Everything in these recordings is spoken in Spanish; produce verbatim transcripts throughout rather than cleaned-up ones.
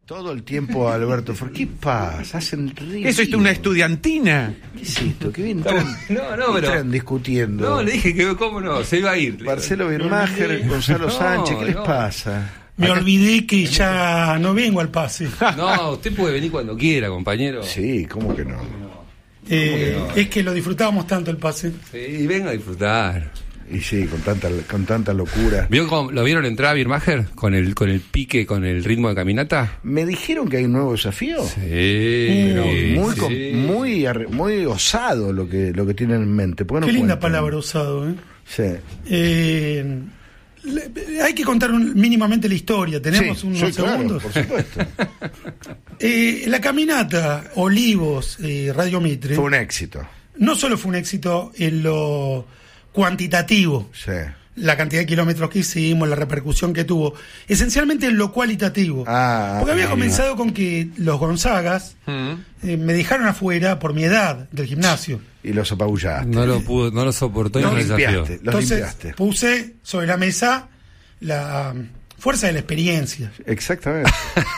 Todo el tiempo, Alberto. ¿Por qué pasa? Hacen río. ¿Eso es una estudiantina? ¿Qué es esto? ¿Qué bien entran, no, no, pero, entran discutiendo? No, le dije que cómo no, se iba a ir. Marcelo Birmacher, Gonzalo no, Sánchez, ¿qué les no. pasa? Me Acá... olvidé que ya no vengo al pase. No, usted puede venir cuando quiera, compañero. Sí, ¿cómo que no? Eh, ¿Cómo que no? Es que lo disfrutábamos tanto el pase. Sí, venga a disfrutar. Y sí, con tanta, con tanta locura. ¿Vio cómo, ¿Lo vieron entrar a Birmacher? Con el, con el pique, con el ritmo de caminata. ¿Me dijeron que hay un nuevo desafío? Sí, Pero muy, sí. com- muy, arre- muy osado lo que, lo que tienen en mente. ¿Por qué no Qué linda cuentan? palabra usado, ¿eh? Sí. Eh, le- hay que contar un- mínimamente la historia. Tenemos Sí, unos sí, claro, segundos. por supuesto. Eh, la caminata Olivos, eh, Radio Mitre, Fue un éxito. no solo fue un éxito en lo cuantitativo, Sí. la cantidad de kilómetros que hicimos, la repercusión que tuvo, esencialmente en lo cualitativo. Ah, Porque había ah, comenzado con que los Gonzagas eh, me dejaron afuera por mi edad del gimnasio. Y los apabullaste. No lo pudo, no lo soportó y Los no desafió. limpiaste, los Entonces limpiaste. puse sobre la mesa la um, fuerza de la experiencia Exactamente.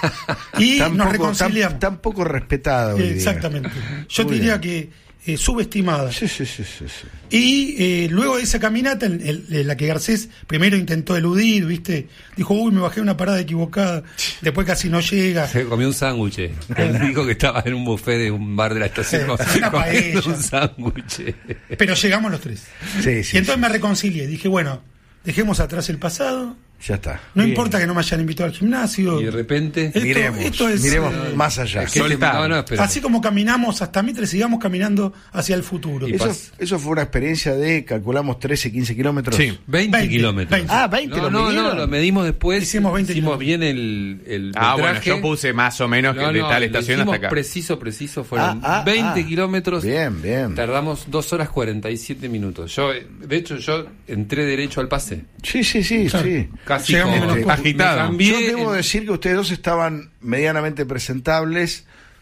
y Tan nos poco- reconciliamos. Tan, tan poco respetada hoy Eh, día. Exactamente. Yo Muy te diría bien. que eh, subestimada. Sí, sí, sí, sí, sí. Y eh, luego de esa caminata, en, en- en la que Garcés primero intentó eludir, ¿viste? Dijo, uy, me bajé una parada equivocada. Después casi no llega. Se comió un sándwich. Él dijo que estaba en un buffet de un bar de la estación Sí, una comiendo paella. un sándwich. Pero llegamos los tres. Sí, sí, y entonces sí, me sí. reconcilié. Dije, bueno, dejemos atrás el pasado. Ya está. No Bien. importa que no me hayan invitado al gimnasio. Y de repente... Esto- miremos, esto es, miremos eh, más allá. Es que te- soltar. no, no, espera. Así como caminamos hasta Mitre, sigamos caminando hacia el futuro. Y Eso, pas- eso fue una experiencia de, calculamos, trece, quince kilómetros. Sí. veinte, veinte, kilómetros. veinte. Ah, veinte No, lo no, no, midieron. lo medimos después. Hicimos veinte Hicimos kilómetros. bien el, el Ah, bueno, metraje. yo puse más o menos que No, de no, tal lo estación hicimos hasta acá. preciso, preciso. Fueron Ah, ah, veinte ah. kilómetros. Bien, bien. Tardamos dos horas cuarenta y siete minutos. Yo, eh, de hecho, yo entré derecho al pase. Sí, sí, sí, Claro. sí. Casi Llegamos como- menos me agitado. cambié Yo debo en- decir que ustedes dos estaban medianamente presentables.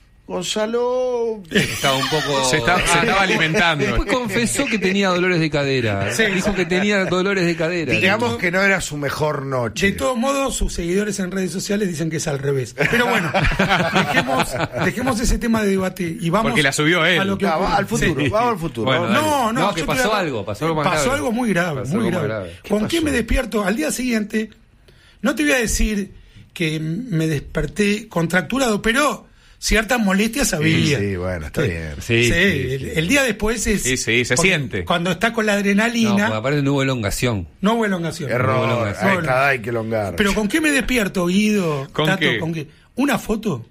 Gonzalo... Estaba un poco... Se está- se estaba alimentando. Después confesó que tenía dolores de cadera. Sí. Dijo que tenía dolores de cadera. Digamos que no era su mejor noche. De todos modos, sus seguidores en redes sociales dicen que es al revés. Pero bueno, dejemos, dejemos ese tema de debate y vamos Porque la subió él. a lo que Ah, va ocurre. al futuro, Sí. vamos al futuro. Bueno, vamos. dale. No, no, No, que yo pasó estoy- algo, pasó algo más pasó grave. algo muy grave, Pasó muy algo grave. más grave. ¿Qué ¿Con pasó? qué me despierto? Al día siguiente, no te voy a decir que me desperté contracturado, pero ciertas molestias Sí, había. sí, bueno, está bien. Sí, Sí, sí, el, sí. el día después es... Sí, sí, se porque siente. Cuando está con la No, adrenalina, porque aparte no hubo elongación. no hubo elongación. Error, No, no, ahí no. está, hay que elongar. Pero ¿con qué me despierto, Guido? ¿Con Tato, qué? ¿con qué? Una foto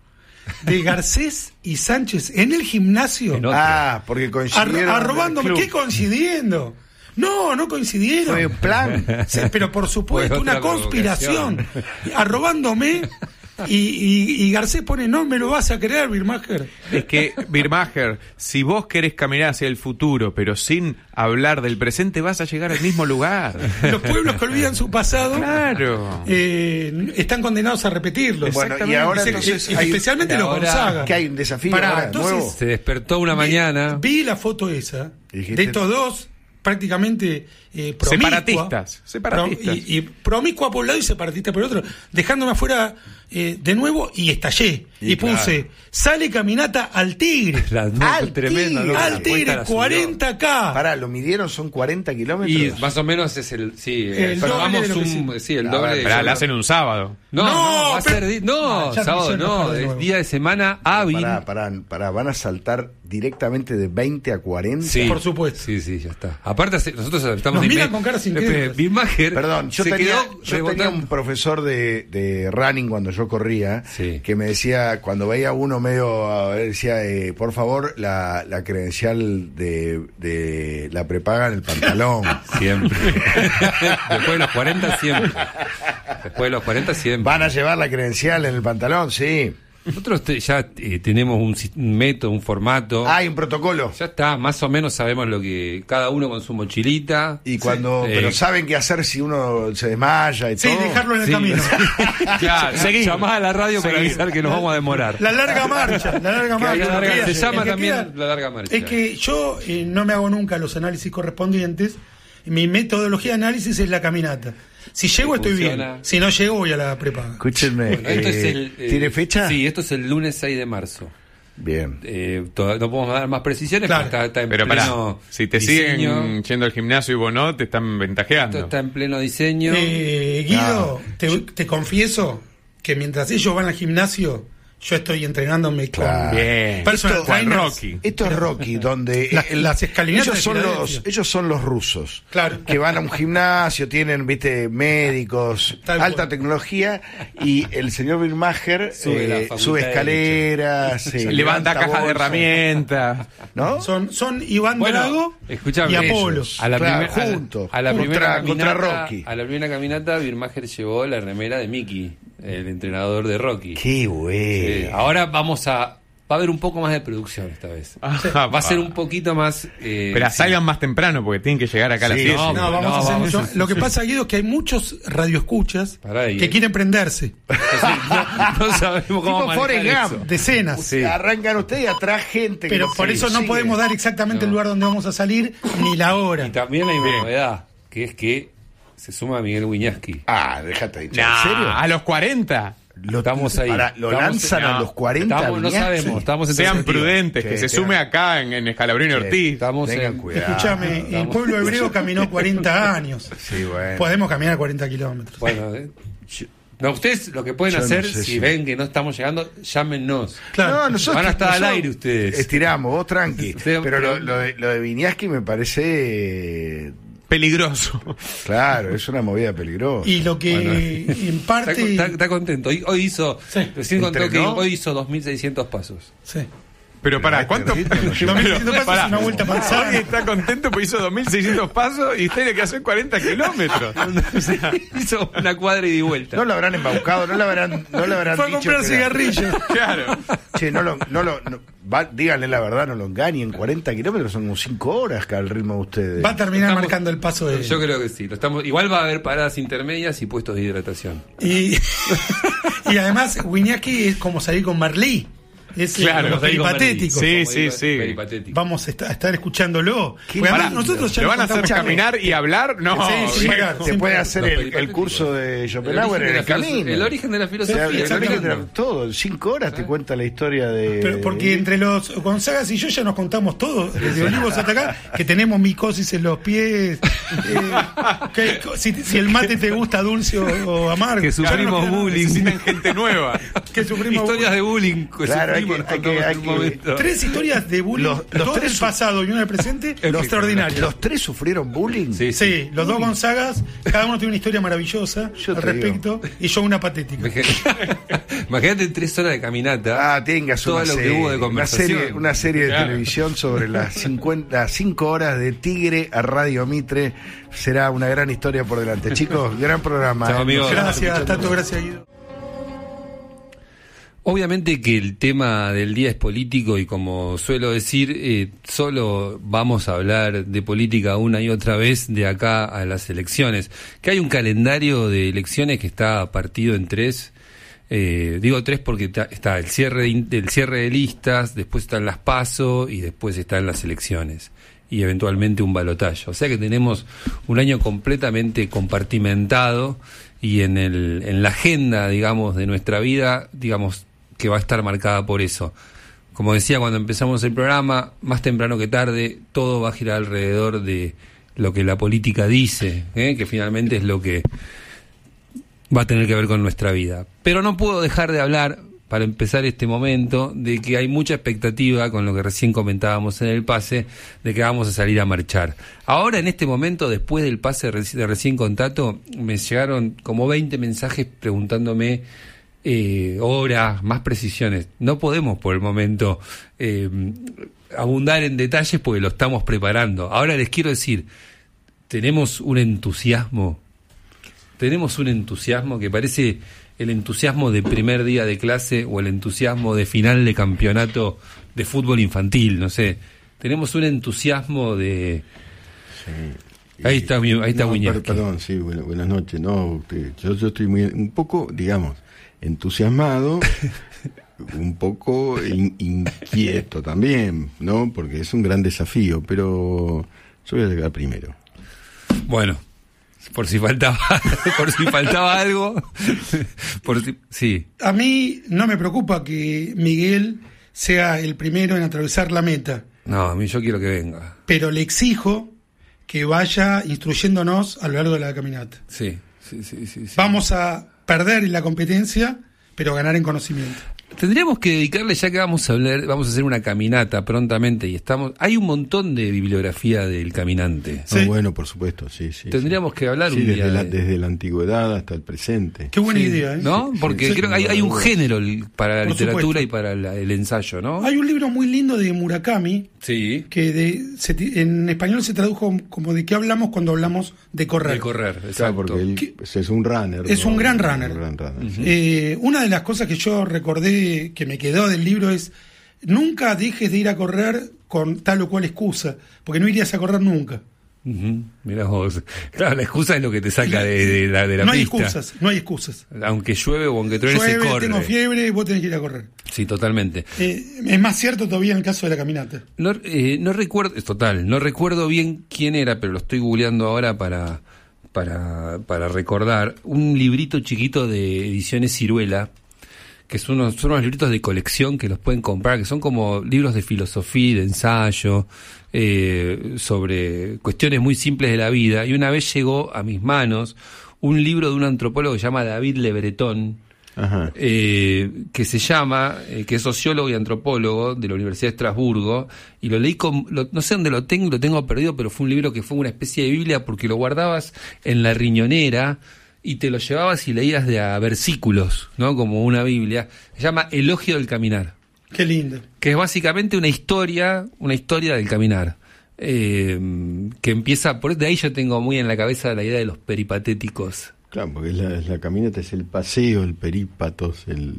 de Garcés y Sánchez en el gimnasio, En otro. Ah, porque ar- coincidieron. arrobándome. en el ¿Qué club. coincidiendo? No, no coincidieron. Fue un plan. Sí, pero por supuesto, Fue una otra conspiración. Arrobándome. Y, y, y Garcés pone, no me lo vas a creer, Birmacher. Es que, Birmacher, si vos querés caminar hacia el futuro, pero sin hablar del presente, vas a llegar al mismo lugar. Los pueblos que olvidan su pasado Claro. eh, están condenados a repetirlo. Bueno, y ahora Se- entonces y- hay- especialmente los ahora- Gonzaga. Que hay un desafío Pará, ahora, entonces, nuevo. Se despertó una Vi- mañana. Vi la foto esa Dijiste- de estos dos prácticamente eh, promiscua, Separatistas, separatistas. pro- y, y promiscua por un lado y separatista por otro, dejándome afuera eh, de nuevo y estallé. Y, Y puse, sale caminata al Tigre. La- no, Al tremendo, Tigre. ¿no? al La Tigre, cuesta la subió. cuarenta K. Pará, ¿lo midieron? ¿Son cuarenta kilómetros? Y más o menos es el. Sí, El pero doble vamos de lo que un. sí. Sí, el Ah, doble. bueno, de- Pero la hacen un sábado. No, No, no, va a pero- ser. di- No, Ah, ya sábado me hicieron no, enojar de es nuevo. día de semana hábil. Pará, pará, pará, van a saltar directamente de veinte a cuarenta. Sí, Por supuesto. Sí, sí, ya está. Aparte, hace- nosotros estamos. Nos de miran inme- con caras Eh, incrédulas. Birmacher Perdón, yo, se tenía, quedó yo tenía rebotando. un profesor de, de running cuando yo corría Sí. que me decía, cuando veía uno medio, a ver, decía, eh, por favor, la, la credencial de, de la prepaga en el pantalón. Siempre. Después de los cuarenta, siempre. Después de los cuarenta, siempre. ¿Van a llevar la credencial en el pantalón? Sí. Nosotros te- ya eh, tenemos un, sis- un método, un formato. Hay un protocolo. Ya está, más o menos sabemos lo que. Cada uno con su mochilita. Y cuando, Sí. pero Eh, saben qué hacer si uno se desmaya y Sí, todo. dejarlo en el Sí. camino. Claro, Seguí. llamás a la radio para Seguí. avisar que nos vamos a demorar. La larga marcha, la larga Que hay marcha. la larga- Lo que se queda- llama el que también queda- la larga marcha. Es que yo eh, no me hago nunca los análisis correspondientes. Mi metodología de análisis es la caminata. Si llego estoy Funciona. bien, si no llego voy a la prepaga. Escúchenme, Bueno, esto eh, es el, eh, ¿tiene fecha? Sí, esto es el lunes seis de marzo. Bien. Eh, to- no podemos dar más precisiones, Claro. porque está, está en Pero pará, pleno si te diseño. siguen yendo al gimnasio y vos no, te están Esto ventajeando. está en pleno diseño. Eh, Guido, Ah. te, te confieso que mientras ellos van al gimnasio, yo estoy entrenándome Claro. con Bien. personal Esto- Juan trainers. Rocky. Esto es Rocky, donde Las- las escalinatas ellos de son Filadelfia. los ellos son los rusos, Claro. que van a un gimnasio, tienen, viste, médicos, Tal alta cual. tecnología, y el señor Birmacher Sube la eh, facultad sube de escaleras, se Levanta caja de bolsas, herramientas. ¿no? Son, son Iván Bueno, Drago escúchame, y Apolo. ellos. A la, Claro, primer- a la- juntos, a la contra- primera contra caminata, Rocky. a la primera caminata, Birmacher llevó la remera de Mickey, el entrenador de Rocky. Qué Sí, bueno. ahora vamos a va a haber un poco más de producción esta vez. Ajá, Va a ser un poquito más. Eh, Pero sí. salgan más temprano porque tienen que llegar acá a la Sí, fiesta. no, No, vamos no, a hacer vamos mucho. a- Lo que pasa, Guido, es que hay muchos radioescuchas Pará ahí, que eh. quieren prenderse. no, no sabemos cómo Tipo manejar Forrest eso. Gump. Decenas. Sí. Arrancan ustedes y atrás gente. que Pero no por se eso no sigue. podemos dar exactamente el lugar donde vamos a salir ni la hora. Y también hay una novedad, que es que se suma Miguel Wiñaski. Ah, déjate de echar. Nah, ¿En serio? a los cuarenta. Lo, Estamos ahí. Pará, lo Estamos- lanzan a no, los cuarenta. Estamos- no Viñas? sabemos, estamos en Sean tentativa. prudentes, Sí, que se tengan- sume acá en, en Escalabrini Sí, Ortiz. Estamos Tengan en- cuidado. Escúchame, el Vamos. pueblo hebreo caminó cuarenta años. Sí, bueno. Podemos caminar cuarenta kilómetros. Bueno, eh, yo- no, ustedes lo que pueden Yo no hacer, sé si si- ven que no estamos llegando, llámenos. Claro. No, nosotros, Van a estar al nosotros aire ustedes. Estiramos, vos tranqui. Ustedes- Pero lo, lo de, lo de Viñaski me parece. eh, Peligroso. Claro, es una movida peligrosa. Y lo que Bueno. en Está, parte. está- está contento. Hoy, hoy hizo, Sí. recién contó que ¿Entrenó? hoy hizo dos mil seiscientos pasos. Sí. Pero para, este ¿cuánto? ritmo no llega. dos mil seiscientos pasos Pará. es una vuelta manzana. Hoy está contento porque hizo dos mil seiscientos pasos y usted tiene que hacer cuarenta kilómetros. O sea, Hizo una cuadra y de vuelta. No lo habrán embaucado, no le habrán, no le habrán Fue a dicho comprar que era- cigarrillos. claro. Che, no lo, no lo, no- va- díganle la verdad, no lo engañen. cuarenta kilómetros son como cinco horas que al ritmo de ustedes. Va a terminar Estamos- marcando el paso de. Yo creo que sí. Lo estamos, igual va a haber paradas intermedias y puestos de hidratación. Y, y además, Wiñaski es como salir con Marley. Es eh, Claro, como Ahí con peripatético. Sí, Como sí, digo, sí. peripatético. Vamos a esta- a estar escuchándolo. Qué Porque además lindo. nosotros ya ¿Lo le van a hacer contamos- caminar y hablar? No. Sí, sí, viejo. claro. Se puede hacer Los el, el peripatéticos. curso de El Schopenhauer origen, en de el la filoso- camino. el origen de la O sea, filosofía. el origen de exactamente. todo, en cinco horas te cuenta la historia de. Pero porque entre los Gonzagas y yo ya nos contamos todo, desde Olivos hasta acá, que tenemos micosis en los pies, eh, que- si, si el mate te gusta dulce o, o amargo. Que Ya no sufrimos nos queda nada. bullying. Necesitan gente nueva. Que sufrimos Historias de bullying. que Claro, hay sufrimos que- hay que- nosotros hay en un que- momento. Tres historias de bullying, Los- los dos tres del su- pasado y una del presente, extraordinarias. ¿Los tres sufrieron bullying? Sí, Sí, los dos Gonzagas, cada uno tiene una historia maravillosa Yo al te respecto, y yo una patética. Imagínate tres horas de caminata. Ah, tengas todo una lo serie, que hubo de una conversación. serie, una serie de Claro. televisión sobre las cincuenta, las cinco horas de Tigre a Radio Mitre. Será una gran historia por delante. Chicos, gran programa. Chao, ¿eh? amigos. Gracias, Tato, gracias, Guido. Obviamente que el tema del día es político y como suelo decir, eh, solo vamos a hablar de política una y otra vez de acá a las elecciones. Que hay un calendario de elecciones que está partido en tres. Eh, digo tres porque está, está el cierre de, in- el cierre de listas, después están las PASO y después están las elecciones y eventualmente un balotaje. O sea que tenemos un año completamente compartimentado y en el en la agenda, digamos, de nuestra vida, digamos, que va a estar marcada por eso. Como decía cuando empezamos el programa, más temprano que tarde, todo va a girar alrededor de lo que la política dice, ¿eh? Que finalmente es lo que va a tener que ver con nuestra vida. Pero no puedo dejar de hablar, para empezar este momento, de que hay mucha expectativa con lo que recién comentábamos en el pase, de que vamos a salir a marchar. Ahora, en este momento, después del pase de recién contacto, me llegaron como veinte mensajes preguntándome eh, horas, más precisiones. No podemos por el momento eh, abundar en detalles porque lo estamos preparando. Ahora les quiero decir, tenemos un entusiasmo, tenemos un entusiasmo que parece el entusiasmo de primer día de clase o el entusiasmo de final de campeonato de fútbol infantil, no sé. Tenemos un entusiasmo de... Ahí está, mi- ahí está No, Wiñaski. per- Perdón, sí, buena- buenas noches. No, que yo, yo estoy muy, un poco, digamos, entusiasmado, un poco in- inquieto también, ¿no? Porque es un gran desafío, pero yo voy a llegar primero. Bueno, Por si faltaba, por si faltaba algo. Por si, sí. A mí no me preocupa que Miguel sea el primero en atravesar la meta. No, a mí yo quiero que venga. Pero le exijo que vaya instruyéndonos a lo largo de la caminata. Sí, sí, sí, sí, sí. Vamos a perder en la competencia, pero ganar en conocimiento. Tendríamos que dedicarle, ya que vamos a hablar, vamos a hacer una caminata prontamente y estamos, hay un montón de bibliografía del caminante. Sí. Sí. Oh, bueno, por supuesto, sí, sí. Tendríamos sí. que hablar sí, un desde día. La, de... desde la antigüedad hasta el presente. Qué buena Sí, idea, ¿eh? ¿no? Porque Sí, creo que hay, sin hay un duda. género para la Por literatura supuesto. y para la- el ensayo, ¿no? Hay un libro muy lindo de Murakami Sí. que de, se ti- en español se tradujo como de qué hablamos cuando hablamos de correr. De correr, exacto. Claro, porque él ¿Qué? pues, es un runner. Es un gran runner. Un gran runner, sí. Eh, una de las cosas que yo recordé que me quedó del libro es nunca dejes de ir a correr con tal o cual excusa, porque no irías a correr nunca. Ujú, mirá vos. Claro, la excusa es lo que te saca de, de la, de la no hay pista. excusas, no hay excusas. Aunque llueve o aunque truene se Llueve, corre. tengo fiebre, vos tenés que ir a correr. Sí, totalmente. Eh, es más cierto todavía en el caso de la caminata. No, eh, no recuerdo, es total, no recuerdo bien quién era, pero lo estoy googleando ahora para, para, para recordar. Un librito chiquito de Ediciones Ciruela, que son unos, son unos libritos de colección que los pueden comprar, que son como libros de filosofía, de ensayo, eh, sobre cuestiones muy simples de la vida. Y una vez llegó a mis manos un libro de un antropólogo que se llama David Le Breton, Ajá. eh, que se llama, eh, que es sociólogo y antropólogo de la Universidad de Estrasburgo, y lo leí con, lo, no sé dónde lo tengo, lo tengo perdido, pero fue un libro que fue una especie de Biblia porque lo guardabas en la riñonera y te lo llevabas y leías de a versículos, ¿no? Como una Biblia. Se llama Elogio del Caminar, Qué lindo. que es básicamente una historia, una historia del caminar. Eh, que empieza, por de ahí yo tengo muy en la cabeza la idea de los peripatéticos. Claro, porque es la, es la caminata, es el paseo, el perípatos, el,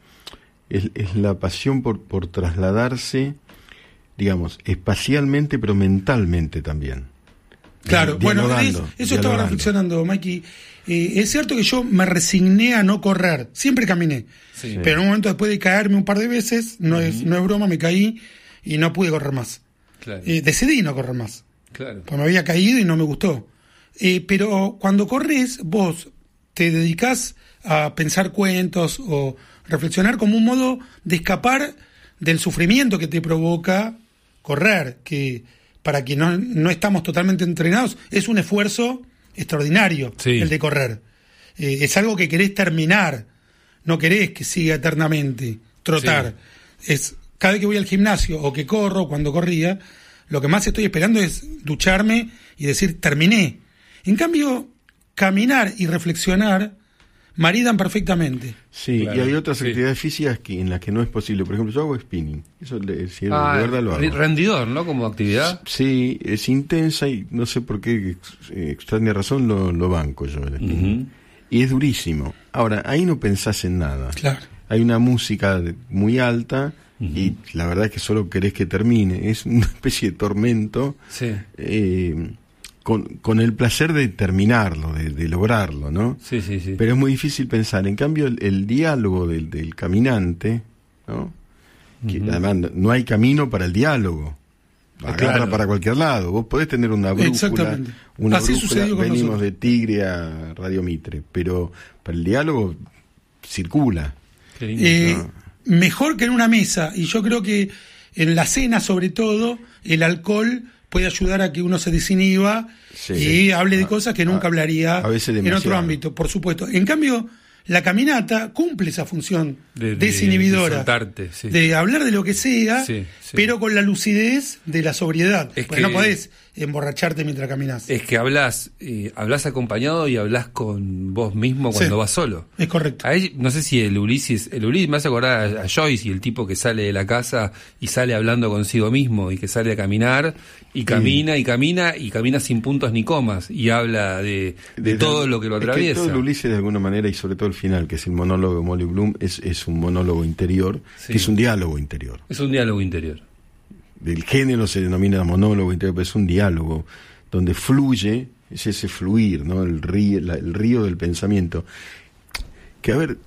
es, es la pasión por, por trasladarse, digamos, espacialmente, pero mentalmente también. Claro, Di- bueno, dialogando, es- eso estaba dialogando. reflexionando, Mikey. Eh, es cierto que yo me resigné a no correr, siempre caminé, Sí. pero en un momento después de caerme un par de veces, no es no es broma, me caí y no pude correr más. Claro, Eh, decidí no correr más, claro. porque me había caído y no me gustó. Eh, pero cuando corres, vos te dedicás a pensar cuentos o reflexionar como un modo de escapar del sufrimiento que te provoca correr, que para quien no, no estamos totalmente entrenados, es un esfuerzo extraordinario Sí. el de correr. Eh, es algo que querés terminar, no querés que siga eternamente, trotar. Es cada vez que voy al gimnasio o que corro, cuando corría, lo que más estoy esperando es ducharme y decir, terminé. En cambio, caminar y reflexionar maridan perfectamente. Sí, Claro, y hay otras sí. actividades físicas que, en las que no es posible. Por ejemplo, yo hago spinning. Eso de, si de Ah, verdad lo hago. rendidor, ¿no? Como actividad. Sí, es intensa y no sé por qué ex- eh, extraña razón lo, lo banco yo el spinning. Ujú. Y es durísimo. Ahora, ahí no pensás en nada. Claro. Hay una música de- muy alta y la verdad es que solo querés que termine. Es una especie de tormento Sí, eh, con, con el placer de terminarlo, de, de lograrlo, ¿no? sí, sí, sí. Pero es muy difícil pensar. En cambio, el, el diálogo del, del caminante, ¿no? Que Ujú. además no- no hay camino para el diálogo. Ah, Agarra claro. para cualquier lado. Vos podés tener una brújula. Exactamente. Una Así brújula, sucedió con venimos nosotros. de Tigre a Radio Mitre, pero para el diálogo circula. Qué lindo. Eh, No. Mejor que en una mesa, y yo creo que en la cena, sobre todo, el alcohol puede ayudar a que uno se desinhiba Sí. y hable de A- cosas que nunca a- hablaría a veces en demasiado. otro ámbito, por supuesto. En cambio, la caminata cumple esa función De- de- desinhibidora, de soltarte, sí. de hablar de lo que sea, Sí, sí. pero con la lucidez de la sobriedad. Es Porque que- no podés emborracharte mientras caminas. Es que hablas, eh, hablas acompañado y hablas con vos mismo cuando Sí. vas solo. Es correcto. Ahí, no sé si el Ulises, el Ulises me hace acordar a, a Joyce y el tipo que sale de la casa y sale hablando consigo mismo y que sale a caminar y camina y camina y camina sin puntos ni comas y habla de, de Desde- todo lo que lo es atraviesa. todo el Ulises de alguna manera y sobre todo el final, que es el monólogo de Molly Bloom, es, es un monólogo interior, Sí. que es un diálogo interior. Es un diálogo interior. Del género se denomina monólogo interior, pero es un diálogo donde fluye, es ese fluir, ¿no? El río, la- el río del pensamiento. Que a ver,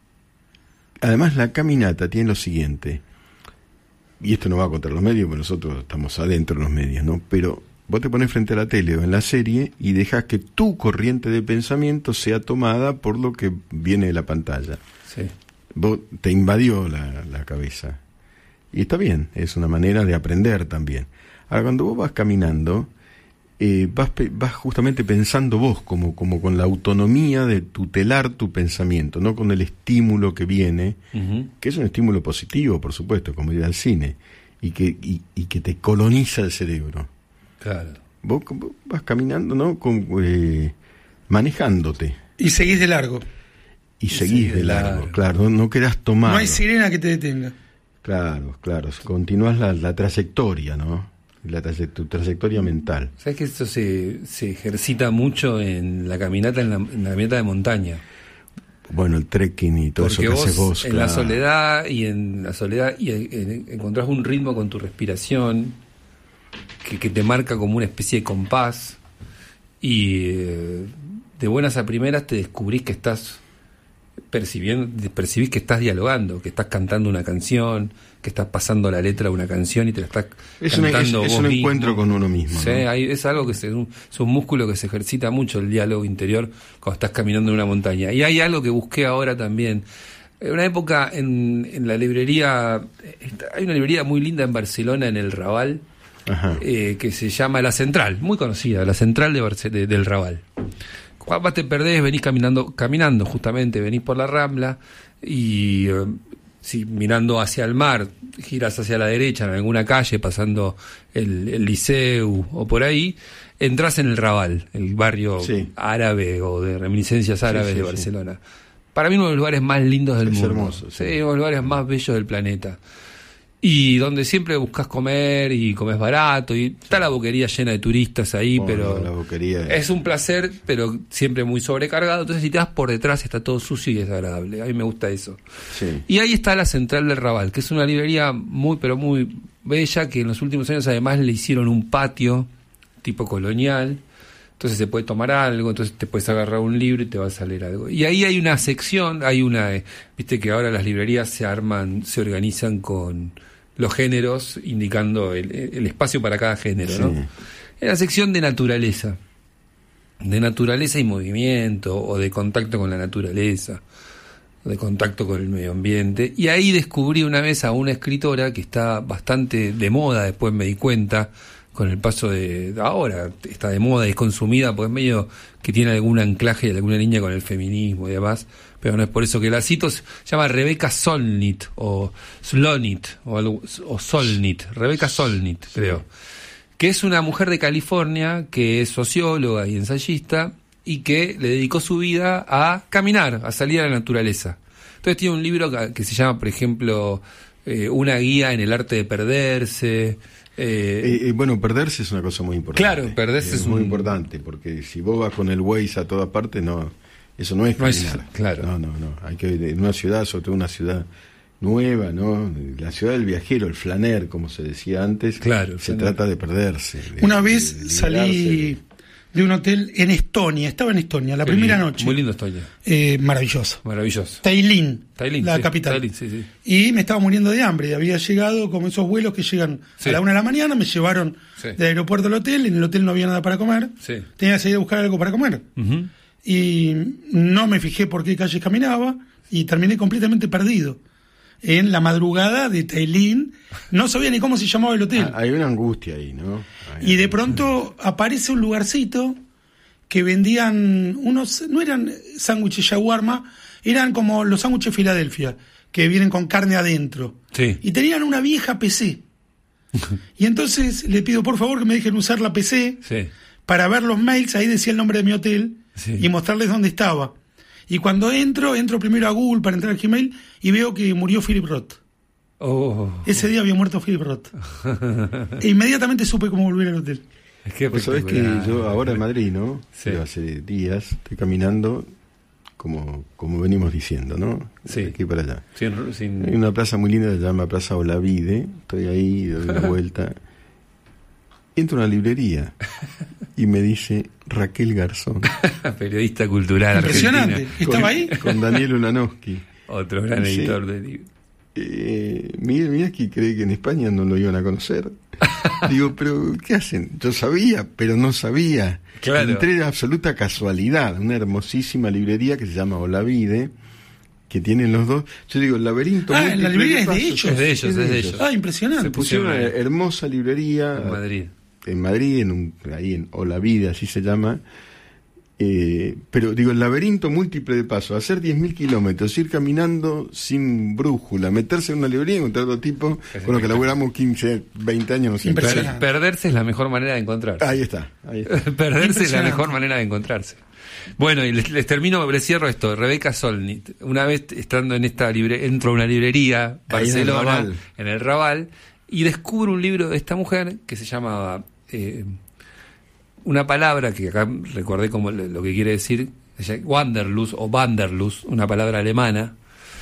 además la caminata tiene lo siguiente, y esto no va contra los medios, porque nosotros estamos adentro de los medios, ¿no? Pero vos te pones frente a la tele o en la serie y dejas que tu corriente de pensamiento sea tomada por lo que viene de la pantalla. Sí. Vos te invadió la, la cabeza. Y está bien, es una manera de aprender también. Ahora, cuando vos vas caminando, eh, vas, vas justamente pensando vos, como, como con la autonomía de tutelar tu pensamiento, no con el estímulo que viene, uh-huh. que es un estímulo positivo, por supuesto, como ir al cine, y que, y, y que te coloniza el cerebro. Claro. Vos, vos vas caminando, ¿no? Con, eh, manejándote. Y seguís de largo. Y, y seguís de largo, largo, claro, no, no querás tomar. No hay sirena que te detenga. Claro, claro, continúas la, la trayectoria, ¿no? La traye- tu trayectoria mental. ¿Sabes que esto se, se ejercita mucho en la caminata, en la, en la caminata de montaña? Bueno, el trekking y todo Porque eso que vos, haces vos. en claro. la soledad y en la soledad y en, en, encontrás un ritmo con tu respiración que, que te marca como una especie de compás y eh, de buenas a primeras te descubrís que estás percibiendo, percibís que estás dialogando, que estás cantando una canción, que estás pasando la letra de una canción y te la estás es cantando un, es, es vos un mismo. encuentro con uno mismo, Sí, ¿no? hay, es algo que se, un, es un músculo que se ejercita mucho, el diálogo interior cuando estás caminando en una montaña. Y hay algo que busqué ahora también. En una época en, en la librería, hay una librería muy linda en Barcelona, en el Raval, eh, que se llama La Central, muy conocida, La Central de Barce- de, del Raval. Cuando te perdés, venís caminando, caminando justamente, venís por la Rambla y eh, si mirando hacia el mar, giras hacia la derecha en alguna calle, pasando el, el Liceu o por ahí, entras en el Raval, el barrio sí. árabe o de reminiscencias árabes sí, sí, de Barcelona. Sí. Para mí uno de los lugares más lindos del es mundo. Hermoso, sí. Sí, uno de los lugares más bellos del planeta. Y donde siempre buscas comer y comes barato y está la boquería llena de turistas ahí, oh, pero no, la boquería es... es un placer, pero siempre muy sobrecargado. Entonces si te vas por detrás está todo sucio y desagradable. A mí me gusta eso. Sí. Y ahí está la Central del Raval, que es una librería muy pero muy bella, que en los últimos años además le hicieron un patio tipo colonial. Entonces se puede tomar algo, entonces te puedes agarrar un libro y te vas a leer algo. Y ahí hay una sección, hay una, eh, viste que ahora las librerías se arman, se organizan con los géneros, indicando el, el espacio para cada género, sí. ¿no? En la sección de naturaleza, de naturaleza y movimiento, o de contacto con la naturaleza, de contacto con el medio ambiente. Y ahí descubrí una vez a una escritora que está bastante de moda, después me di cuenta, con el paso de ahora, está de moda y es consumida, porque es medio que tiene algún anclaje y alguna línea con el feminismo y demás, pero no es por eso que la cito. Se llama Rebecca Solnit o Slonit o, algo, o Solnit, Rebecca Solnit creo, que es una mujer de California que es socióloga y ensayista y que le dedicó su vida a caminar, a salir a la naturaleza. Entonces tiene un libro que, que se llama, por ejemplo, eh, Una guía en el arte de perderse. Eh, eh, eh, bueno, perderse es una cosa muy importante. Claro, perderse es, es muy un... importante, porque si vos vas con el Waze a todas partes, no, eso no es caminar. No es, claro. No, no, no. Hay que en una ciudad, sobre todo una ciudad nueva, ¿no? La ciudad del viajero, el flaner, como se decía antes. Claro. Se trata de perderse. De, una vez de salí de un hotel en Estonia, estaba en Estonia, la Qué primera lindo, noche. Muy lindo Estonia. Eh, maravilloso. Maravilloso. Tallinn, Tallinn la sí, capital. Tallinn, sí, sí. Y me estaba muriendo de hambre. Había llegado como esos vuelos que llegan sí. a la una de la mañana, me llevaron sí. del aeropuerto al hotel, en el hotel no había nada para comer. Sí. Tenía que salir a buscar algo para comer. Uh-huh. Y no me fijé por qué calles caminaba y terminé completamente perdido. En la madrugada de Tallinn, no sabía ni cómo se llamaba el hotel. Ah, hay una angustia ahí, ¿no? Hay y de pronto aparece un lugarcito que vendían unos, no eran sándwiches shawarma, eran como los sándwiches Filadelfia, que vienen con carne adentro. Sí. Y tenían una vieja P C. Y entonces le pido por favor que me dejen usar la P C sí. para ver los mails, ahí decía el nombre de mi hotel, sí. y mostrarles dónde estaba. Y cuando entro, entro primero a Google para entrar al Gmail y veo que murió Philip Roth. Oh. Ese día había muerto Philip Roth. E inmediatamente supe cómo volver al hotel. Es que pues sabés que yo ahora en Madrid, ¿no? Sí. Yo hace días estoy caminando como, como venimos diciendo, ¿no? Sí. De aquí para allá. Sin, sin... Hay una plaza muy linda que se llama Plaza Olavide. Estoy ahí, doy una vuelta. Entro a una librería y me dice Raquel Garzón. Periodista cultural. Impresionante. Argentina. ¿Estaba con, ahí? Con Daniel Ulanowski. Otro gran sí. editor de libros. eh, Miguel Wiñaski cree que en España no lo iban a conocer. Digo, pero ¿qué hacen? Yo sabía, pero no sabía. Claro. Entré de absoluta casualidad, una hermosísima librería que se llama Olavide, que tienen los dos. Yo digo, el laberinto. Ah, la librería es de pasos, ellos. Es de ellos, es de ellos. Ah, impresionante. Se pusieron una hermosa librería En Madrid. en Madrid, en un, ahí en Olavide, así se llama. Eh, pero digo, el laberinto múltiple de pasos, hacer diez mil kilómetros, ir caminando sin brújula, meterse en una librería y encontrar otro tipo con lo que laburamos quince, veinte años. No sé. Impresionante. Per- perderse es la mejor manera de encontrarse. Ahí está, ahí está. Perderse es la Impresionante. mejor manera de encontrarse. Bueno, y les, les termino, les cierro esto. Rebeca Solnit, una vez estando en esta libre, entro a una librería, Ahí en el Barcelona, Raval. en el Raval, y descubro un libro de esta mujer que se llamaba eh, una palabra que acá recordé como lo, lo que quiere decir, Wanderlust o Wanderlust, una palabra alemana.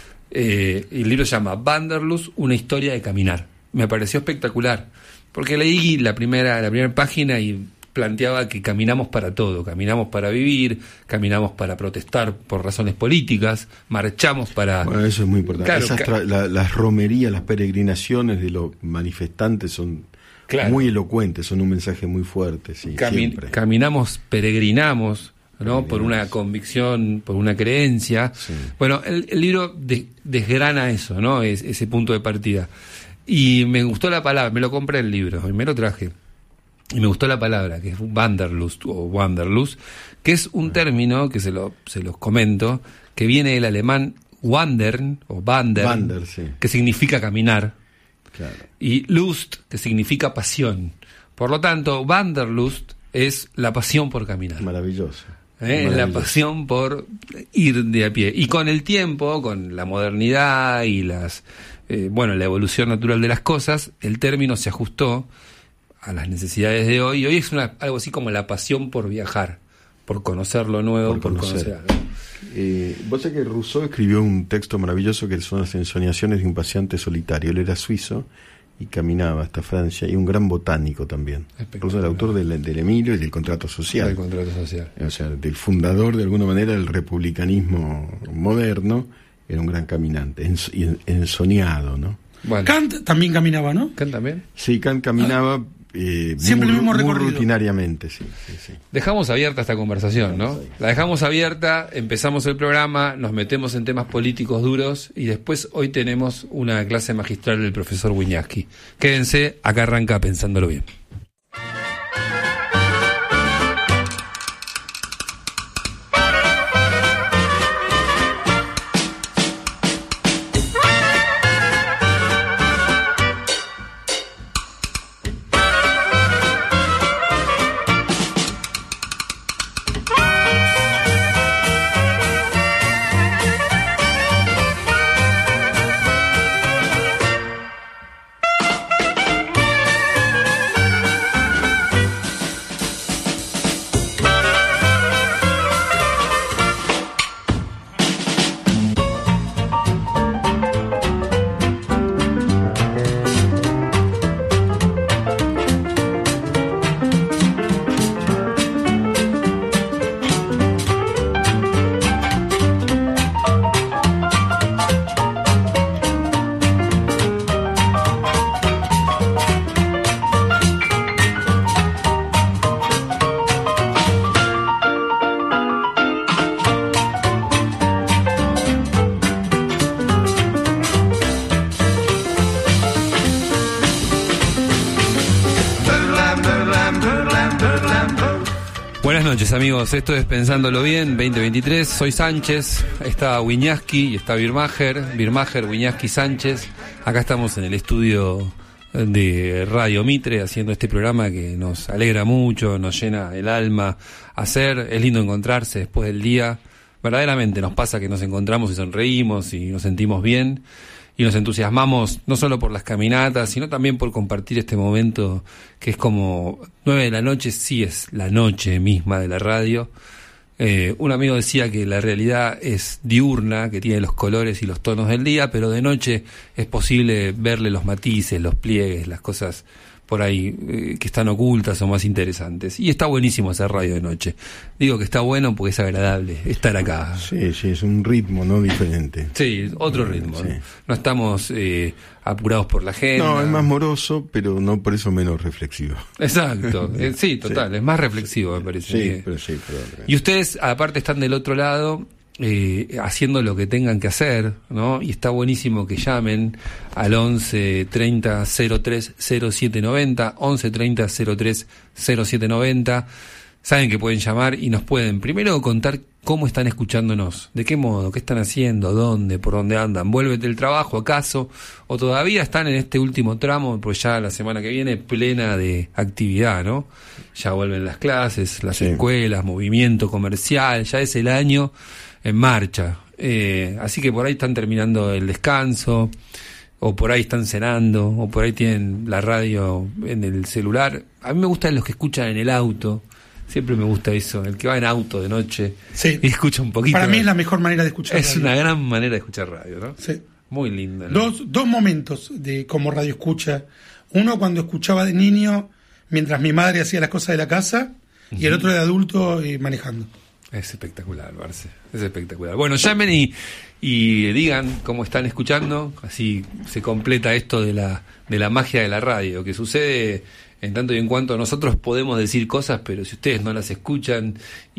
Eh, y el libro se llama Wanderlust, una historia de caminar. Me pareció espectacular, porque leí la primera, la primera página y planteaba que caminamos para todo, caminamos para vivir, caminamos para protestar por razones políticas, marchamos para... Bueno, eso es muy importante. Claro, Esas ca- tra- la- las romerías, las peregrinaciones de los manifestantes son Claro. muy elocuentes, son un mensaje muy fuerte, sí, Cami- siempre. caminamos, peregrinamos, ¿no? Por una convicción, por una creencia. Sí. Bueno, el, el libro de- desgrana eso, ¿no? Es, ese punto de partida. Y me gustó la palabra, me lo compré el libro y me lo traje. Y me gustó la palabra, que es Wanderlust o Wanderlust, que es un término que se, lo, se los comento, que viene del alemán wandern o wandern, Wander, sí. que significa caminar, Claro. y Lust, que significa pasión. Por lo tanto, Wanderlust es la pasión por caminar. Maravilloso. ¿eh? Es la Maravilloso. pasión por ir de a pie. Y con el tiempo, con la modernidad y las eh, bueno, la evolución natural de las cosas, el término se ajustó a las necesidades de hoy. Y hoy es una, algo así como la pasión por viajar, por conocer lo nuevo, por, Por conocer, conocer. algo. Eh, vos sabés que Rousseau escribió un texto maravilloso que son las ensoñaciones de un paseante solitario. Él era suizo y caminaba hasta Francia, y un gran botánico también. Espectacular. Rousseau, el autor del, del Emilio y del contrato social. El contrato social. O sea, del fundador de alguna manera del republicanismo moderno, era un gran caminante, ens- y en- ensoñado, ¿no? Bueno, Kant también caminaba, ¿no? Kant también. Sí, Kant caminaba eh, Siempre muy, el mismo muy recorrido. rutinariamente, sí, sí, sí. Dejamos abierta esta conversación, ¿no? La dejamos abierta, empezamos el programa, nos metemos en temas políticos duros y después hoy tenemos una clase magistral del profesor Wiñaski. Quédense, acá arranca Pensándolo Bien. Buenas noches, amigos, esto es Pensándolo Bien veinte veintitrés, soy Sánchez, está Wiñaski y está Birmacher, Birmacher, Wiñaski, Sánchez. Acá estamos en el estudio de Radio Mitre haciendo este programa que nos alegra mucho, nos llena el alma hacer, es lindo encontrarse después del día. Verdaderamente nos pasa que nos encontramos y sonreímos y nos sentimos bien y nos entusiasmamos no solo por las caminatas, sino también por compartir este momento que es como nueve de la noche, sí es la noche misma de la radio. Eh, un amigo decía que la realidad es diurna, que tiene los colores y los tonos del día, pero de noche es posible verle los matices, los pliegues, las cosas por ahí, eh, que están ocultas o más interesantes. Y está buenísimo hacer radio de noche. Digo que está bueno porque es agradable estar acá. Sí, sí, es un ritmo, ¿no? Diferente. Sí, otro ritmo. Sí. ¿no? No estamos eh, apurados por la agenda. No, es más moroso, pero no por eso menos reflexivo. Exacto. Eh, sí, total. Sí. Es más reflexivo, me parece. Sí, que... pero sí, perdón. Y ustedes, aparte, están del otro lado... Eh, haciendo lo que tengan que hacer, ¿no? Y está buenísimo que llamen al once treinta cero tres cero siete noventa, once treinta cero tres cero siete noventa. Saben que pueden llamar y nos pueden primero contar cómo están escuchándonos, de qué modo, qué están haciendo, dónde, por dónde andan, vuelven del trabajo acaso, o todavía están en este último tramo, pues ya la semana que viene plena de actividad, ¿no? Ya vuelven las clases, las sí. escuelas, movimiento comercial, ya es el año en marcha, eh, así que por ahí están terminando el descanso, o por ahí están cenando, o por ahí tienen la radio en el celular. A mí me gustan los que escuchan en el auto, siempre me gusta eso, el que va en auto de noche sí. y escucha un poquito. Para mí es la mejor manera de escuchar es radio. una gran manera de escuchar radio, ¿no? Sí. Muy linda, ¿no? Dos, dos momentos de como radio escucha. Uno cuando escuchaba de niño mientras mi madre hacía las cosas de la casa, uh-huh. y el otro de adulto eh, manejando. Es espectacular, Marce, es espectacular. Bueno, llamen y, y digan cómo están escuchando, así se completa esto de la de la magia de la radio, que sucede en tanto y en cuanto nosotros podemos decir cosas, pero si ustedes no las escuchan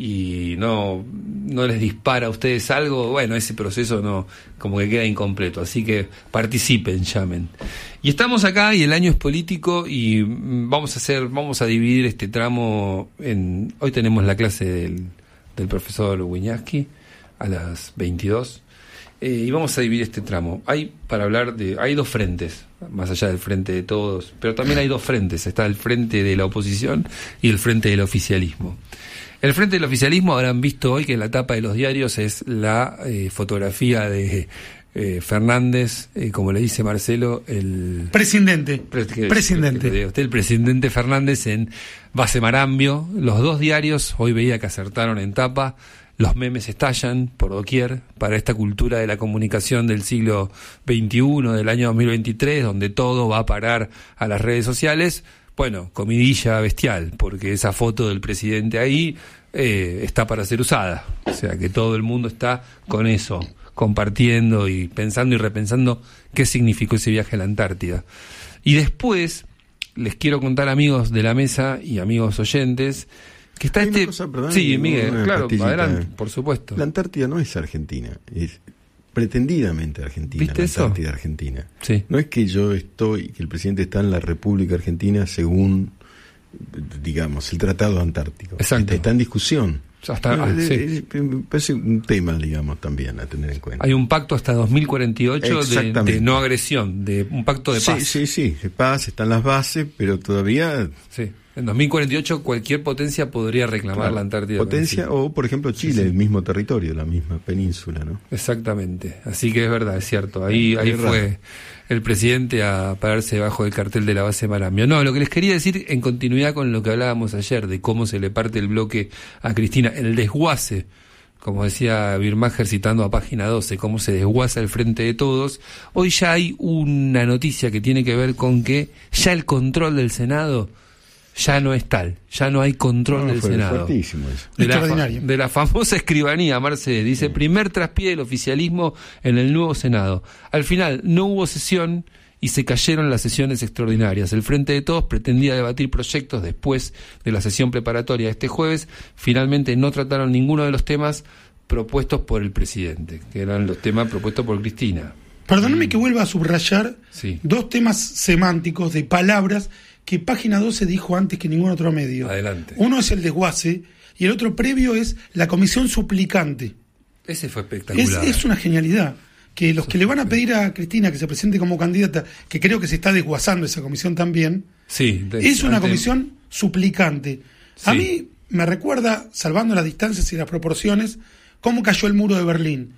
y no, no les dispara a ustedes algo, bueno, ese proceso no, como que queda incompleto, así que participen, llamen. Y estamos acá y el año es político y vamos a hacer, vamos a dividir este tramo en, hoy tenemos la clase del del profesor Wiñaski a las veintidós, eh, y vamos a dividir este tramo. Hay para hablar de, hay dos frentes, más allá del frente de todos, pero también hay dos frentes, está el frente de la oposición y el frente del oficialismo. El frente del oficialismo habrán visto hoy que en la tapa de los diarios es la eh, fotografía de eh, Fernández, eh, como le dice Marcelo, el presidente, pre- que, presidente, que, que, usted, el presidente Fernández en Base Marambio. Los dos diarios hoy veía que acertaron en tapa. Los memes estallan por doquier para esta cultura de la comunicación del siglo veintiuno, del año dos mil veintitrés, donde todo va a parar a las redes sociales. Bueno, comidilla bestial, porque esa foto del presidente ahí eh, está para ser usada. O sea que todo el mundo está con eso, compartiendo y pensando y repensando qué significó ese viaje a la Antártida. Y después les quiero contar, amigos de la mesa y amigos oyentes, que está Hay este... una cosa, perdón, sí, Miguel, claro, pastillita. adelante, por supuesto. La Antártida no es Argentina, es pretendidamente Argentina. ¿Viste la eso? Antártida Argentina. Sí. No es que yo estoy, que el presidente está en la República Argentina según, digamos, el Tratado Antártico. Exacto. Está en discusión. Hasta, Bueno, ah, es- sí. es- me parece un tema, digamos, también a tener en cuenta. Hay un pacto hasta dos mil cuarenta y ocho de, Exactamente. de no agresión, de un pacto de paz. Sí, sí, sí, de paz, están las bases, pero todavía... Sí. En dos mil cuarenta y ocho cualquier potencia podría reclamar claro, la Antártida. potencia, como o por ejemplo Chile, Sí, sí. el mismo territorio, la misma península, ¿no? Exactamente, así que es verdad, es cierto. Ahí, ahí Es fue raro. el presidente a pararse debajo del cartel de la base Marambio. No, lo que les quería decir, en continuidad con lo que hablábamos ayer, de cómo se le parte el bloque a Cristina, el desguace, como decía Birmacher citando a página doce, cómo se desguaza el frente de todos. Hoy ya hay una noticia que tiene que ver con que ya el control del Senado ya no es tal, ya no hay control No, del fue Senado. fuertísimo eso. De la, fa- Extraordinario. de la famosa escribanía, Marce, dice, primer traspié del oficialismo en el nuevo Senado. Al final no hubo sesión y se cayeron las sesiones extraordinarias. El Frente de Todos pretendía debatir proyectos después de la sesión preparatoria de este jueves. Finalmente no trataron ninguno de los temas propuestos por el presidente, que eran los temas propuestos por Cristina. Perdóname que vuelva a subrayar Sí. dos temas semánticos de palabras que Página doce dijo antes que ningún otro medio. Adelante. Uno es el desguace y el otro previo es la comisión suplicante. Ese fue Es, espectacular. es una genialidad. Que los que le van a pedir a Cristina que se presente como candidata, que creo que se está desguazando esa comisión también, Sí, de- es una ante- comisión suplicante. A Sí. mí me recuerda, salvando las distancias y las proporciones, cómo cayó el muro de Berlín.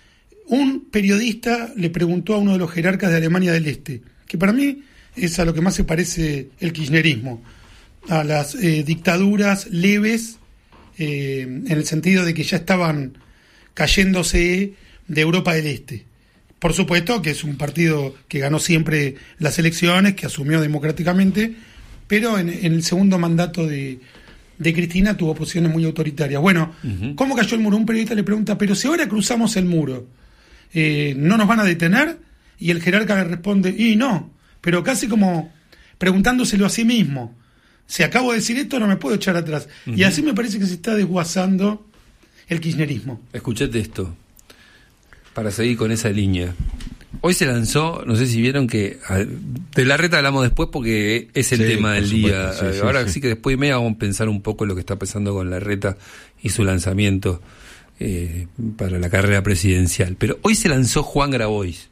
Un periodista le preguntó a uno de los jerarcas de Alemania del Este, que para mí es a lo que más se parece el kirchnerismo, a las eh, dictaduras leves, eh, en el sentido de que ya estaban cayéndose de Europa del Este. Por supuesto que es un partido que ganó siempre las elecciones, que asumió democráticamente, pero en, en el segundo mandato de, de Cristina tuvo posiciones muy autoritarias. Bueno, uh-huh. ¿Cómo cayó el muro? Un periodista le pregunta, pero si ahora cruzamos el muro, eh, ¿no nos van a detener? Y el jerarca le responde, y no, pero casi como preguntándoselo a sí mismo. Si acabo de decir esto, no me puedo echar atrás. Uh-huh. Y así me parece que se está desguazando el kirchnerismo. Escuchate esto, para seguir con esa línea. Hoy se lanzó, no sé si vieron que de Larreta hablamos después porque es el sí, tema del día. Sí, sí, Ahora sí, sí que después y media vamos a pensar un poco en lo que está pasando con Larreta y su lanzamiento eh, para la carrera presidencial. Pero hoy se lanzó Juan Grabois.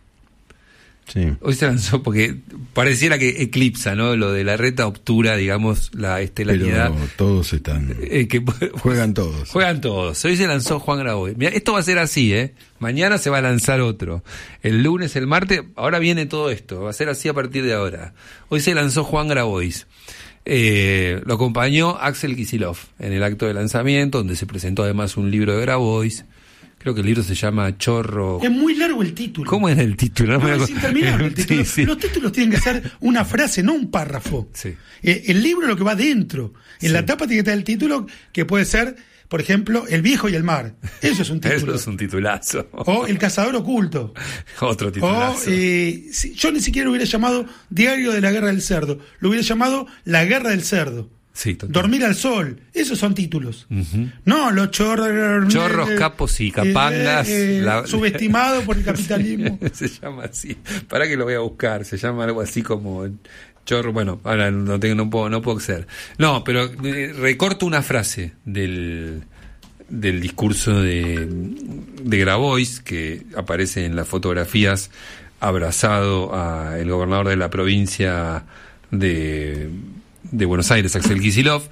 Sí. Hoy se lanzó porque pareciera que eclipsa, ¿no? Lo de Larreta obtura, digamos, la estelaridad. Pero todos están. Eh, que, juegan todos. Juegan todos. Hoy se lanzó Juan Grabois. Mirá, esto va a ser así, ¿eh? Mañana se va a lanzar otro. El lunes, el martes, ahora viene todo esto. Va a ser así a partir de ahora. Hoy se lanzó Juan Grabois. Eh, lo acompañó Axel Kicillof en el acto de lanzamiento, donde se presentó además un libro de Grabois. Creo que el libro se llama Chorro. Es muy largo el título. ¿Cómo es el título? No, no es interminable el título. Sí, sí. Los títulos tienen que ser una frase, no un párrafo. Sí. Eh, el libro es lo que va dentro. En sí. La tapa tiene que estar el título, que puede ser, por ejemplo, El viejo y el mar. Eso es un título. Eso es un titulazo. O El cazador oculto. Otro titulazo. O, eh, si, yo ni siquiera lo hubiera llamado Diario de la Guerra del Cerdo. Lo hubiera llamado La Guerra del Cerdo. Sí, total. Dormir al sol, esos son títulos. Uh-huh. No, los chorros, chorros, eh, capos y capangas. Eh, eh, la... Subestimado por el capitalismo. Se llama así. Para que lo voy a buscar. Se llama algo así como chorro. Bueno, ahora no tengo, no puedo, no puedo acceder. No, pero eh, recorto una frase del del discurso de de Grabois que aparece en las fotografías abrazado a el gobernador de la provincia de de Buenos Aires, Axel Kicillof,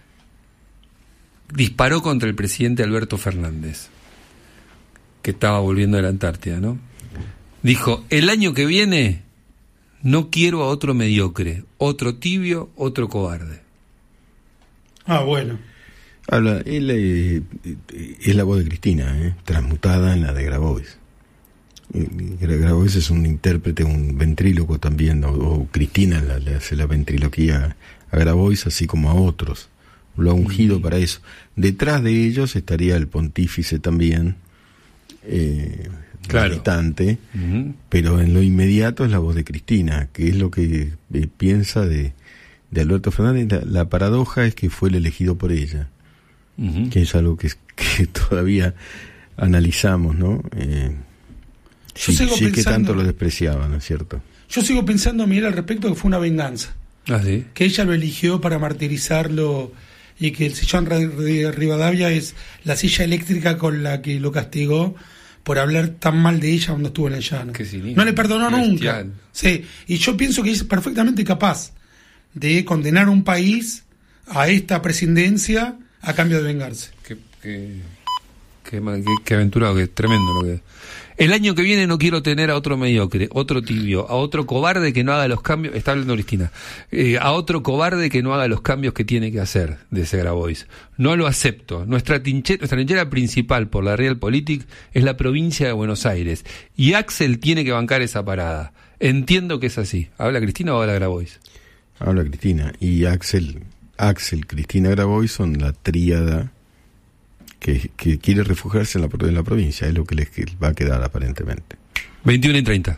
disparó contra el presidente Alberto Fernández, que estaba volviendo de la Antártida, ¿no? Dijo, el año que viene no quiero a otro mediocre, otro tibio, otro cobarde. Ah, bueno. Habla, él eh, es la voz de Cristina, eh, transmutada en la de Grabois. Grabois es un intérprete, un ventríloco también, o, o Cristina le, le hace la ventriloquía a Grabois, así como a otros. Lo ha ungido uh-huh. para eso. Detrás de ellos estaría el pontífice también, eh, claro. militante, uh-huh. pero en lo inmediato es la voz de Cristina, que es lo que eh, piensa de, de Alberto Fernández. La, la paradoja es que fue el elegido por ella, uh-huh. que es algo que, que todavía analizamos, ¿no? Eh, Yo sí, sigo sí pensando, que tanto lo despreciaba, ¿no es cierto? Yo sigo pensando, Miguel, al respecto, que fue una venganza. ¿Ah, sí? Que ella lo eligió para martirizarlo y que el sillón de Rivadavia es la silla eléctrica con la que lo castigó por hablar tan mal de ella cuando estuvo en el llano. No le perdonó nunca. Sí, y yo pienso que es perfectamente capaz de condenar a un país a esta presidencia a cambio de vengarse. Qué, qué, qué, qué, qué aventurado, qué tremendo lo que... El año que viene no quiero tener a otro mediocre, otro tibio, a otro cobarde que no haga los cambios, está hablando Cristina, eh, a otro cobarde que no haga los cambios que tiene que hacer, dice Grabois. No lo acepto. Nuestra trinchera, nuestra trinchera principal por la Realpolitik es la provincia de Buenos Aires. Y Axel tiene que bancar esa parada. Entiendo que es así. ¿Habla Cristina o habla Grabois? Habla Cristina. Y Axel, Axel, Cristina, Grabois son la tríada Que, que quiere refugiarse en la, en la provincia, es lo que les va a quedar aparentemente. veintiuno y treinta.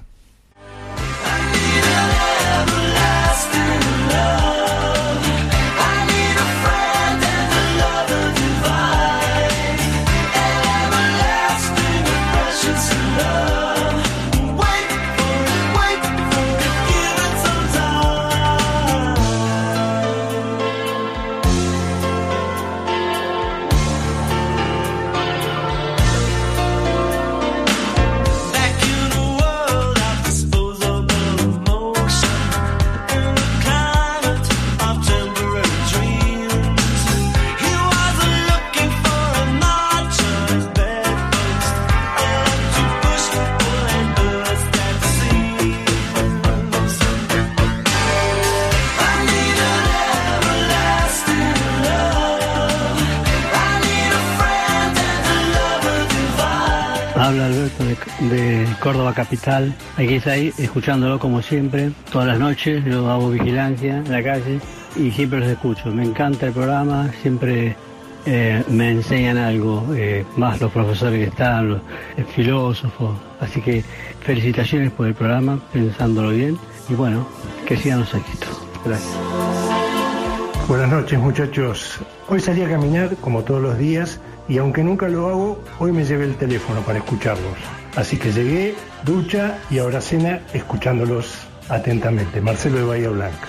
Habla Alberto de, de Córdoba Capital. Aquí está ahí, escuchándolo como siempre, todas las noches. Yo hago vigilancia en la calle y siempre los escucho. Me encanta el programa, siempre eh, me enseñan algo, eh, más los profesores que están, los eh, filósofos. Así que felicitaciones por el programa, pensándolo bien. Y bueno, que sigan los éxitos. Gracias. Buenas noches, muchachos. Hoy salí a caminar como todos los días y aunque nunca lo hago, hoy me llevé el teléfono para escucharlos. Así que llegué, ducha y ahora cena escuchándolos atentamente. Marcelo de Bahía Blanca.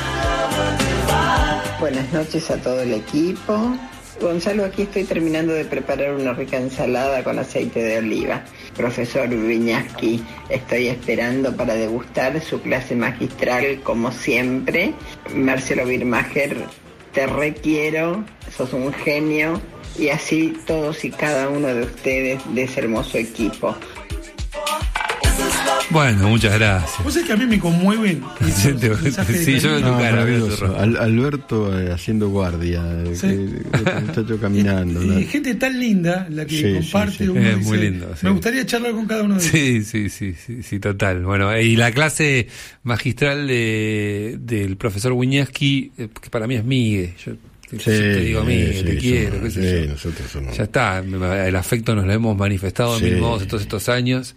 Buenas noches a todo el equipo. Gonzalo, aquí estoy terminando de preparar una rica ensalada con aceite de oliva. Profesor Wiñaski, estoy esperando para degustar su clase magistral como siempre. Marcelo Birmacher, te requiero, sos un genio, y así todos y cada uno de ustedes de ese hermoso equipo. Bueno, muchas gracias. Vos sabés que a mí me conmueven. Sí, te- sí, yo veo tu No, cara, veo tu maravilloso. rostro. Al- Alberto eh, haciendo guardia, eh, Sí. que- otro muchacho caminando. Y, ¿no? y gente tan linda la que Sí, comparte. sí, sí. Uno Es dice, muy lindo, sí. Me gustaría charlar con cada uno de ellos. Sí, sí, sí, sí, sí, total. Bueno, y la clase magistral de, del profesor Wiñaski, eh, que para mí es Migue. Yo te, Sí, te digo Migue, sí, te quiero, somos- qué sé sí, yo. nosotros somos- Ya está, el afecto nos lo hemos manifestado de Sí. mil modos todos estos años.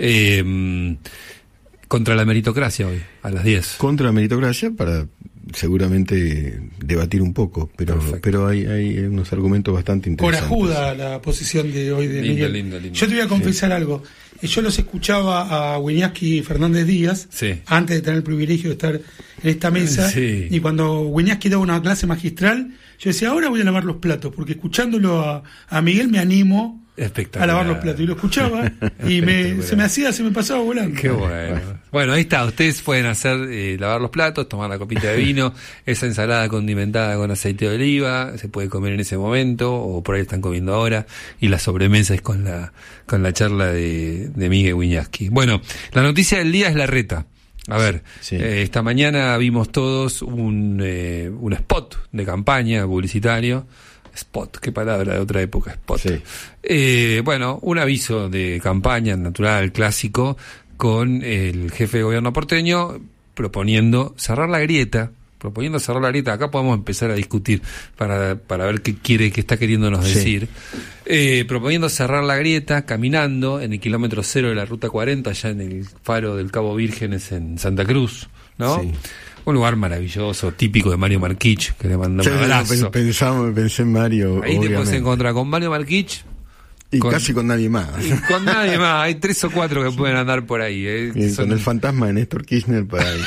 Eh, contra la meritocracia hoy, a las diez. Contra la meritocracia para seguramente debatir un poco, pero Perfecto. pero hay, hay unos argumentos bastante interesantes. Corajuda la posición de hoy de Lindo, Miguel. lindo, lindo. Yo te voy a confesar algo. Yo los escuchaba a Wiñaski Fernández Díaz Sí. antes de tener el privilegio de estar en esta mesa. Sí. Y cuando Wiñaski daba una clase magistral, yo decía, ahora voy a lavar los platos, porque escuchándolo a, a Miguel me animo a Espectacular. lavar los platos. Y lo escuchaba y me, se me hacía, se me pasaba volando. Qué bueno. Bueno, ahí está. Ustedes pueden hacer, eh, lavar los platos, tomar la copita de vino, esa ensalada condimentada con aceite de oliva, se puede comer en ese momento, o por ahí están comiendo ahora, y la sobremesa es con la, con la charla de, de Miguel Wiñaski. Bueno, la noticia del día es la reta. A ver, Sí. eh, esta mañana vimos todos un, eh, un spot de campaña publicitario. Spot, qué palabra de otra época, spot. Sí. Eh, bueno, un aviso de campaña natural, clásico, con el jefe de gobierno porteño proponiendo cerrar la grieta, proponiendo cerrar la grieta. Acá podemos empezar a discutir para, para ver qué quiere, qué está queriéndonos Sí. decir. Eh, proponiendo cerrar la grieta, caminando en el kilómetro cero de la ruta cuarenta, allá en el faro del Cabo Vírgenes en Santa Cruz, ¿no? Sí. Un lugar maravilloso, típico de Mario Marquich, que le manda un Ya abrazo. pensamos, pensé en Mario, Ahí te puedes obviamente. encontrar con Mario Marquich y con- casi con nadie más. y con nadie más. Hay tres o cuatro que pueden andar por ahí. ¿eh? Y Son- con el fantasma de Néstor Kirchner por ahí.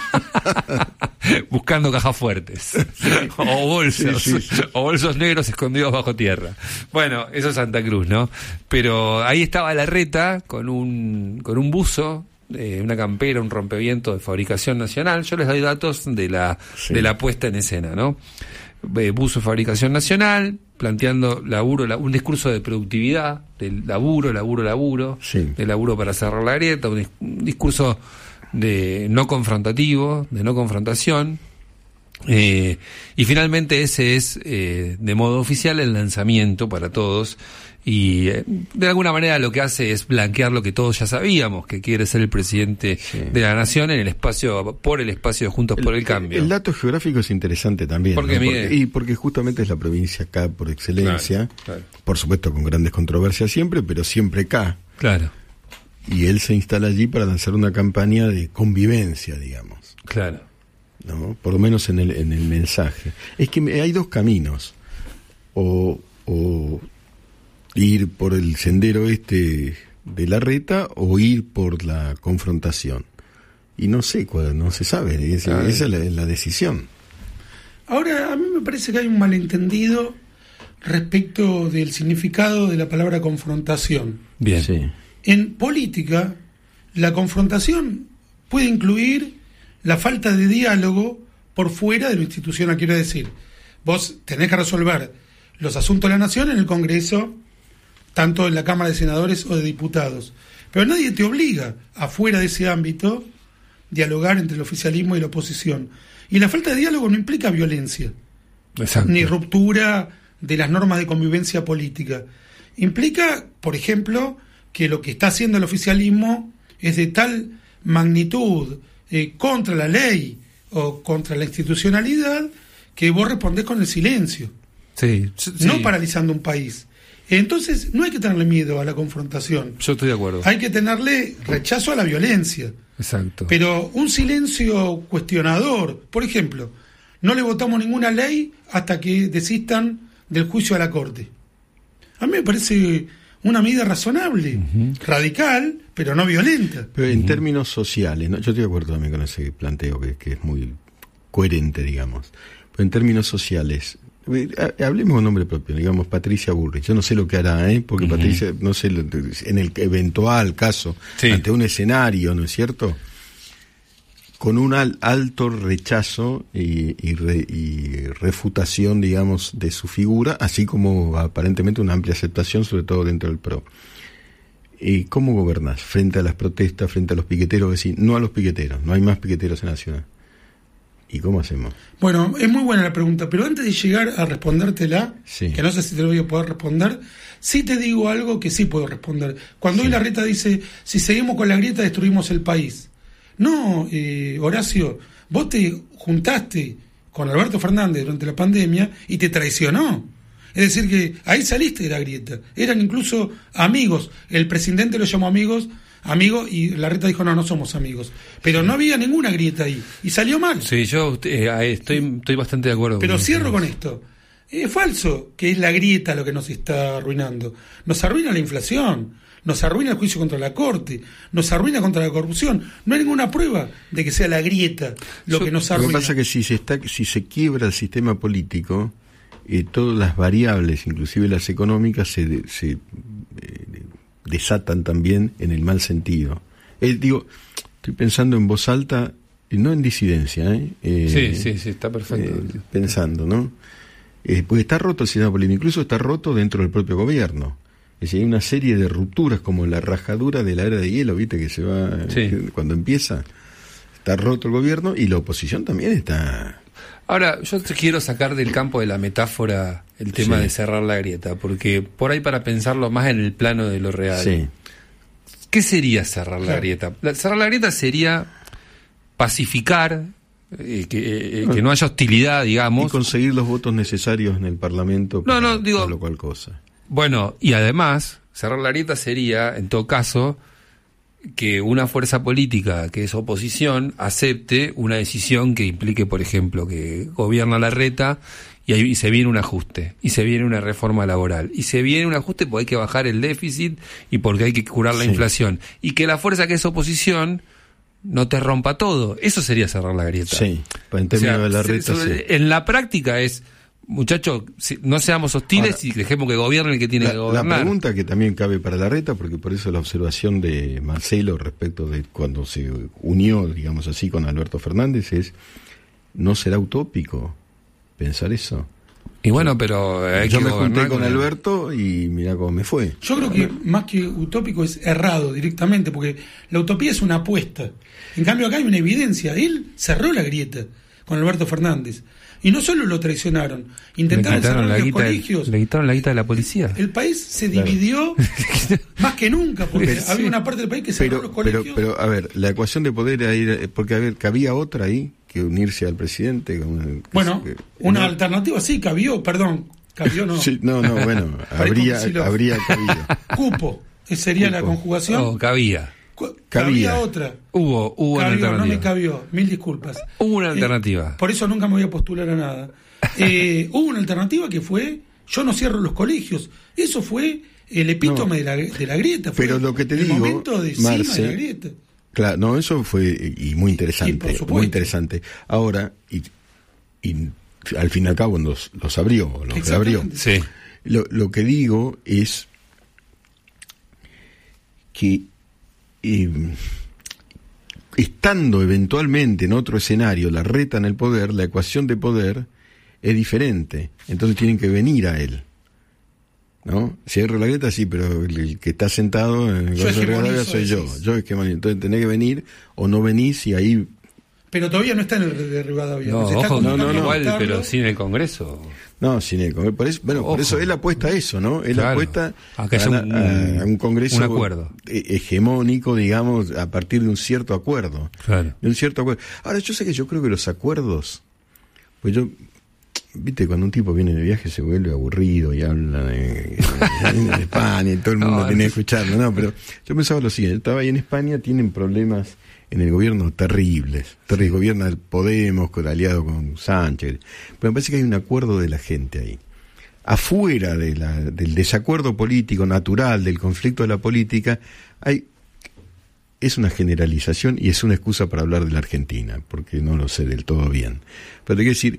buscando cajas fuertes o bolsos Sí, sí, sí. o bolsos negros escondidos bajo tierra. Bueno, eso es Santa Cruz, ¿no? Pero ahí estaba la reta con un con un buzo, eh, una campera, un rompeviento de fabricación nacional. Yo les doy datos de la Sí. de la puesta en escena, ¿no? Eh, buzo de fabricación nacional, planteando laburo, la- un discurso de productividad, del laburo, laburo, laburo, Sí. de laburo para cerrar la grieta, un, dis- un discurso de no confrontativo, de no confrontación. Eh, y finalmente ese es, eh, de modo oficial, el lanzamiento para todos. Y eh, de alguna manera lo que hace es blanquear lo que todos ya sabíamos, que quiere ser el presidente Sí. de la nación en el espacio, por el espacio de Juntos por el Cambio. El dato geográfico es interesante también. ¿Por qué, ¿no? Miguel? Porque- y porque justamente es la provincia acá por excelencia. Claro, claro. Por supuesto con grandes controversias siempre, pero siempre acá. Claro, Y él se instala allí para lanzar una campaña de convivencia, digamos. claro. ¿No? Por lo menos en el, en el mensaje. Es que me- hay dos caminos. O, o ir por el sendero este de la reta o ir por la confrontación. Y no sé cuál, no se sabe. Es- Ah. esa es la, la decisión. Ahora, a mí me parece que hay un malentendido respecto del significado de la palabra confrontación. Bien. Sí. En política, la confrontación puede incluir la falta de diálogo por fuera de lo institucional. Quiero decir, vos tenés que resolver los asuntos de la nación en el Congreso, tanto en la Cámara de Senadores o de Diputados. Pero nadie te obliga, afuera de ese ámbito, dialogar entre el oficialismo y la oposición. Y la falta de diálogo no implica violencia, Exacto. ni ruptura de las normas de convivencia política. Implica, por ejemplo, que lo que está haciendo el oficialismo es de tal magnitud eh, contra la ley o contra la institucionalidad que vos respondés con el silencio, Sí, sí. no paralizando un país. Entonces no hay que tenerle miedo a la confrontación. Yo estoy de acuerdo. Hay que tenerle rechazo a la violencia. Exacto. Pero un silencio cuestionador, por ejemplo, no le votamos ninguna ley hasta que desistan del juicio a la Corte. A mí me parece una medida razonable, uh-huh. radical, pero no violenta. Pero en uh-huh. términos sociales, ¿no? Yo estoy de acuerdo también con ese planteo que, que es muy coherente, digamos. Pero en términos sociales, hablemos en nombre propio, digamos Patricia Bullrich. Yo no sé lo que hará, ¿eh? Porque uh-huh. Patricia, no sé, en el eventual caso, sí. ante un escenario, ¿no es cierto?, con un al, alto rechazo y, y, re, y refutación, digamos, de su figura, así como aparentemente una amplia aceptación, sobre todo dentro del PRO. ¿Y cómo gobernás frente a las protestas, frente a los piqueteros? Decir, no a los piqueteros, no hay más piqueteros en la ciudad. ¿Y cómo hacemos? Bueno, es muy buena la pregunta, pero antes de llegar a respondértela, sí. que no sé si te lo voy a poder responder, sí te digo algo que sí puedo responder. Cuando sí. hoy Larreta dice, si seguimos con la grieta destruimos el país. No, eh, Horacio, vos te juntaste con Alberto Fernández durante la pandemia y te traicionó. Es decir que ahí saliste de la grieta. Eran incluso amigos. El presidente lo llamó amigos, amigos, y Larreta dijo, no, no somos amigos. Pero no había ninguna grieta ahí. Y salió mal. Sí, yo eh, estoy, estoy bastante de acuerdo. Pero con cierro eso. con esto. Es falso que es la grieta lo que nos está arruinando. Nos arruina la inflación. Nos arruina el juicio contra la Corte, nos arruina contra la corrupción. No hay ninguna prueba de que sea la grieta lo Yo, que nos arruina. Lo que pasa es que si se está, si se quiebra el sistema político, eh, todas las variables, inclusive las económicas, se, se eh, desatan también en el mal sentido. Eh, digo, estoy pensando en voz alta, eh, no en disidencia. ¿eh? Eh, sí, sí, sí, está perfecto. Eh, pensando, ¿no? Eh, porque está roto el sistema político, incluso está roto dentro del propio gobierno. Es decir, hay una serie de rupturas como la rajadura de la era de hielo, ¿viste? Que se va sí. cuando empieza. Está roto el gobierno y la oposición también está. Ahora, yo te quiero sacar del campo de la metáfora el tema sí. de cerrar la grieta, porque por ahí para pensarlo más en el plano de lo real. Sí. ¿Qué sería cerrar la grieta? La, cerrar la grieta sería pacificar, eh, que, eh, que no haya hostilidad, digamos. Y conseguir los votos necesarios en el Parlamento para, no, no, digo, para lo cual cosa. Bueno, y además, cerrar la grieta sería, en todo caso, que una fuerza política que es oposición acepte una decisión que implique, por ejemplo, que gobierna Larreta y, ahí, y se viene un ajuste, y se viene una reforma laboral, y se viene un ajuste porque hay que bajar el déficit y porque hay que curar la sí. inflación, y que la fuerza que es oposición no te rompa todo. Eso sería cerrar la grieta. Sí, en términos o sea, de Larreta, se, sí. En la práctica es... Muchachos, no seamos hostiles. Ahora, y dejemos que gobierne el que tiene la, que gobernar. La pregunta que también cabe para Larreta, porque por eso la observación de Marcelo respecto de cuando se unió, digamos así, con Alberto Fernández es, ¿no será utópico pensar eso? Y bueno, pero hay yo que me junté con, con Alberto y mirá cómo me fue. Yo creo que más que utópico es errado directamente, porque la utopía es una apuesta. En cambio acá hay una evidencia. Él cerró la grieta con Alberto Fernández. Y no solo lo traicionaron, intentaron cerrar los colegios. Le quitaron la guita de la policía. El país se dividió claro. más que nunca, porque pero, había sí. una parte del país que cerró pero, los colegios. Pero, pero, a ver, la ecuación de poder era ir, porque a ver, cabía otra ahí que unirse al presidente. Con, bueno, que, una no. alternativa sí cabió, perdón, cabió no. Sí, no, no, bueno, habría, habría cabido. Cupo, sería Cupo. la conjugación. No, cabía. Cabía Cabía otra. Hubo, hubo cabió, una alternativa. No me cabió, mil disculpas. Hubo una alternativa. Eh, por eso nunca me voy a postular a nada. Eh, hubo una alternativa que fue, yo no cierro los colegios. Eso fue el epítome no, de, la, de la grieta. Fue pero lo que te el digo, momento de Marce, cima de la grieta. Claro, no, eso fue y muy interesante, y muy interesante. Ahora, y, y al fin y al cabo los, los abrió, los abrió. Sí. Lo, lo que digo es que eh, estando eventualmente en otro escenario Larreta en el poder, la ecuación de poder es diferente. Entonces tienen que venir a él, ¿no? Cierro la grieta, sí, pero el, el que está sentado en el Consejo de Rivadavia soy yo. Yo es que entonces tenés que venir o no venís y ahí pero todavía no está en el de Rivadavia. No, Se está ojo, no, no, no, igual, buscarlo. pero sin el Congreso. No, sin el Congreso. Por eso, bueno, Ojo. por eso él apuesta a eso, ¿no? Él Claro. apuesta A que haya a, un- a- a un Congreso un acuerdo. he- hegemónico, digamos, a partir de un cierto acuerdo. Claro. De un cierto acuerdo. Ahora, yo sé que yo creo que los acuerdos, pues yo, viste, cuando un tipo viene de viaje se vuelve aburrido y habla de, de España y todo el mundo No, tiene que no. escucharlo, ¿no? Pero yo pensaba lo siguiente, estaba ahí en España, tienen problemas en el gobierno terribles. Terribles. Gobierna el Podemos, con, aliado con Sánchez. Pero me parece que hay un acuerdo de la gente ahí. Afuera de la, del desacuerdo político natural, del conflicto de la política, hay es una generalización y es una excusa para hablar de la Argentina, porque no lo sé del todo bien. Pero hay que decir,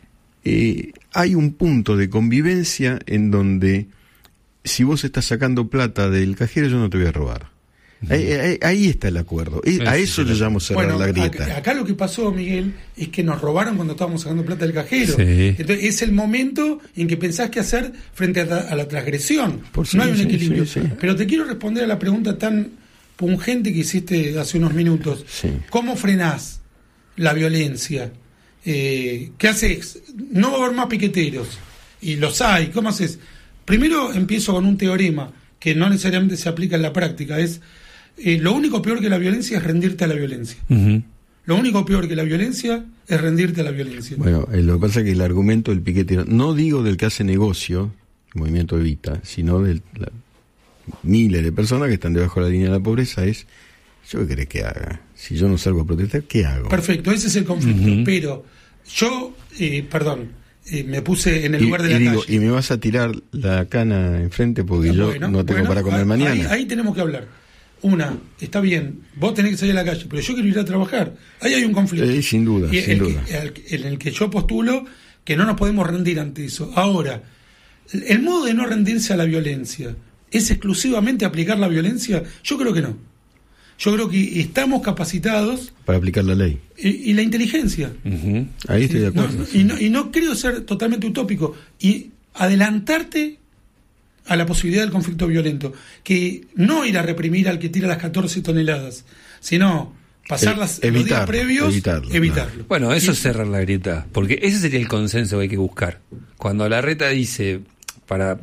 eh, hay un punto de convivencia en donde si vos estás sacando plata del cajero, yo no te voy a robar. Ahí, ahí, ahí está el acuerdo. Eh, a eso yo llamo cerrar Bueno, la grieta. Acá, acá lo que pasó, Miguel, es que nos robaron cuando estábamos sacando plata del cajero. Sí. Entonces es el momento en que pensás qué hacer frente a, la- a la transgresión. Por sí, no hay un sí, equilibrio. sí, sí. Pero te quiero responder a la pregunta tan pungente que hiciste hace unos minutos. Sí. ¿Cómo frenás la violencia? Eh, ¿Qué haces? No va a haber más piqueteros. Y los hay. ¿Cómo haces? Primero empiezo con un teorema que no necesariamente se aplica en la práctica. Es eh, lo único peor que la violencia es rendirte a la violencia. Ujú. Lo único peor que la violencia es rendirte a la violencia. Bueno, eh, lo que pasa es que el argumento del piquetero, no digo del que hace negocio, el movimiento Evita, sino de la, miles de personas que están debajo de la línea de la pobreza, es, ¿yo qué querés que haga? Si yo no salgo a protestar, ¿qué hago? Perfecto, ese es el conflicto. Ujú. Pero yo, eh, perdón, eh, me puse en el Y, lugar de y la digo, calle. y me vas a tirar la cana enfrente porque yo Bueno, no tengo bueno, para comer ahí- mañana. Ahí, ahí tenemos que hablar. Una, está bien, vos tenés que salir a la calle, pero yo quiero ir a trabajar. Ahí hay un conflicto. Sí, sin duda, Y sin el duda. que- el- en el que yo postulo que no nos podemos rendir ante eso. Ahora, el modo de no rendirse a la violencia, ¿es exclusivamente aplicar la violencia? Yo creo que no. Yo creo que estamos capacitados Para aplicar la ley. y, y la inteligencia. Ujú. Ahí estoy de No, acuerdo. y, no, y no creo ser totalmente utópico. Y adelantarte a la posibilidad del conflicto violento. Que no ir a reprimir al que tira las catorce toneladas, sino pasar E- las, los días evitarlo, previos, evitarlo, evitarlo. Bueno, eso Y- es cerrar la grieta, porque ese sería el consenso que hay que buscar. Cuando Larreta dice, para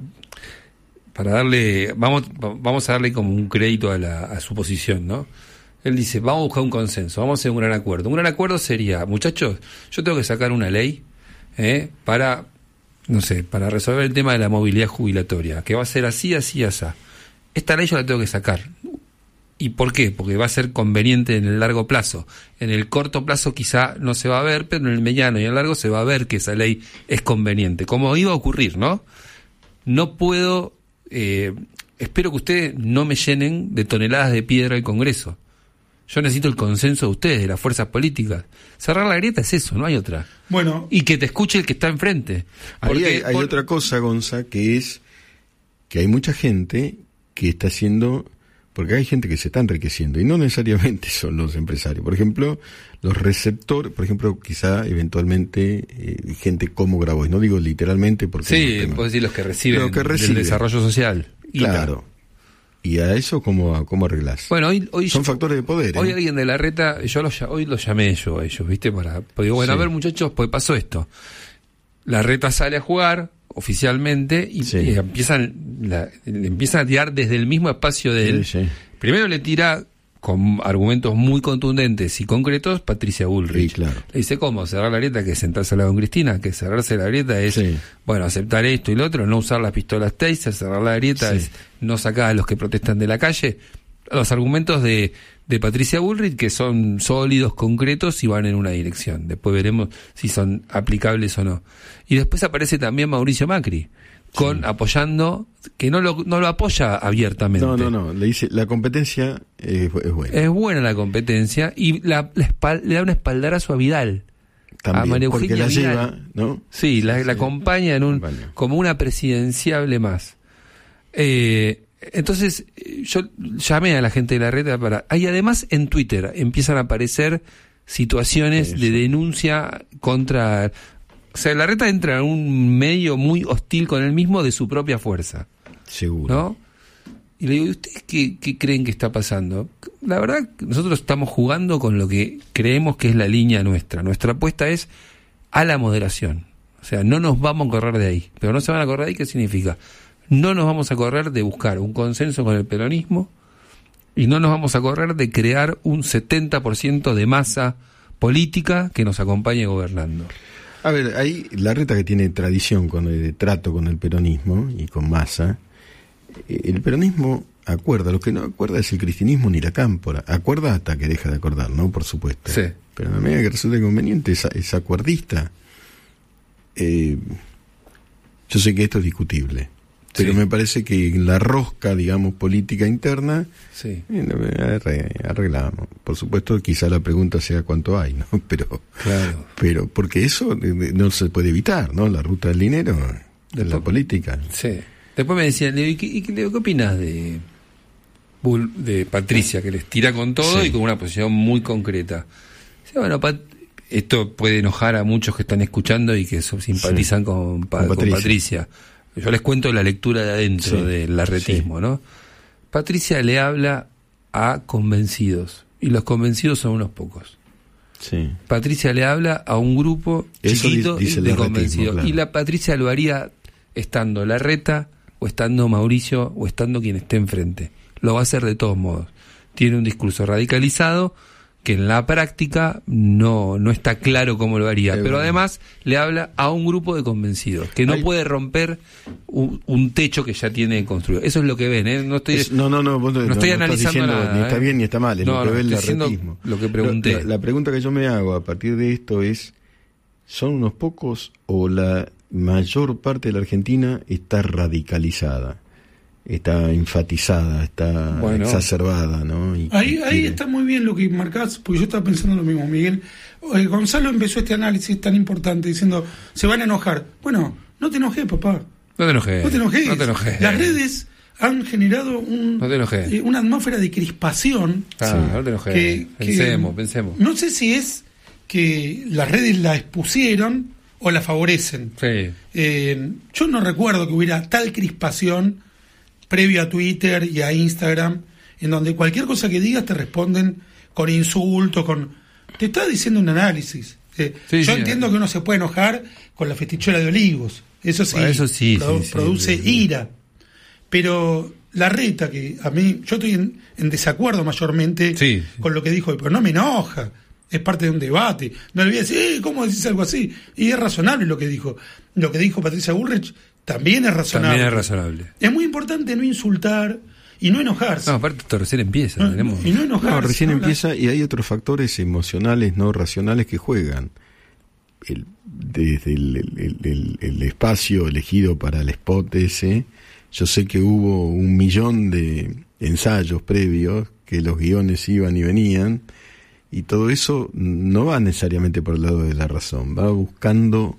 para darle, vamos vamos a darle como un crédito a, la, a su posición, ¿no? Él dice, vamos a buscar un consenso, vamos a hacer un gran acuerdo. Un gran acuerdo sería, muchachos, yo tengo que sacar una ley ¿eh? para, no sé, para resolver el tema de la movilidad jubilatoria, que va a ser así, así, así. Esta ley yo la tengo que sacar. ¿Y por qué? Porque va a ser conveniente en el largo plazo. En el corto plazo quizá no se va a ver, pero en el mediano y en el largo se va a ver que esa ley es conveniente. Como iba a ocurrir, ¿no? No puedo... Eh, espero que ustedes no me llenen de toneladas de piedra el Congreso. Yo necesito el consenso de ustedes, de las fuerzas políticas. Cerrar la grieta es eso, no hay otra. Bueno, Y que te escuche el que está enfrente. Ahí Porque- hay, hay por- otra cosa, Gonza, que es que hay mucha gente que está haciendo, porque hay gente que se está enriqueciendo y no necesariamente son los empresarios. Por ejemplo, los receptores, por ejemplo, quizá eventualmente eh, gente como Grabois, no digo literalmente porque Sí, no tengo- puedo decir los que reciben Lo que del reciben. desarrollo social. Y claro. Y a eso cómo cómo arreglás. Bueno, hoy, hoy Son yo- factores de poder. ¿eh? Hoy alguien de la reta, yo lo, ll- hoy lo llamé yo a ellos, ¿viste? Para, pues digo, bueno, Sí. a ver muchachos, pues pasó esto. La reta sale a jugar oficialmente y, Sí. y empiezan, la- le empiezan a tirar desde el mismo espacio de él. Sí, sí. Primero le tira con argumentos muy contundentes y concretos Patricia Bullrich. Sí, claro. Le dice, ¿cómo? Cerrar la grieta, que es sentarse al lado con Cristina, que cerrarse la grieta es, Sí. bueno, aceptar esto y lo otro, no usar las pistolas taser, cerrar la grieta Sí. es no sacar a los que protestan de la calle. Los argumentos de, de Patricia Bullrich que son sólidos, concretos y van en una dirección. Después veremos si son aplicables o no. Y después aparece también Mauricio Macri, con apoyando, que no lo, no lo apoya abiertamente. No, no, no. Le dice, la competencia eh, es buena. Es buena la competencia y la, la espal- le da una espaldarazo a Vidal. También, a María porque Eugenia la Vidal. lleva, ¿no? Sí, la, la acompaña en un acompaña. como una presidenciable más. Eh, entonces, eh, yo llamé a la gente de la reta para... Y además en Twitter empiezan a aparecer situaciones Sí, de sí. denuncia contra... O sea, la reta entra en un medio muy hostil con él mismo de su propia fuerza, Seguro. ¿no? Y le digo, ¿y ustedes qué, qué creen que está pasando? La verdad, nosotros estamos jugando con lo que creemos que es la línea nuestra. Nuestra apuesta es a la moderación. O sea, no nos vamos a correr de ahí. Pero no se van a correr de ahí, ¿qué significa? No nos vamos a correr de buscar un consenso con el peronismo y no nos vamos a correr de crear un setenta por ciento de masa política que nos acompañe gobernando. A ver, ahí Larreta, que tiene tradición con el trato con el peronismo y con Massa, el peronismo acuerda, lo que no acuerda es el cristianismo ni la cámpora. Acuerda hasta que deja de acordar, ¿no? Por supuesto. Sí. Pero en la medida que resulta conveniente es, es acuerdista. Eh, yo sé que esto es discutible, pero sí. me parece que la rosca, digamos, política interna, sí. eh, arreglamos. Por supuesto, quizá la pregunta sea cuánto hay, ¿no? Pero, claro. pero porque eso no se puede evitar, ¿no? La ruta del dinero de la política. Sí. Después me decían, ¿y qué, y qué, qué opinas de, de Patricia, que les tira con todo sí. y con una posición muy concreta? Sí, bueno, Pat, esto puede enojar a muchos que están escuchando y que simpatizan sí. con, pa, con, Patricia. con Patricia. Yo les cuento la lectura de adentro sí. del larretismo, sí. ¿no? Patricia le habla a convencidos, y los convencidos son unos pocos. Sí. Patricia le habla a un grupo Eso chiquito dice de convencidos. Claro. Y la Patricia lo haría estando Larreta, o estando Mauricio, o estando quien esté enfrente. Lo va a hacer de todos modos. Tiene un discurso radicalizado que en la práctica no, no está claro cómo lo haría, eh, pero bueno. además le habla a un grupo de convencidos que no Hay... puede romper un, un techo que ya tiene construido. Eso es lo que ven, ¿eh? No estoy, es, no, no, no, vos no, no estoy no analizando diciendo, nada, ni está ¿eh? bien ni está mal, es no, lo que no, ve el estoy larretismo. Lo que pregunté. La, la pregunta que yo me hago a partir de esto es, ¿son unos pocos o la mayor parte de la Argentina está radicalizada? Está enfatizada, está bueno, exacerbada, ¿no? Y, ahí y ahí está muy bien lo que marcás, porque yo estaba pensando lo mismo, Miguel. Eh, Gonzalo empezó este análisis tan importante diciendo, se van a enojar. Bueno, no te enojes, papá. No te enojes. No te enojes. No te enojes. Las redes han generado un, no te enojes. Eh, una atmósfera de crispación. Ah, sí, no te enojes. Que, pensemos, que, pensemos. No sé si es que las redes la expusieron o la favorecen. Sí. Eh, yo no recuerdo que hubiera tal crispación previo a Twitter y a Instagram, en donde cualquier cosa que digas te responden con insultos, con... Te está diciendo un análisis. Eh, sí, yo sí, entiendo eh. que uno se puede enojar con la festichuela de Olivos. Eso sí, eso sí, produ- sí produce sí, sí. ira. Pero Larreta, que a mí... Yo estoy en, en desacuerdo mayormente sí, sí. con lo que dijo, pero no me enoja. Es parte de un debate. No le voy a decir, eh, ¿cómo decís algo así? Y es razonable lo que dijo. Lo que dijo Patricia Bullrich también es razonable. También es razonable. Es muy importante no insultar y no enojarse. No, aparte esto recién empieza. No, tenemos... Y no enojarse. No, recién ¿no? empieza y hay otros factores emocionales, no racionales que juegan. El, desde el, el, el, el espacio elegido para el spot ese, yo sé que hubo un millón de ensayos previos, que los guiones iban y venían, y todo eso no va necesariamente por el lado de la razón, va buscando...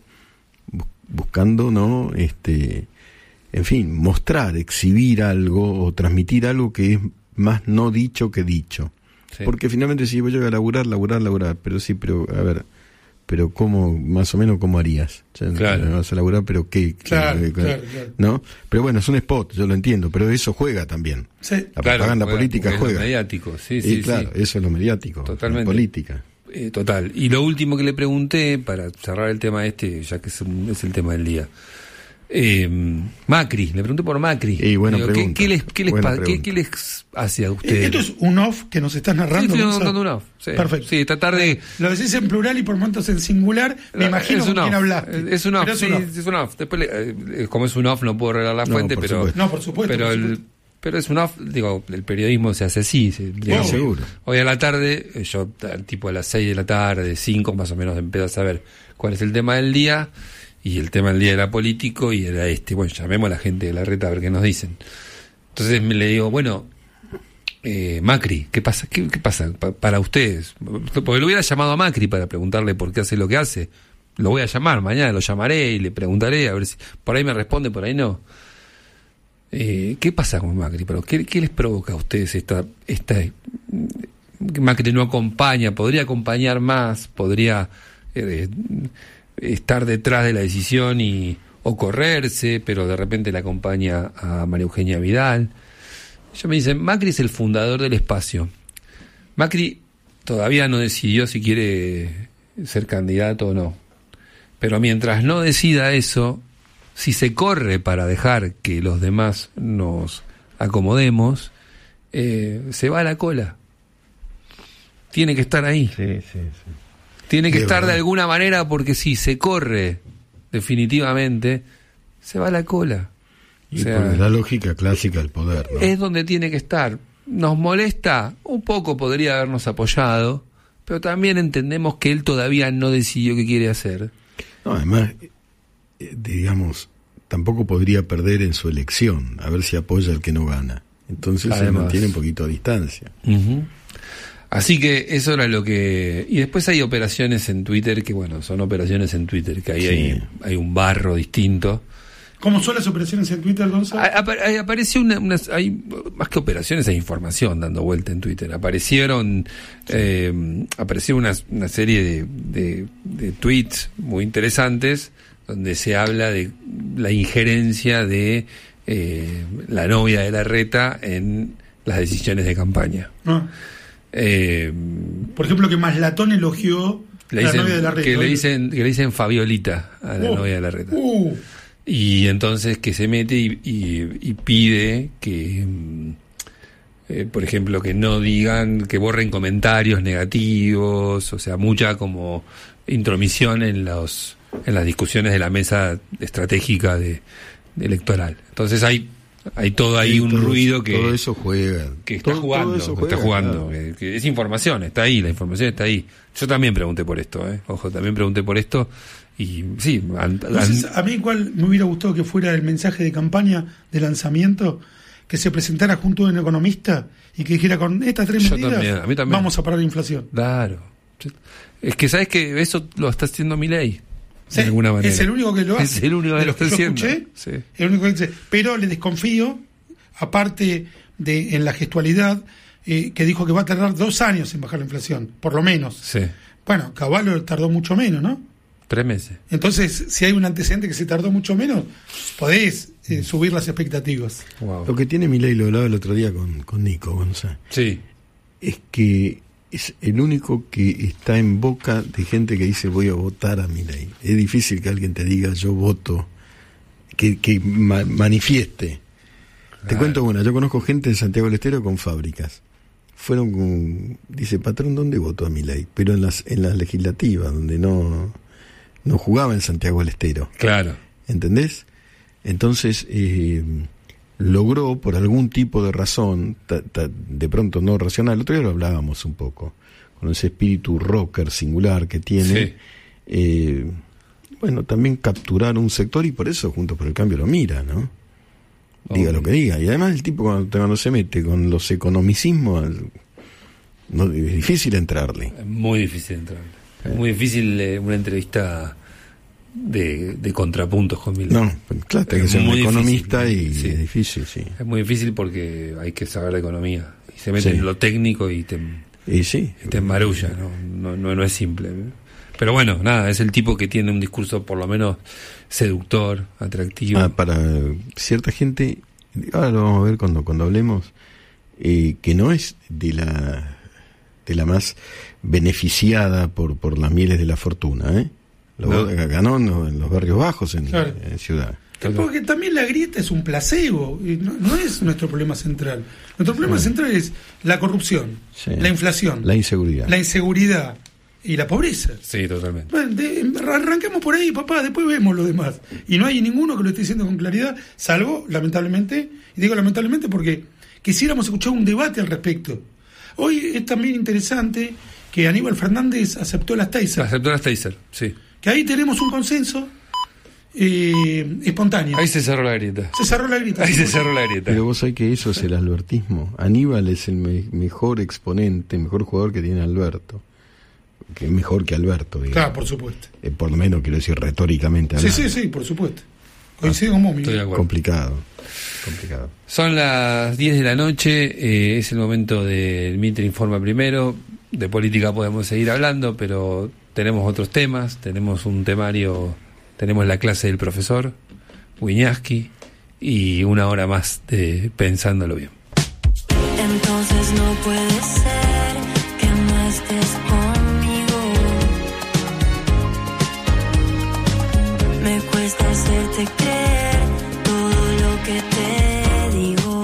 buscando, ¿no? Este, en fin, mostrar, exhibir algo o transmitir algo que es más no dicho que dicho. Sí. Porque finalmente si voy a laburar, laburar, laburar, pero sí, pero a ver, pero cómo, más o menos cómo harías. O sea, claro. Vas a laburar, pero qué, claro, qué, claro, claro. ¿no? Pero bueno, es un spot, yo lo entiendo, pero eso juega también. Sí. La claro, propaganda juega, política juega. Es lo mediático, sí, y sí, claro, sí. eso es lo mediático. Totalmente. La política. Eh, total. Y lo último que le pregunté, para cerrar el tema este, ya que es, un, es el tema del día. Eh, Macri, le pregunté por Macri. Y buena Digo, pregunta. ¿qué, qué, les, qué, les buena pa, pregunta. ¿qué, ¿Qué les hace a ustedes? Esto es un off que nos estás narrando. Sí, estoy contando un off. Sí. Perfecto. Sí, tratar de... Lo decís en plural y por momentos en singular. Me imagino con quién hablaste. Es un off, sí, es un off. es un off. Después, le, eh, como es un off, no puedo revelar la No, fuente, por pero... supuesto. No, por supuesto. Pero por el... supuesto. Pero es un off, digo, el periodismo se hace así. Se, digo, Oh, seguro. Hoy a la tarde, yo tipo a las seis de la tarde, cinco más o menos, empiezo a saber cuál es el tema del día, y el tema del día era político y era este. Bueno, llamemos a la gente de Larreta a ver qué nos dicen. Entonces me le digo, bueno, eh, Macri, ¿qué pasa? ¿Qué, qué pasa pa, para ustedes? Porque lo hubiera llamado a Macri para preguntarle por qué hace lo que hace. Lo voy a llamar, mañana lo llamaré y le preguntaré, a ver si por ahí me responde, por ahí no. Eh, ¿Qué pasa con Macri? ¿Pero qué, qué les provoca a ustedes esta, esta Macri no acompaña, podría acompañar más, podría eh, estar detrás de la decisión y o correrse, pero de repente la acompaña a María Eugenia Vidal? Ellos me dicen, Macri es el fundador del espacio. Macri todavía no decidió si quiere ser candidato o no. Pero mientras no decida eso, si se corre para dejar que los demás nos acomodemos, eh, se va a la cola. Tiene que estar ahí. Sí, sí, sí. Tiene que De estar verdad. de alguna manera, porque si se corre definitivamente, se va a la cola. Y O sea, por la lógica clásica del poder, ¿no? es donde tiene que estar. Nos molesta, un poco podría habernos apoyado, pero también entendemos que él todavía no decidió qué quiere hacer. No, además, eh, digamos, tampoco podría perder en su elección, a ver si apoya al que no gana. Entonces se Además. mantiene un poquito a distancia. Ujú. Así que eso era lo que... Y después hay operaciones en Twitter que, bueno, son operaciones en Twitter, que ahí Sí. hay, hay un barro distinto. ¿Cómo son las operaciones en Twitter, Gonzalo? A- apa- ahí apareció una, unas- hay más que operaciones, hay información dando vuelta en Twitter. Aparecieron eh, apareció una, una serie de, de, de tweets muy interesantes donde se habla de la injerencia de eh, la novia de Larreta en las decisiones de campaña. Ah. Eh, Por ejemplo, que Maslatón elogió le a la dicen, novia de la red. que le dicen que le dicen Fabiolita a la Uh, novia de Larreta. Uh, Y entonces que se mete y, y- y pide que, mm, eh, por ejemplo, que no digan, que borren comentarios negativos, o sea, mucha como intromisión en los en las discusiones de la mesa estratégica de, de electoral. Entonces hay hay todo ahí Sí, un todo ruido eso- que todo eso juega. que está Todo- jugando, todo eso que está juega, jugando, claro. que, que es información, está ahí, la información está ahí. Yo también pregunté por esto, ¿eh? Ojo, también pregunté por esto y sí, an- entonces, an- a mí igual me hubiera gustado que fuera el mensaje de campaña de lanzamiento, que se presentara junto a un economista y que dijera, con estas tres Yo medidas también, a mí también. vamos a parar la inflación. Claro. Es que sabes que eso lo está haciendo Milei. Sí, de alguna manera. es el único que lo hace. Es el único que De lo los que está yo haciendo. escuché, Sí. el único que dice, pero le desconfío, aparte de en la gestualidad, eh, que dijo que va a tardar dos años en bajar la inflación, por lo menos. Sí. Bueno, Caballo tardó mucho menos, ¿no? Tres meses. Entonces, si hay un antecedente que se tardó mucho menos, podés eh, subir las expectativas. Wow. Lo que tiene Milei, lo hablaba el otro día con, con Nico González, Sí. es que es el único que está en boca de gente que dice voy a votar a Milei. Es difícil que alguien te diga yo voto, que, que ma- manifieste. Te Claro. cuento una, yo conozco gente de Santiago del Estero con fábricas. Fueron con, dice, patrón, ¿dónde votó a Milei? Pero en las en las legislativas, donde no no jugaba en Santiago del Estero. Claro. ¿Entendés? Entonces, eh, logró, por algún tipo de razón, ta- ta- de pronto no racional, el otro día lo hablábamos un poco, con ese espíritu rocker singular que tiene, Sí. eh, bueno, también capturar un sector, y por eso Juntos por el Cambio lo mira, ¿no? Diga Obvio. lo que diga. Y además el tipo cuando, cuando se mete con los economicismos, no, es difícil entrarle. Es muy difícil entrar. Es muy difícil eh, una entrevista de, de contrapuntos con Milei. No, claro, hay que Es ser un muy economista difícil, y sí. es difícil, sí. Es muy difícil porque hay que saber de economía. Y se mete Sí. en lo técnico y te, Y sí. y te enmarulla. ¿no? No, no, no es simple. Pero bueno, nada, es el tipo que tiene un discurso por lo menos seductor, atractivo. Ah, para cierta gente, ahora lo vamos a ver cuando cuando hablemos, eh, que no es de la de la más beneficiada por por las mieles de la fortuna, ¿eh? Lo, No. ganó en los, en los barrios bajos en, Claro. en ciudad. Porque también la grieta es un placebo, y no, no es nuestro problema central. Nuestro problema Sí. central es la corrupción, Sí. la inflación, La inseguridad. la inseguridad y la pobreza. Sí, totalmente. Bueno, de- arranquemos por ahí, papá, después vemos lo demás. Y no hay ninguno que lo esté diciendo con claridad, salvo, lamentablemente, y digo lamentablemente porque quisiéramos escuchar un debate al respecto. Hoy es también interesante que Aníbal Fernández aceptó las Taser, Aceptó las Taser, sí. que ahí tenemos un consenso eh, espontáneo. Ahí se cerró la grieta. Se cerró la grieta. Ahí se cerró la grieta. Pero vos sabés que eso es el albertismo. Aníbal es el me- mejor exponente, mejor jugador que tiene Alberto. Que es mejor que Alberto, digamos. Claro, por supuesto. Eh, por lo menos quiero decir retóricamente Sí, hablando. sí, sí, por supuesto. Coincido con vos, Miguel. Estoy de acuerdo. Complicado. Complicado. Son las diez de la noche, eh, es el momento del Mitre Informa primero. De política podemos seguir hablando, pero tenemos otros temas. Tenemos un temario, tenemos la clase del profesor Wiñaski y una hora más de Pensándolo Bien. entonces no puede ser que no estés conmigo. Me cuesta hacerte creer todo lo que te digo.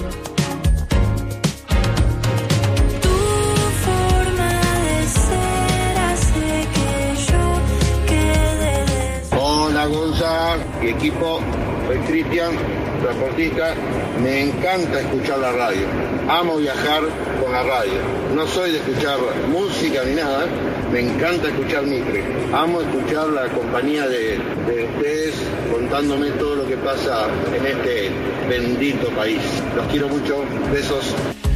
Tu forma de ser hace que yo quede des- Hola Gonza y equipo, soy Cristian, transportista. Me encanta escuchar la radio. Amo viajar con la radio. No soy de escuchar música ni nada. Me encanta escuchar Mitre. Amo escuchar la compañía de, de ustedes contándome todo lo que pasa en este bendito país. Los quiero mucho. Besos.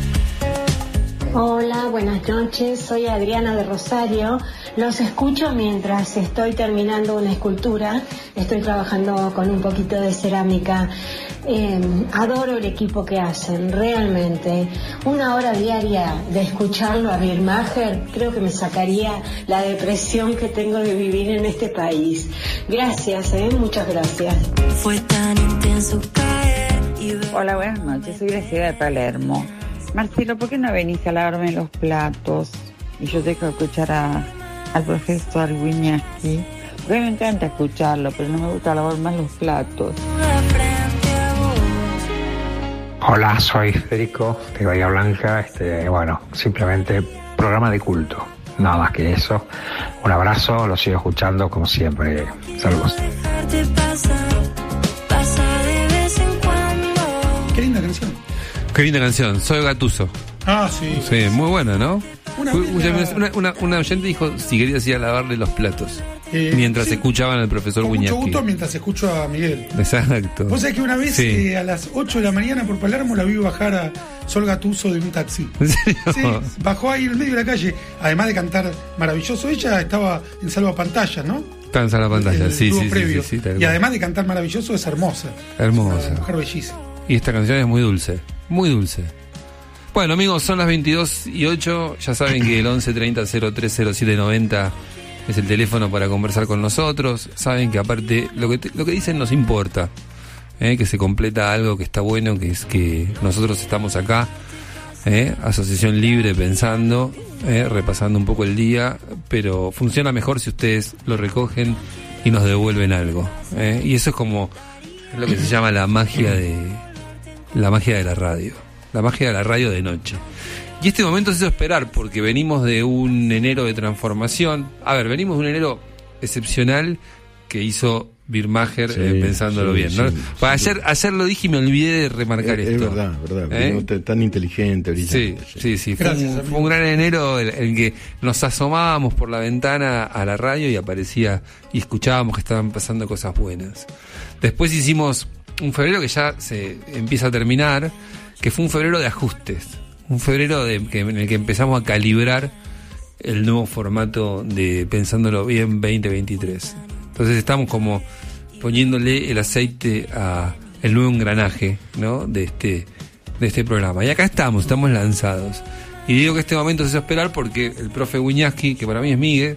Hola, buenas noches. Soy Adriana de Rosario. Los escucho mientras estoy terminando una escultura. Estoy trabajando con un poquito de cerámica. Eh, adoro el equipo que hacen, realmente. Una hora diaria de escucharlo a Birmacher creo que me sacaría la depresión que tengo de vivir en este país. Gracias, eh, muchas gracias. Fue tan intenso caer y ver- Hola, buenas noches. Soy Graciela de Palermo. Marcelo, ¿por qué no venís a lavarme los platos? Y yo dejo de escuchar a, al profesor Wiñaski. Porque a mí me encanta escucharlo, pero no me gusta lavar más los platos. Hola, soy Federico de Bahía Blanca. Este, bueno, simplemente programa de culto. Nada más que eso. Un abrazo, lo sigo escuchando como siempre. Saludos. Qué linda canción. Qué linda canción, Soy Gatuso. Ah, sí. Sí, muy buena, ¿no? Una Fue- vez la- una, una, una oyente dijo si querías ir a lavarle los platos. Eh, mientras sí. escuchaban al profesor Con mucho Wiñaski. gusto mientras escucho a Miguel. Exacto. Vos sabés que una vez Sí. eh, a las ocho de la mañana por Palermo la vi bajar a Sol Gatuso de un taxi. ¿En serio? Sí, bajó ahí en el medio de la calle. Además de cantar maravilloso, ella estaba en salvapantallas, ¿no? Están en la pantalla, El sí, dúo sí, sí, previo. sí, sí, tal Y cual. además de cantar maravilloso, es hermosa. Hermosa. Una mujer bellísima. Y esta canción es muy dulce, muy dulce. Bueno, amigos, son las veintidós y ocho. Ya saben que el once treinta cero tres cero siete noventa es el teléfono para conversar con nosotros. Saben que aparte lo que, te- lo que dicen nos importa. ¿eh? Que se completa algo que está bueno, que es que nosotros estamos acá, ¿eh? Asociación Libre, pensando, ¿eh? repasando un poco el día, pero funciona mejor si ustedes lo recogen y nos devuelven algo. ¿eh? Y eso es como lo que se llama la magia de la magia de la radio. La magia de la radio de noche. Y este momento se hizo esperar porque venimos de un enero de transformación. A ver, venimos de un enero excepcional que hizo Birmacher, Sí, eh, pensándolo sí, bien, ¿no? sí, Para sí. ayer, ayer lo dije y me olvidé de remarcar Es, esto. es verdad, verdad. ¿Eh? No, t- tan inteligente, Sí, brillante. sí, sí. Fue, Gracias, un, amigo. fue un gran enero el, el que nos asomábamos por la ventana a la radio y aparecía y escuchábamos que estaban pasando cosas buenas. Después hicimos un febrero que ya se empieza a terminar, que fue un febrero de ajustes. Un febrero de, que, en el que empezamos a calibrar el nuevo formato de Pensándolo Bien veinte veintitrés. Entonces estamos como poniéndole el aceite a el nuevo engranaje, ¿no? de este de este programa. Y acá estamos, estamos lanzados. Y digo que este momento se hizo esperar porque el profe Wiñaski, que para mí es Migue,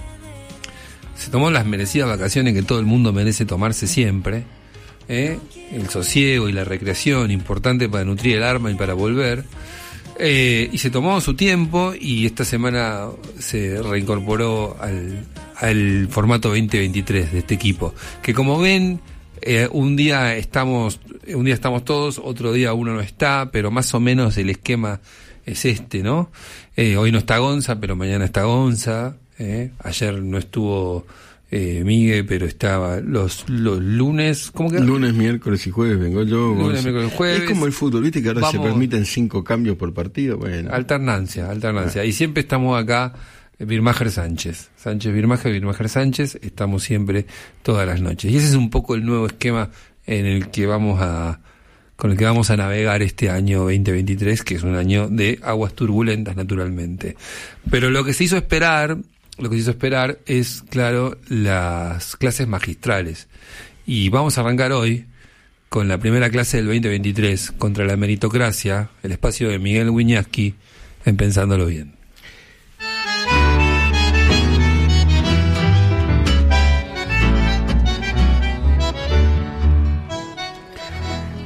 se tomó las merecidas vacaciones que todo el mundo merece tomarse siempre. ¿eh? El sosiego y la recreación, importante para nutrir el alma y para volver. Eh, y se tomó su tiempo y esta semana se reincorporó al, al formato veinte veintitrés de este equipo. Que como ven, eh, un día estamos, un día estamos todos, otro día uno no está, pero más o menos el esquema es este, ¿no? Eh, hoy no está Gonza, pero mañana está Gonza. ¿eh? Ayer no estuvo eh, Migue, pero estaba los, los lunes, ¿cómo que? Lunes, miércoles y jueves vengo yo. Lunes, Gonza. miércoles, jueves. Es como el fútbol, viste que ahora Vamos- se permiten cinco cambios por partido. Bueno, Alternancia, alternancia. Y siempre estamos acá, eh, Birmacher Sánchez. Sánchez Birmacher, Birmacher Sánchez, estamos siempre todas las noches. Y ese es un poco el nuevo esquema en el que vamos a, con el que vamos a navegar este año veinte veintitrés, que es un año de aguas turbulentas, naturalmente. Pero lo que se hizo esperar, lo que se hizo esperar es, claro, las clases magistrales. Y vamos a arrancar hoy con la primera clase del veinte veintitrés contra la meritocracia, el espacio de Miguel Wiñaski en Pensándolo Bien.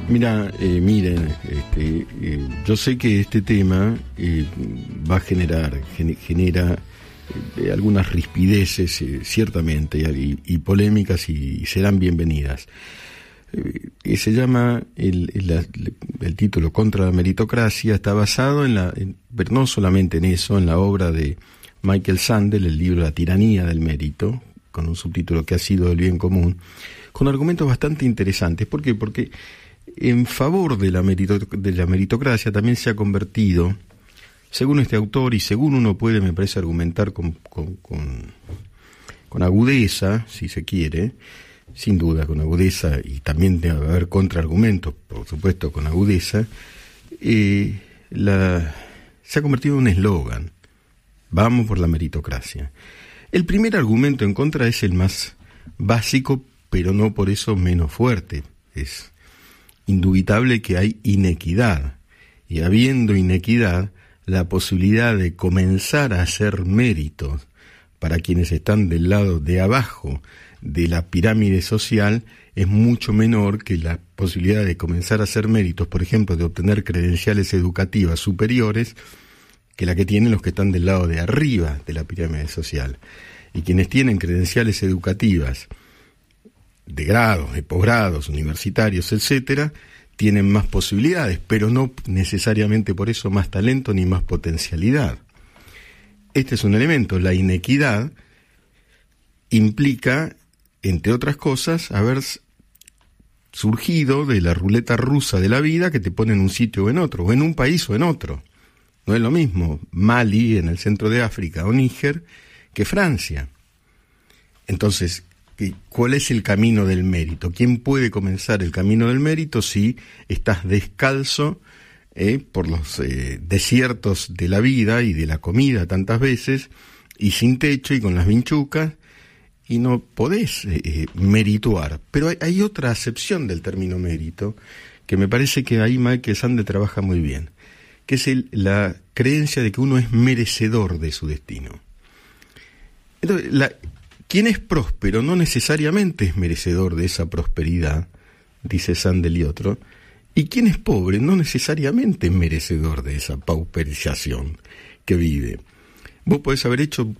Mira, eh, miren, este, eh, yo sé que este tema eh, va a generar, gen- genera eh, algunas rispideces, eh, ciertamente, y, y polémicas, y, y serán bienvenidas. Eh, se llama, el, el, el título Contra la meritocracia, está basado en la, en, pero no solamente en eso, en la obra de Michael Sandel, el libro La tiranía del mérito, con un subtítulo que ha sido el bien común, con argumentos bastante interesantes. ¿Por qué? Porque en favor de la, merito, de la meritocracia también se ha convertido, según este autor, y según uno puede, me parece, argumentar con, con, con, con agudeza, si se quiere, sin duda con agudeza, y también debe haber contraargumentos, por supuesto, con agudeza, eh, la, se ha convertido en un eslogan: vamos por la meritocracia. El primer argumento en contra es el más básico, pero no por eso menos fuerte. Es indubitable que hay inequidad, y habiendo inequidad, la posibilidad de comenzar a hacer méritos para quienes están del lado de abajo de la pirámide social es mucho menor que la posibilidad de comenzar a hacer méritos, por ejemplo, de obtener credenciales educativas superiores, que la que tienen los que están del lado de arriba de la pirámide social. Y quienes tienen credenciales educativas de grados, de posgrados, universitarios, etcétera, tienen más posibilidades, pero no necesariamente por eso más talento ni más potencialidad. Este es un elemento. La inequidad implica, entre otras cosas, haber surgido de la ruleta rusa de la vida, que te pone en un sitio o en otro, o en un país o en otro. No es lo mismo Mali, en el centro de África, o Níger, que Francia. Entonces, ¿cuál es el camino del mérito? ¿Quién puede comenzar el camino del mérito si estás descalzo eh, por los eh, desiertos de la vida y de la comida tantas veces, y sin techo y con las vinchucas, y no podés eh, merituar? Pero hay, hay otra acepción del término mérito que me parece que ahí Michael Sandel trabaja muy bien, que es el, la creencia de que uno es merecedor de su destino. Entonces, la, quien es próspero no necesariamente es merecedor de esa prosperidad, dice Sandel y otro, y quien es pobre no necesariamente es merecedor de esa pauperización que vive. Vos podés haber hecho,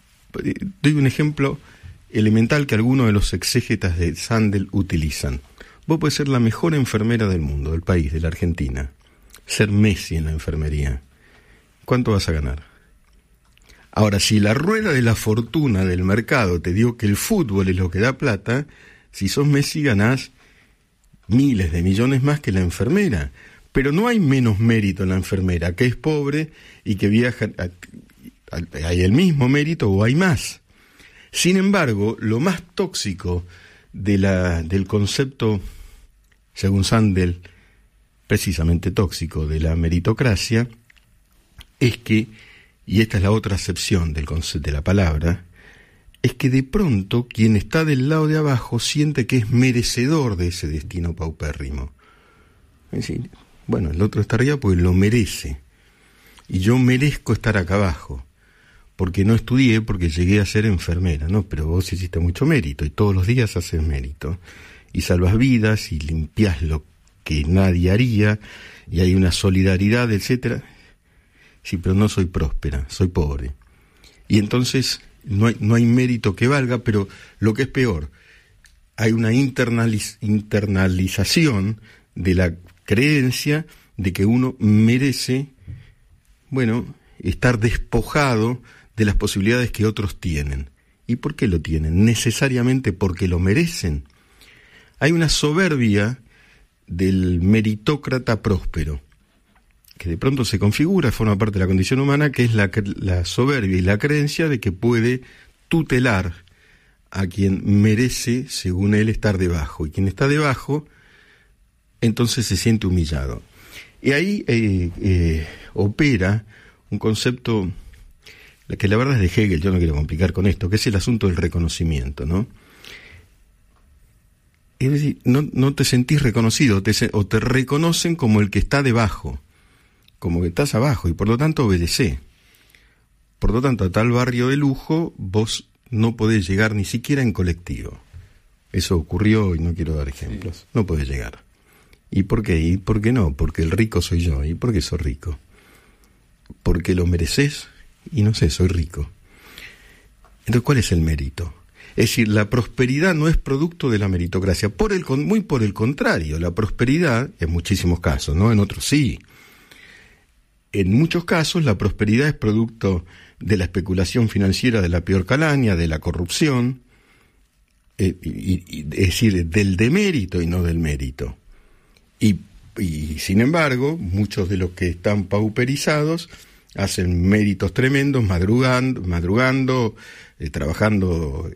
doy un ejemplo elemental que algunos de los exégetas de Sandel utilizan. Vos podés ser la mejor enfermera del mundo, del país, de la Argentina, ser Messi en la enfermería. ¿Cuánto vas a ganar? Ahora, si la rueda de la fortuna del mercado te dio que el fútbol es lo que da plata, si sos Messi ganás miles de millones más que la enfermera. Pero no hay menos mérito en la enfermera, que es pobre y que viaja. Hay el mismo mérito o hay más. Sin embargo, lo más tóxico de la, del concepto, según Sandel, precisamente tóxico, de la meritocracia, es que, y esta es la otra acepción del concepto de la palabra, es que de pronto quien está del lado de abajo siente que es merecedor de ese destino paupérrimo. Es decir, bueno, el otro está arriba porque lo merece, y yo merezco estar acá abajo, porque no estudié, porque llegué a ser enfermera. No, pero vos hiciste mucho mérito, y todos los días haces mérito, y salvas vidas, y limpiás lo que nadie haría, y hay una solidaridad, etcétera. Sí, pero no soy próspera, soy pobre. Y entonces no hay, no hay mérito que valga, pero lo que es peor, hay una internaliz, internalización de la creencia de que uno merece, bueno, estar despojado de las posibilidades que otros tienen. ¿Y por qué lo tienen? Necesariamente porque lo merecen. Hay una soberbia del meritócrata próspero, que de pronto se configura, forma parte de la condición humana, que es la, la soberbia y la creencia de que puede tutelar a quien merece, según él, estar debajo. Y quien está debajo, entonces se siente humillado. Y ahí eh, eh, opera un concepto que la verdad es de Hegel, yo no quiero complicar con esto, que es el asunto del reconocimiento, ¿no? Es decir, no, no te sentís reconocido, te, o te reconocen como el que está debajo, como que estás abajo, y por lo tanto obedecé. Por lo tanto, a tal barrio de lujo vos no podés llegar ni siquiera en colectivo. Eso ocurrió, y no quiero dar ejemplos. Sí. No podés llegar. ¿Y por qué? ¿Y por qué no? Porque el rico soy yo. ¿Y por qué soy rico? Porque lo mereces. Y no sé, soy rico. Entonces, ¿cuál es el mérito? Es decir, la prosperidad no es producto de la meritocracia. Por el, muy por el contrario, la prosperidad, en muchísimos casos, ¿no? En otros sí. En muchos casos, la prosperidad es producto de la especulación financiera de la peor calaña, de la corrupción, eh, y, y, es decir, del demérito y no del mérito. Y, y sin embargo, muchos de los que están pauperizados hacen méritos tremendos, madrugando, madrugando eh, trabajando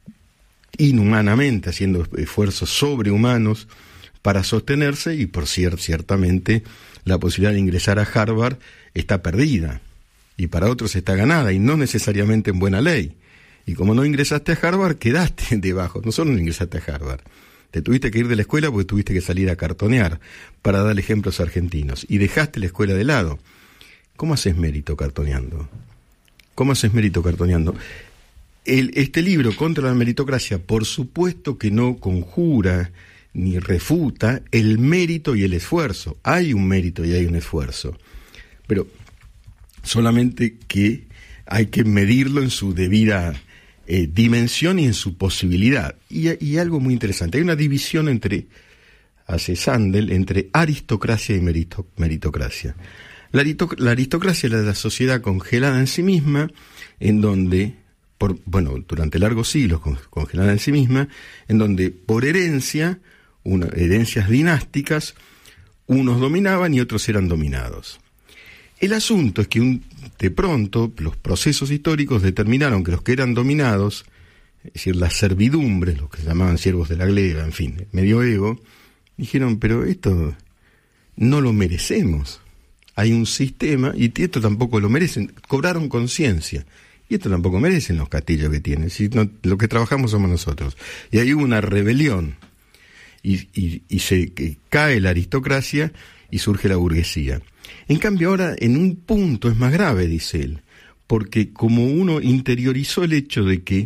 inhumanamente, haciendo esfuerzos sobrehumanos para sostenerse, y por cierto, ciertamente la posibilidad de ingresar a Harvard está perdida, y para otros está ganada, y no necesariamente en buena ley. Y como no ingresaste a Harvard, quedaste debajo. No solo no ingresaste a Harvard, te tuviste que ir de la escuela porque tuviste que salir a cartonear, para dar ejemplos argentinos, y dejaste la escuela de lado. ¿Cómo haces mérito cartoneando? ¿Cómo haces mérito cartoneando? El, este libro, Contra la Meritocracia, por supuesto que no conjura ni refuta el mérito y el esfuerzo. Hay un mérito y hay un esfuerzo, pero solamente que hay que medirlo en su debida eh, dimensión y en su posibilidad. Y, y algo muy interesante, hay una división entre, hace Sandel, entre aristocracia y merito, meritocracia. La, aristoc- la aristocracia es la sociedad congelada en sí misma, en donde, por, bueno, durante largos siglos con, congelada en sí misma, en donde por herencia, una, herencias dinásticas, unos dominaban y otros eran dominados. El asunto es que un, de pronto los procesos históricos determinaron que los que eran dominados, es decir, las servidumbres, los que se llamaban siervos de la gleba, en fin, medioevo, dijeron, pero esto no lo merecemos. Hay un sistema, y esto tampoco lo merecen, cobraron conciencia, y esto tampoco merecen los castillos que tienen, si no, lo que trabajamos somos nosotros. Y hay una rebelión, y, y, y se que cae la aristocracia y surge la burguesía. En cambio ahora, en un punto es más grave, dice él, porque como uno interiorizó el hecho de que,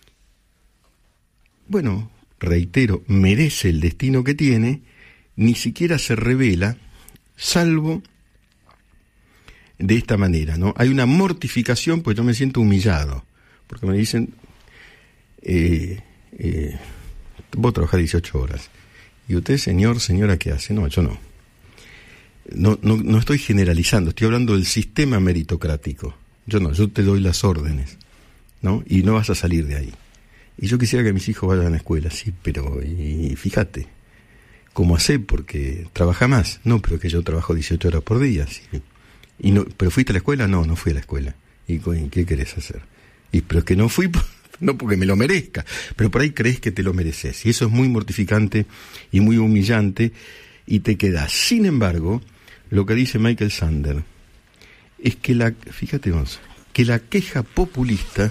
bueno, reitero, merece el destino que tiene, ni siquiera se revela, salvo de esta manera, ¿no? Hay una mortificación, pues yo me siento humillado, porque me dicen, eh, eh, vos trabajás dieciocho horas, y usted, señor, señora, ¿qué hace? No, yo no. No, no, no estoy generalizando, estoy hablando del sistema meritocrático. Yo no, yo te doy las órdenes, ¿no? Y no vas a salir de ahí. Y yo quisiera que mis hijos vayan a la escuela, sí, pero, y, y fíjate, ¿cómo hace? Porque trabaja más. No, pero que yo trabajo dieciocho horas por día, sí. Y no, ¿pero fuiste a la escuela? No, no fui a la escuela. ¿Y qué querés hacer? Y pero es que no fui, no porque me lo merezca, pero por ahí crees que te lo mereces. Y eso es muy mortificante y muy humillante, y te quedas. Sin embargo, lo que dice Michael Sandel es que la, fíjate vos, que la queja populista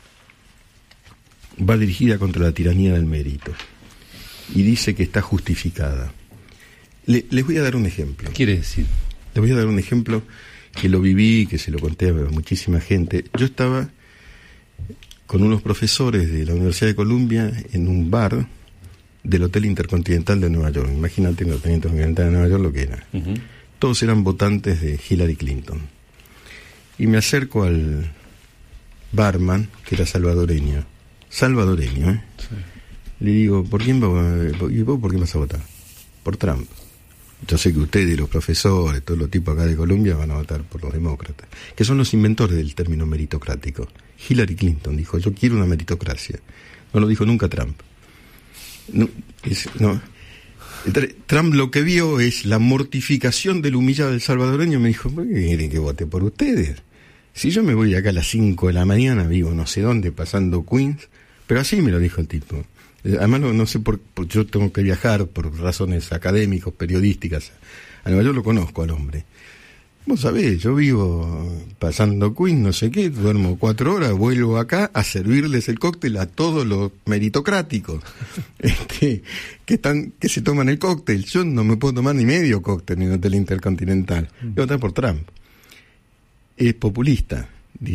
va dirigida contra la tiranía del mérito, y dice que está justificada. Le, les voy a dar un ejemplo. ¿Qué quiere decir? Les voy a dar un ejemplo que lo viví, que se lo conté a muchísima gente. Yo estaba con unos profesores de la Universidad de Columbia en un bar del Hotel Intercontinental de Nueva York. Imagínate el Hotel Intercontinental de Nueva York lo que era. Uh-huh. Todos eran votantes de Hillary Clinton. Y me acerco al barman, que era salvadoreño. Salvadoreño, ¿eh? Sí. Le digo, ¿por quién va, ¿y vos por quién vas a votar? Por Trump. Yo sé que ustedes, los profesores, todos los tipos acá de Colombia, van a votar por los demócratas, que son los inventores del término meritocrático. Hillary Clinton dijo, yo quiero una meritocracia. No lo dijo nunca Trump. No, es, no. Trump lo que vio es la mortificación del humillado del salvadoreño. Me dijo, ¿por qué quieren que vote por ustedes? Si yo me voy acá a las cinco de la mañana, vivo no sé dónde, pasando Queens, pero así me lo dijo el tipo. Además no, no sé por, por yo tengo que viajar por razones académicas, periodísticas. A Nueva York lo conozco al hombre. Vos sabés, yo vivo pasando Queens, no sé qué, duermo cuatro horas, vuelvo acá a servirles el cóctel a todos los meritocráticos este, que están, que se toman el cóctel. Yo no me puedo tomar ni medio cóctel en el Hotel Intercontinental. Voy a votar por Trump. Es populista,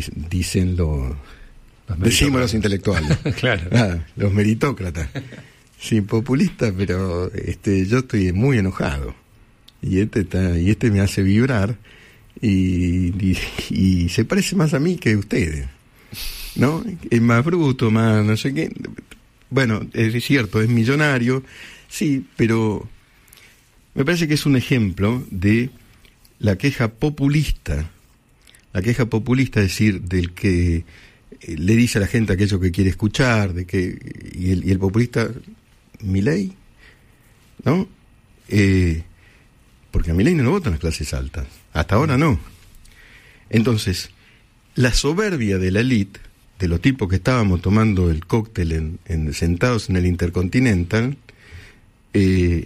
dicen los... Decimos los intelectuales. Claro. Ah, los meritócratas. Sí, populista, pero este, yo estoy muy enojado. Y este está, y este me hace vibrar y, y, y se parece más a mí que a ustedes, ¿no? Es más bruto, más no sé qué. Bueno, es cierto, es millonario, sí, pero me parece que es un ejemplo de la queja populista. La queja populista, es decir, del que le dice a la gente aquello que quiere escuchar, de que y el, y el populista, Milei, ¿no? Eh, porque a Milei no lo votan las clases altas, hasta ahora no. Entonces, la soberbia de la élite, de los tipos que estábamos tomando el cóctel en, en, sentados en el Intercontinental, eh,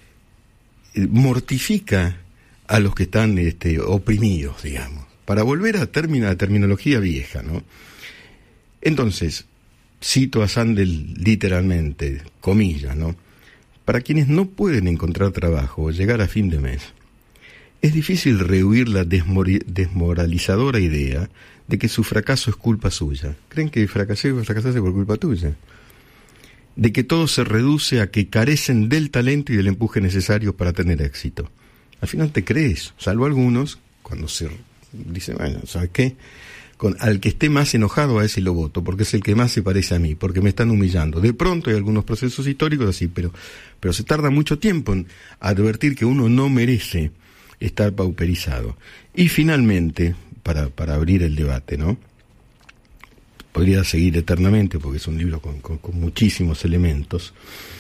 mortifica a los que están este, oprimidos, digamos, para volver a terminar la terminología vieja, ¿no? Entonces, cito a Sandel literalmente, comillas, ¿no? Para quienes no pueden encontrar trabajo o llegar a fin de mes, es difícil rehuir la desmori- desmoralizadora idea de que su fracaso es culpa suya. ¿Creen que fracasé o fracasaste por culpa tuya? De que todo se reduce a que carecen del talento y del empuje necesarios para tener éxito. Al final te crees, salvo algunos, cuando se dice, bueno, ¿sabes qué? Con, al que esté más enojado a ese lo voto, porque es el que más se parece a mí, porque me están humillando. De pronto hay algunos procesos históricos así, pero, pero se tarda mucho tiempo en advertir que uno no merece estar pauperizado. Y finalmente, para, para abrir el debate, ¿no? Podría seguir eternamente, porque es un libro con, con, con muchísimos elementos.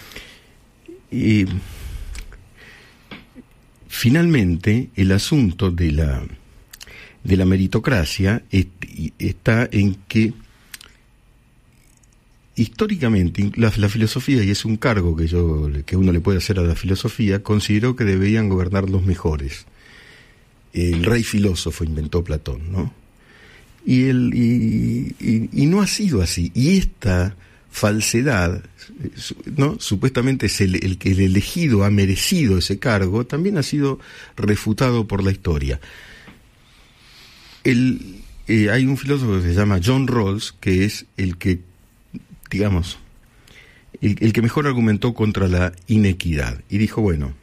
Y finalmente, el asunto de la de la meritocracia está en que históricamente la, la filosofía, y es un cargo que yo que uno le puede hacer a la filosofía, consideró que debían gobernar los mejores. El rey filósofo inventó Platón, ¿no? Y, el, y, y, y no ha sido así. Y esta falsedad, ¿no? Supuestamente es el, el que el elegido ha merecido ese cargo, también ha sido refutado por la historia. El, eh, hay un filósofo que se llama John Rawls, que es el que, digamos, el, el que mejor argumentó contra la inequidad. Y dijo, bueno,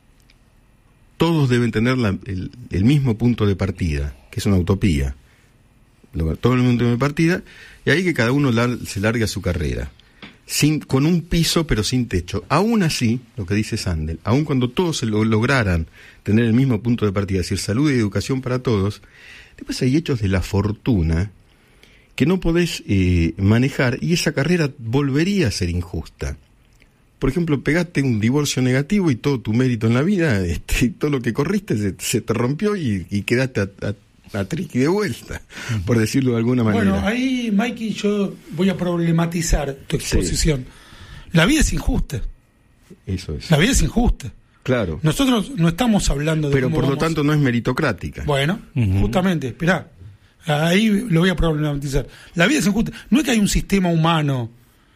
todos deben tener la, el, el mismo punto de partida, que es una utopía. Todo el mundo de partida, y ahí que cada uno lar, se larga su carrera, sin, con un piso pero sin techo. Aún así, lo que dice Sandel, aun cuando todos se lo, lograran tener el mismo punto de partida, es decir, salud y educación para todos, después hay hechos de la fortuna que no podés eh, manejar, y esa carrera volvería a ser injusta. Por ejemplo, pegate un divorcio negativo y todo tu mérito en la vida, este, todo lo que corriste se, se te rompió y, y quedaste a, a a triqui de vuelta, por decirlo de alguna manera. Bueno, ahí, Mikey, yo voy a problematizar tu exposición. Sí. La vida es injusta. Eso es. La vida es injusta. Claro. Nosotros no estamos hablando de Pero por vamos... lo tanto no es meritocrática. Bueno, uh-huh. justamente, esperá. Ahí lo voy a problematizar. La vida es injusta. No es que hay un sistema humano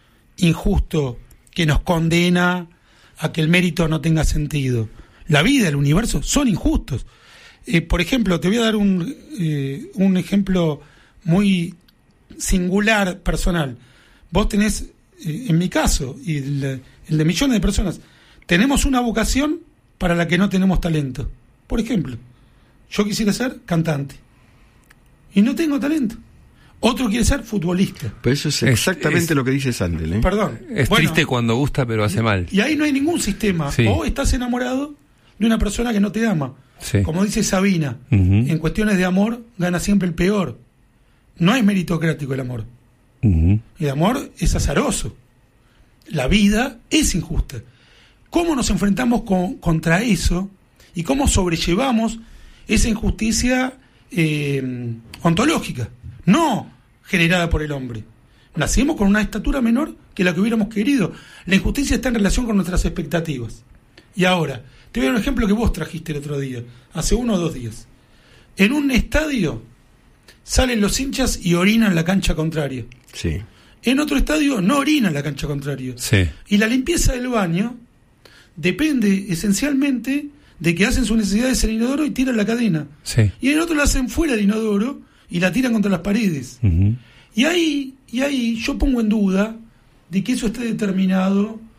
injusto que nos condena a que el mérito no tenga sentido. La vida, el universo, son injustos. Eh, por ejemplo, te voy a dar un, eh, un ejemplo muy singular, personal. Vos tenés, eh, en mi caso, y el, el de millones de personas, tenemos una vocación para la que no tenemos talento. Por ejemplo, yo quisiera ser cantante y no tengo talento. Otro quiere ser futbolista. Pero eso es exactamente es, es, lo que dice Sandel, ¿eh? Perdón. Es bueno, triste cuando gusta, pero hace mal. Y ahí no hay ningún sistema. Sí. O estás enamorado de una persona que no te ama. Sí. Como dice Sabina, uh-huh. en cuestiones de amor gana siempre el peor. No es meritocrático el amor. Uh-huh. El amor es azaroso. La vida es injusta. ¿Cómo nos enfrentamos con, contra eso y cómo sobrellevamos esa injusticia eh, ontológica, no generada por el hombre? Nacimos con una estatura menor que la que hubiéramos querido. La injusticia está en relación con nuestras expectativas. Y ahora, te voy a dar un ejemplo que vos trajiste el otro día, hace uno o dos días. En un estadio salen los hinchas y orinan la cancha contraria. Sí. En otro estadio no orinan la cancha contraria. Sí. Y la limpieza del baño depende esencialmente de que hacen sus necesidades en el inodoro y tiran la cadena. Sí. Y en otro la hacen fuera del inodoro y la tiran contra las paredes. Uh-huh. Y ahí, y ahí yo pongo en duda de que eso esté determinado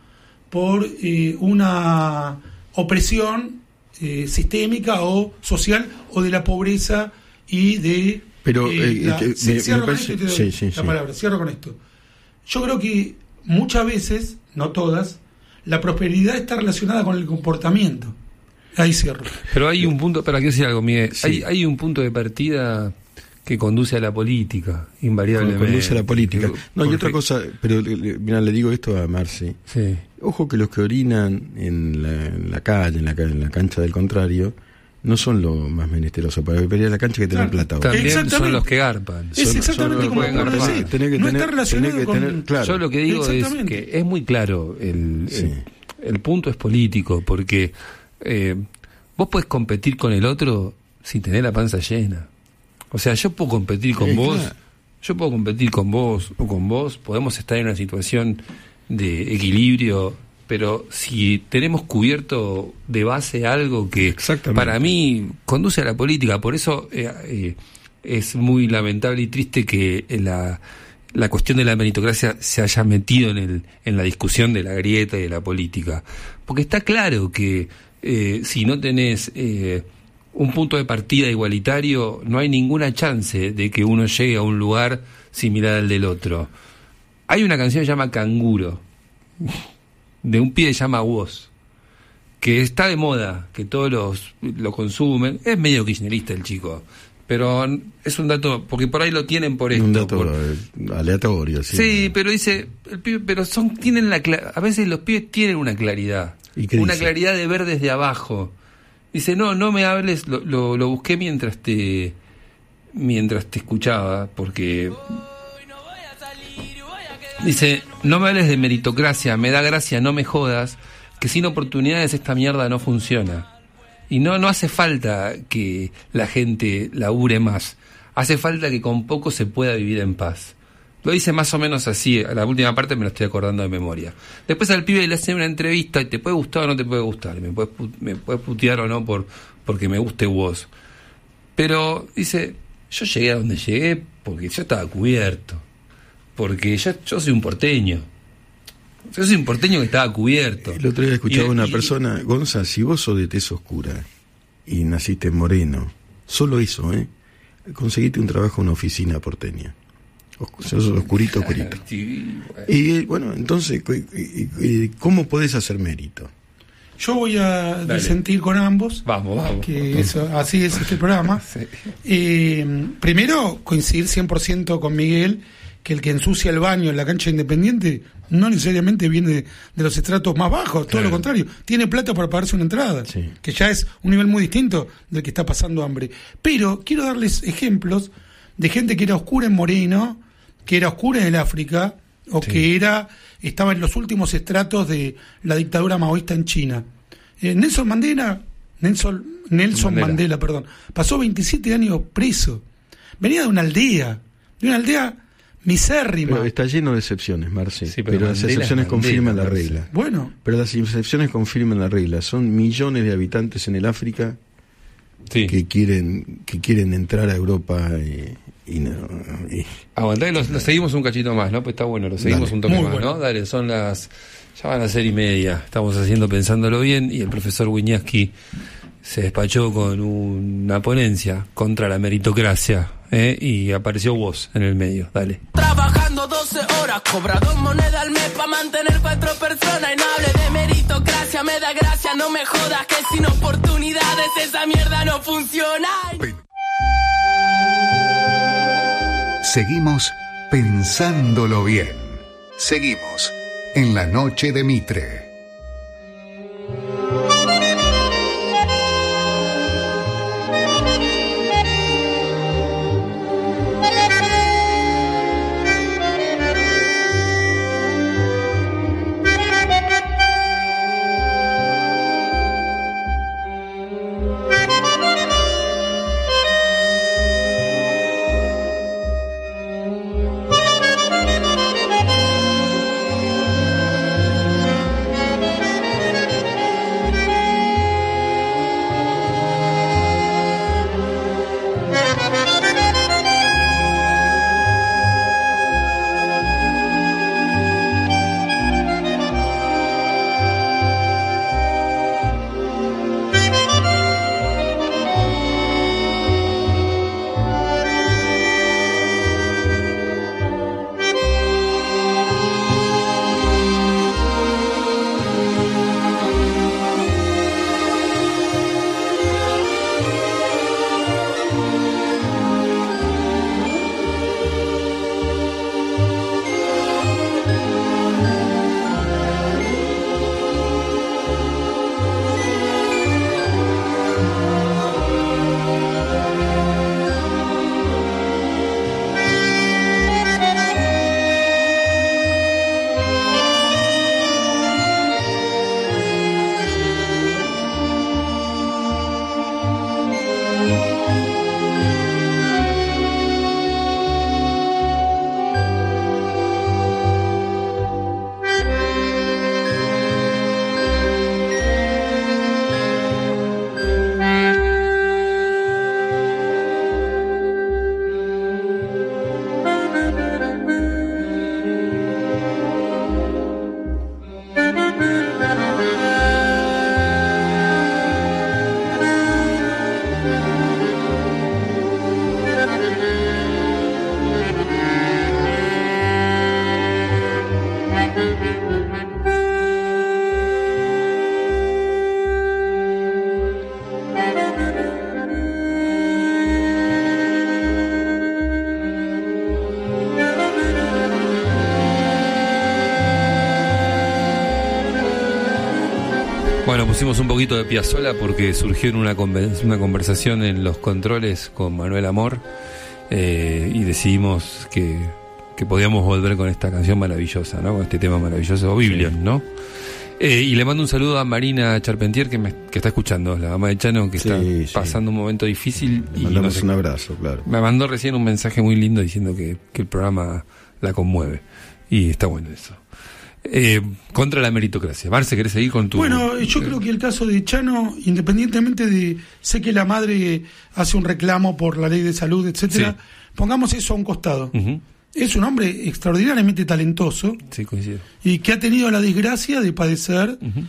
por eh, una opresión eh, sistémica o social o de la pobreza y de... Pero, eh, eh, la, eh, c- me- cierro me con parece- esto y te sí, doy sí, la sí. palabra, cierro con esto. Yo creo que muchas veces, no todas, la prosperidad está relacionada con el comportamiento. Ahí cierro. Pero hay un punto, para que decir algo, Miguel, hay, hay un punto de partida que conduce a la política, invariablemente. Conduce a la política. No, y Porque- otra cosa, pero le- le- mira, le digo esto a Marci. Sí. Ojo que los que orinan en la, en la calle, en la, ca- en la cancha del contrario, no son los más menesterosos. Para ir a la cancha hay que tener Claro. plata. También Exactamente. son los que garpan. Es exactamente los como que vos pueden decís. garpar. Tenés que No tener- está relacionado tenés que con... tener- claro. Yo lo que digo es Exactamente. que es muy claro, el, Sí. el, el punto es político, porque eh, vos podés competir con el otro sin tener la panza llena. O sea, yo puedo competir con Eh, vos, claro. yo puedo competir con vos o con vos, podemos estar en una situación de equilibrio, pero si tenemos cubierto de base algo que Exactamente. para mí conduce a la política, por eso eh, eh, es muy lamentable y triste que la, la cuestión de la meritocracia se haya metido en, el, en la discusión de la grieta y de la política. Porque está claro que eh, si no tenés eh, un punto de partida igualitario, no hay ninguna chance de que uno llegue a un lugar similar al del otro. Hay una canción que se llama Canguro, de un pibe que se llama Woz, que está de moda, que todos los lo consumen. Es medio kirchnerista el chico, pero es un dato, porque por ahí lo tienen por esto. Un dato por- eh, aleatorio. Sí, Sí, pero dice, el pibe, pero son tienen la cla- a veces los pibes tienen una claridad, ¿Y qué una dice? claridad de ver desde abajo. Dice, no, no me hables, lo, lo, lo busqué mientras te mientras te escuchaba, porque dice, no me hables de meritocracia, me da gracia, no me jodas, que sin oportunidades esta mierda no funciona. Y no, no hace falta que la gente labure más, hace falta que con poco se pueda vivir en paz. Lo dice más o menos así, a la última parte me lo estoy acordando de memoria. Después al pibe le hacen una entrevista y te puede gustar o no te puede gustar, me puedes, pu- me puedes putear o no por porque me guste vos. Pero dice, yo llegué a donde llegué porque yo estaba cubierto, porque yo, yo soy un porteño. Yo soy un porteño que estaba cubierto. El otro día escuchaba Y- a una y- persona, Gonza, si vos sos de tez oscura y naciste en Moreno, solo eso, ¿eh? Conseguiste un trabajo en una oficina porteña. Oscu- sos oscurito, oscurito. Sí, bueno. Y eh, bueno, entonces, cu- y- y- ¿cómo podés hacer mérito? Yo voy a Dale. disentir con ambos. Vamos, vamos. Que eso- así es este programa. Sí. Eh, primero, coincidir cien por ciento con Miguel, que el que ensucia el baño en la cancha Independiente no necesariamente viene de, de los estratos más bajos, todo Claro. lo contrario, tiene plata para pagarse una entrada, Sí. que ya es un nivel muy distinto del que está pasando hambre. Pero quiero darles ejemplos de gente que era oscura en Moreno, que era oscura en el África, o Sí. que era estaba en los últimos estratos de la dictadura maoísta en China. Eh, Nelson Mandela, Nelson, Nelson Mandela. Mandela, perdón, pasó veintisiete años preso. Venía de una aldea, de una aldea misérrima. Pero está lleno de excepciones, Marce. Sí, pero pero las Mandela es excepciones Mandela, confirman la Marce. regla. Bueno, Pero las excepciones confirman la regla. Son millones de habitantes en el África Sí. que quieren que quieren entrar a Europa y, y no. y- Aguantá, lo, lo seguimos un cachito más, ¿no? Pues está bueno, lo seguimos Dale. un toque Muy más, bueno. ¿no? Dale, son las... Ya van a ser y media. Estamos haciendo Pensándolo Bien y el profesor Wiñaski se despachó con una ponencia contra la meritocracia, ¿eh? Y apareció vos en el medio. Dale. Trabajando doce horas, cobra dos monedas al mes para mantener cuatro personas. Y no hable de meritocracia, me da gracia, no me jodas que sin oportunidades esa mierda no funciona. Seguimos pensándolo bien. Seguimos en la noche de Mitre. Bueno, pusimos un poquito de Piazzolla porque surgió en una, conven- una conversación en los controles con Manuel Amor eh, y decidimos que, que podíamos volver con esta canción maravillosa, ¿no? Con este tema maravilloso, Biblion, sí. ¿no? Eh, y le mando un saludo a Marina Charpentier que, me, que está escuchando, la mamá de Chano, que sí, está sí. pasando un momento difícil. Le y mandamos no sé, un abrazo, claro. Me mandó recién un mensaje muy lindo diciendo que, que el programa la conmueve. Y está bueno eso. Eh, contra la meritocracia. Marce, ¿querés seguir con tu...? Bueno, yo creo que el caso de Chano, independientemente de... Sé que la madre hace un reclamo por la ley de salud, etcétera. Sí. Pongamos eso a un costado. Uh-huh. Es un hombre extraordinariamente talentoso. Sí, coincido. Y que ha tenido la desgracia de padecer uh-huh.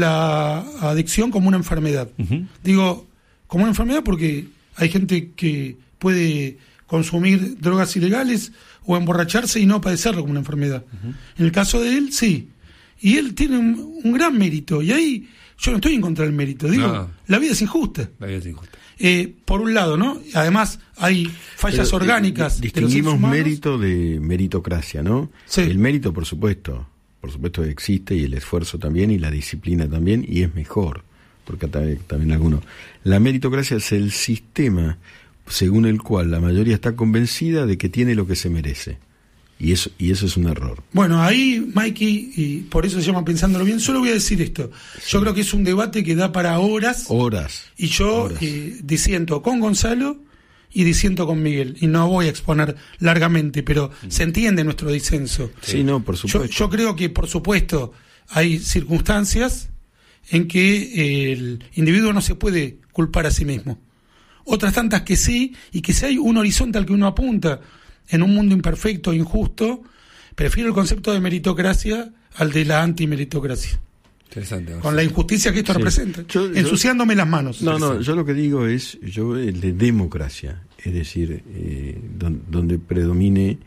la adicción como una enfermedad. Uh-huh. Digo, como una enfermedad porque hay gente que puede consumir drogas ilegales o emborracharse y no padecerlo como una enfermedad. Uh-huh. En el caso de él, sí. Y él tiene un, un gran mérito. Y ahí yo no estoy en contra del mérito. Digo, no. la vida es injusta. La vida es injusta. Eh, por un lado, ¿no? Además, hay fallas Pero, orgánicas. Eh, distinguimos de mérito de meritocracia, ¿no? Sí. El mérito, por supuesto, por supuesto existe, y el esfuerzo también, y la disciplina también, y es mejor, porque también, también algunos. La meritocracia es el sistema según el cual la mayoría está convencida de que tiene lo que se merece. Y eso, y eso es un error. Bueno, ahí, Mikey, y por eso se llama Pensándolo Bien, solo voy a decir esto. Sí. Yo creo que es un debate que da para horas. Horas. Y yo horas. Eh, disiento con Gonzalo y disiento con Miguel. Y no voy a exponer largamente, pero mm. se entiende nuestro disenso. Sí, no, por supuesto. Yo, yo creo que, por supuesto, hay circunstancias en que el individuo no se puede culpar a sí mismo. Otras tantas que sí, y que si hay un horizonte al que uno apunta en un mundo imperfecto, injusto, prefiero el concepto de meritocracia al de la antimeritocracia. Interesante. Con la injusticia que esto sí. representa. Yo, Ensuciándome yo, las manos. No, no, yo lo que digo es yo el de democracia, es decir, eh, don, donde predomine,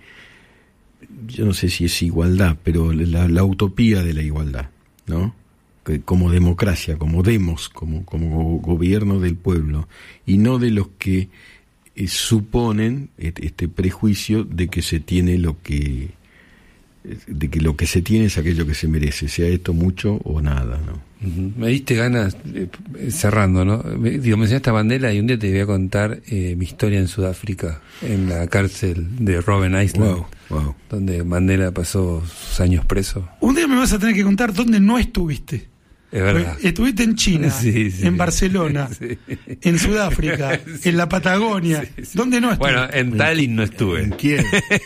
yo no sé si es igualdad, pero la, la utopía de la igualdad, ¿no? Como democracia, como demos, como, como gobierno del pueblo, y no de los que eh, suponen este prejuicio de que se tiene lo que de que lo que se tiene es aquello que se merece, sea esto mucho o nada, ¿no? Uh-huh. Me diste ganas, eh, cerrando, ¿no? Me, digo, mencionaste a Mandela y un día te voy a contar eh, mi historia en Sudáfrica, en la cárcel de Robben Island, wow, wow. donde Mandela pasó sus años preso. Un día me vas a tener que contar dónde no estuviste. Es verdad. Estuviste en China, sí, sí, en Barcelona, sí. en Sudáfrica, sí. en la Patagonia. Sí, sí. ¿Dónde no estuve? Bueno, en Tallinn no estuve. ¿En Kiev?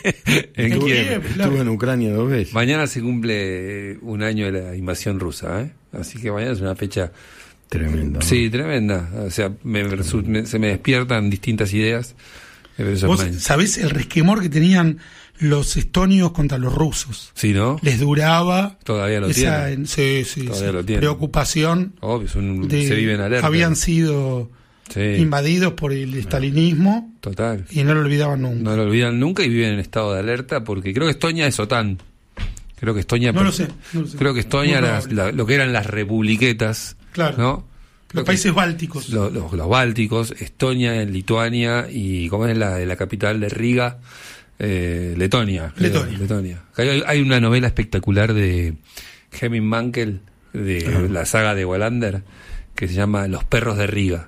en en Kiev. Kiev claro. Estuve en Ucrania dos veces. Mañana se cumple un año de la invasión rusa, ¿eh? Así que mañana es una fecha tremenda. ¿No? Sí, tremenda. O sea, me, me, se me despiertan distintas ideas. ¿Vos sabés el resquemor que tenían los estonios contra los rusos? Sí, ¿no? Les duraba todavía lo esa, tienen. Sí, sí, todavía sí. lo tienen. Preocupación. Obvio, son, de, se viven alerta. Habían sido sí. invadidos por el estalinismo. Total. Y no lo olvidaban nunca. No lo olvidan nunca y viven en estado de alerta porque creo que Estonia es OTAN. Creo que Estonia. No, lo sé, no lo sé. Creo que Estonia, las, la, lo que eran las republiquetas. Claro. ¿No? Los países bálticos. Los, los, los bálticos, Estonia, Lituania y, ¿cómo es la de la capital de Riga? Eh, Letonia. Letonia. Letonia. Hay, hay una novela espectacular de Hemming Mankel, de uh-huh. la saga de Wallander, que se llama Los perros de Riga.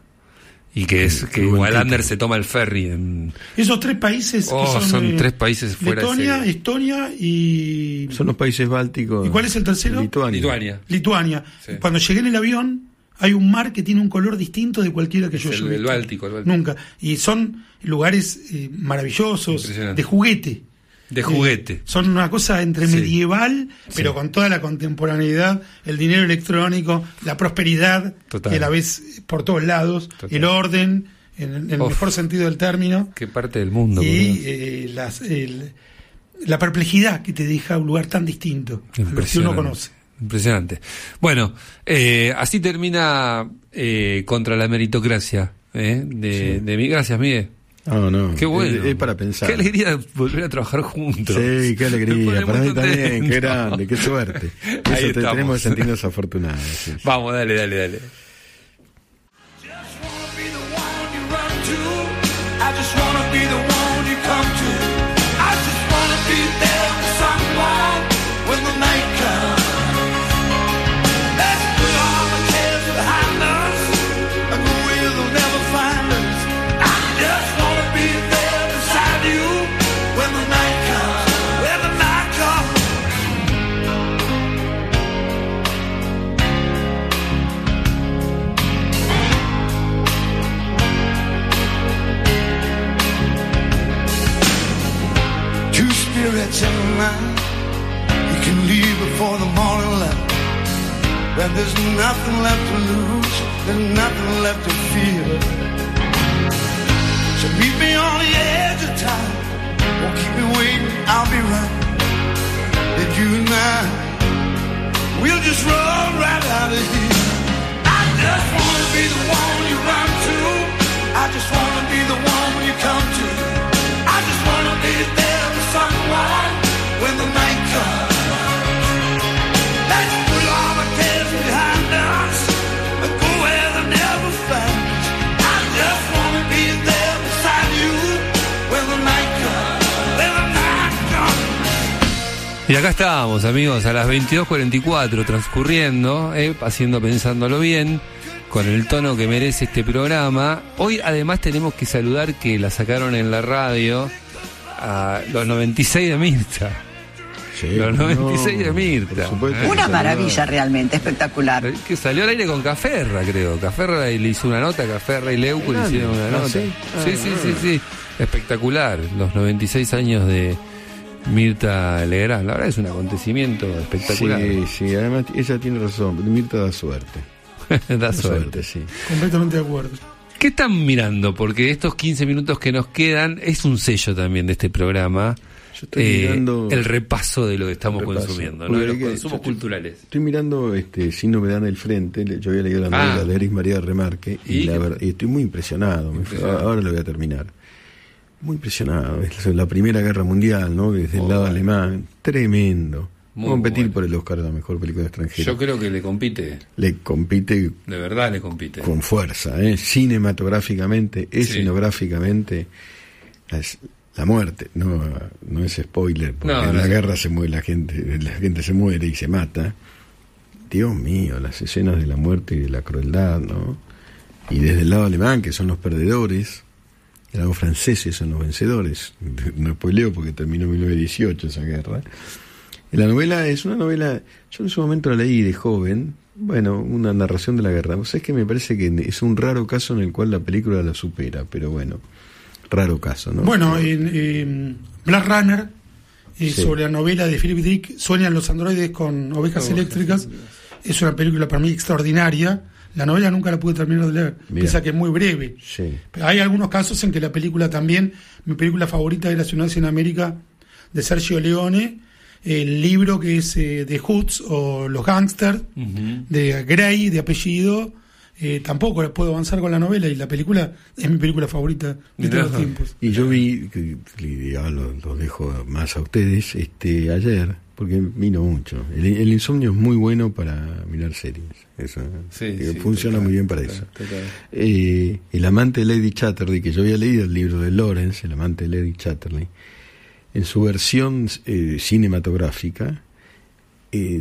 Y que es que Wallander se toma el ferry en... Esos tres países oh, que son, son eh, tres países fuera Letonia, de Estonia y... Son los países bálticos. ¿Y cuál es el tercero? Lituania. Lituania. Lituania. Sí. Cuando llegué en el avión, hay un mar que tiene un color distinto de cualquiera que yo haya visto. El Báltico, el Báltico. Nunca. Y son lugares eh, maravillosos, de juguete. De juguete. Eh, son una cosa entre sí. medieval, pero sí. con toda la contemporaneidad, el dinero electrónico, la prosperidad, Total. que la ves por todos lados, Total. el orden, en, en el Uf, mejor sentido del término. Qué parte del mundo. Y eh, las, el, la perplejidad que te deja un lugar tan distinto a lo que uno conoce. Impresionante. Bueno, eh, así termina eh, Contra la meritocracia. Eh, de, sí. de mi, gracias, Miguel. No, no. Qué bueno. Es, es para pensar. Qué alegría volver a trabajar juntos. Sí, qué alegría. Para mí también. Qué grande, qué suerte. Eso te, tenemos que sentirnos afortunados. Sí, sí. Vamos, dale, dale, dale. When the night comes, let's put all the cares before the morning light. When there's nothing left to lose, there's nothing left to fear. So meet me on the edge of time. Won't keep me waiting, I'll be right. Then you and I, we'll just roll right out of here. I just wanna be the one you run to. I just wanna be the one you come to. I just wanna be there for someone when the night comes. Let's put all the cares behind us and go where they never found us. I just wanna be there beside you when the night comes. When the night comes. Y acá estábamos, amigos, a las veintidós cuarenta y cuatro, transcurriendo, eh, haciendo Pensándolo Bien, con el tono que merece este programa. Hoy además tenemos que saludar que la sacaron en la radio a los noventa y seis de Mirta. Sí, los noventa y seis no, de Mirta. ¿eh? Una maravilla realmente, espectacular. Que salió al aire con Caferra, creo. Caferra le hizo una nota, Caferra y Leuco le hicieron una nota. ¿Sí? Sí, sí, sí, sí. Espectacular. Los noventa y seis años de Mirta Legrand. La verdad es un acontecimiento espectacular. Sí, sí, además ella tiene razón. Mirta da suerte. da, da suerte, suerte. sí. Completamente de acuerdo. ¿Qué están mirando? Porque estos quince minutos que nos quedan es un sello también de este programa. Yo estoy eh, mirando el repaso de lo que estamos repaso. consumiendo, ¿no? De los que, consumos estoy, culturales. Estoy mirando este, Sin Novedad en el Frente. Yo había leído la novela ah. de Eric María Remarque y, ¿Y? la verdad, y estoy muy impresionado. impresionado. Ahora lo voy a terminar. Muy impresionado. Es la Primera Guerra Mundial, ¿no? Desde oh, el lado bueno. alemán. Tremendo. Muy competir bueno. por el Oscar de la mejor película extranjera. Yo creo que le compite. Le compite. De verdad le compite. Con fuerza, ¿eh? Cinematográficamente, escenográficamente. Sí. Es la muerte, no, no es spoiler, porque no, en no la es... guerra se muere la gente, la gente se muere y se mata. Dios mío, las escenas de la muerte y de la crueldad, ¿no? Y desde el lado alemán, que son los perdedores, del lado franceses son los vencedores. No spoileo porque terminó en mil novecientos dieciocho esa guerra. La novela es una novela, yo en su momento la leí de joven, bueno, una narración de la guerra. O sea, es que me parece que es un raro caso en el cual la película la supera, pero bueno, raro caso, ¿no? Bueno, en eh, Black Runner, eh, sí. sobre la novela de Philip Dick, Sueñan los androides con ovejas oh, eléctricas, es una película para mí extraordinaria. La novela nunca la pude terminar de leer, piensa que es muy breve. Sí. Pero hay algunos casos en que la película también, mi película favorita era Una vez en América, de Sergio Leone, el libro que es eh, The Hoods o Los Gangsters, uh-huh. de Gray, de apellido, eh, tampoco puedo avanzar con la novela, y la película es mi película favorita de todos los tiempos. Y yo vi, que, que ya lo, lo dejo más a ustedes, este ayer, porque vino mucho. El, el insomnio es muy bueno para mirar series. Eso, sí, eh, sí, funciona total, muy bien para total, eso. Total. Eh, el amante de Lady Chatterley, que yo había leído el libro de Lawrence, El amante de Lady Chatterley, en su versión eh, cinematográfica, eh,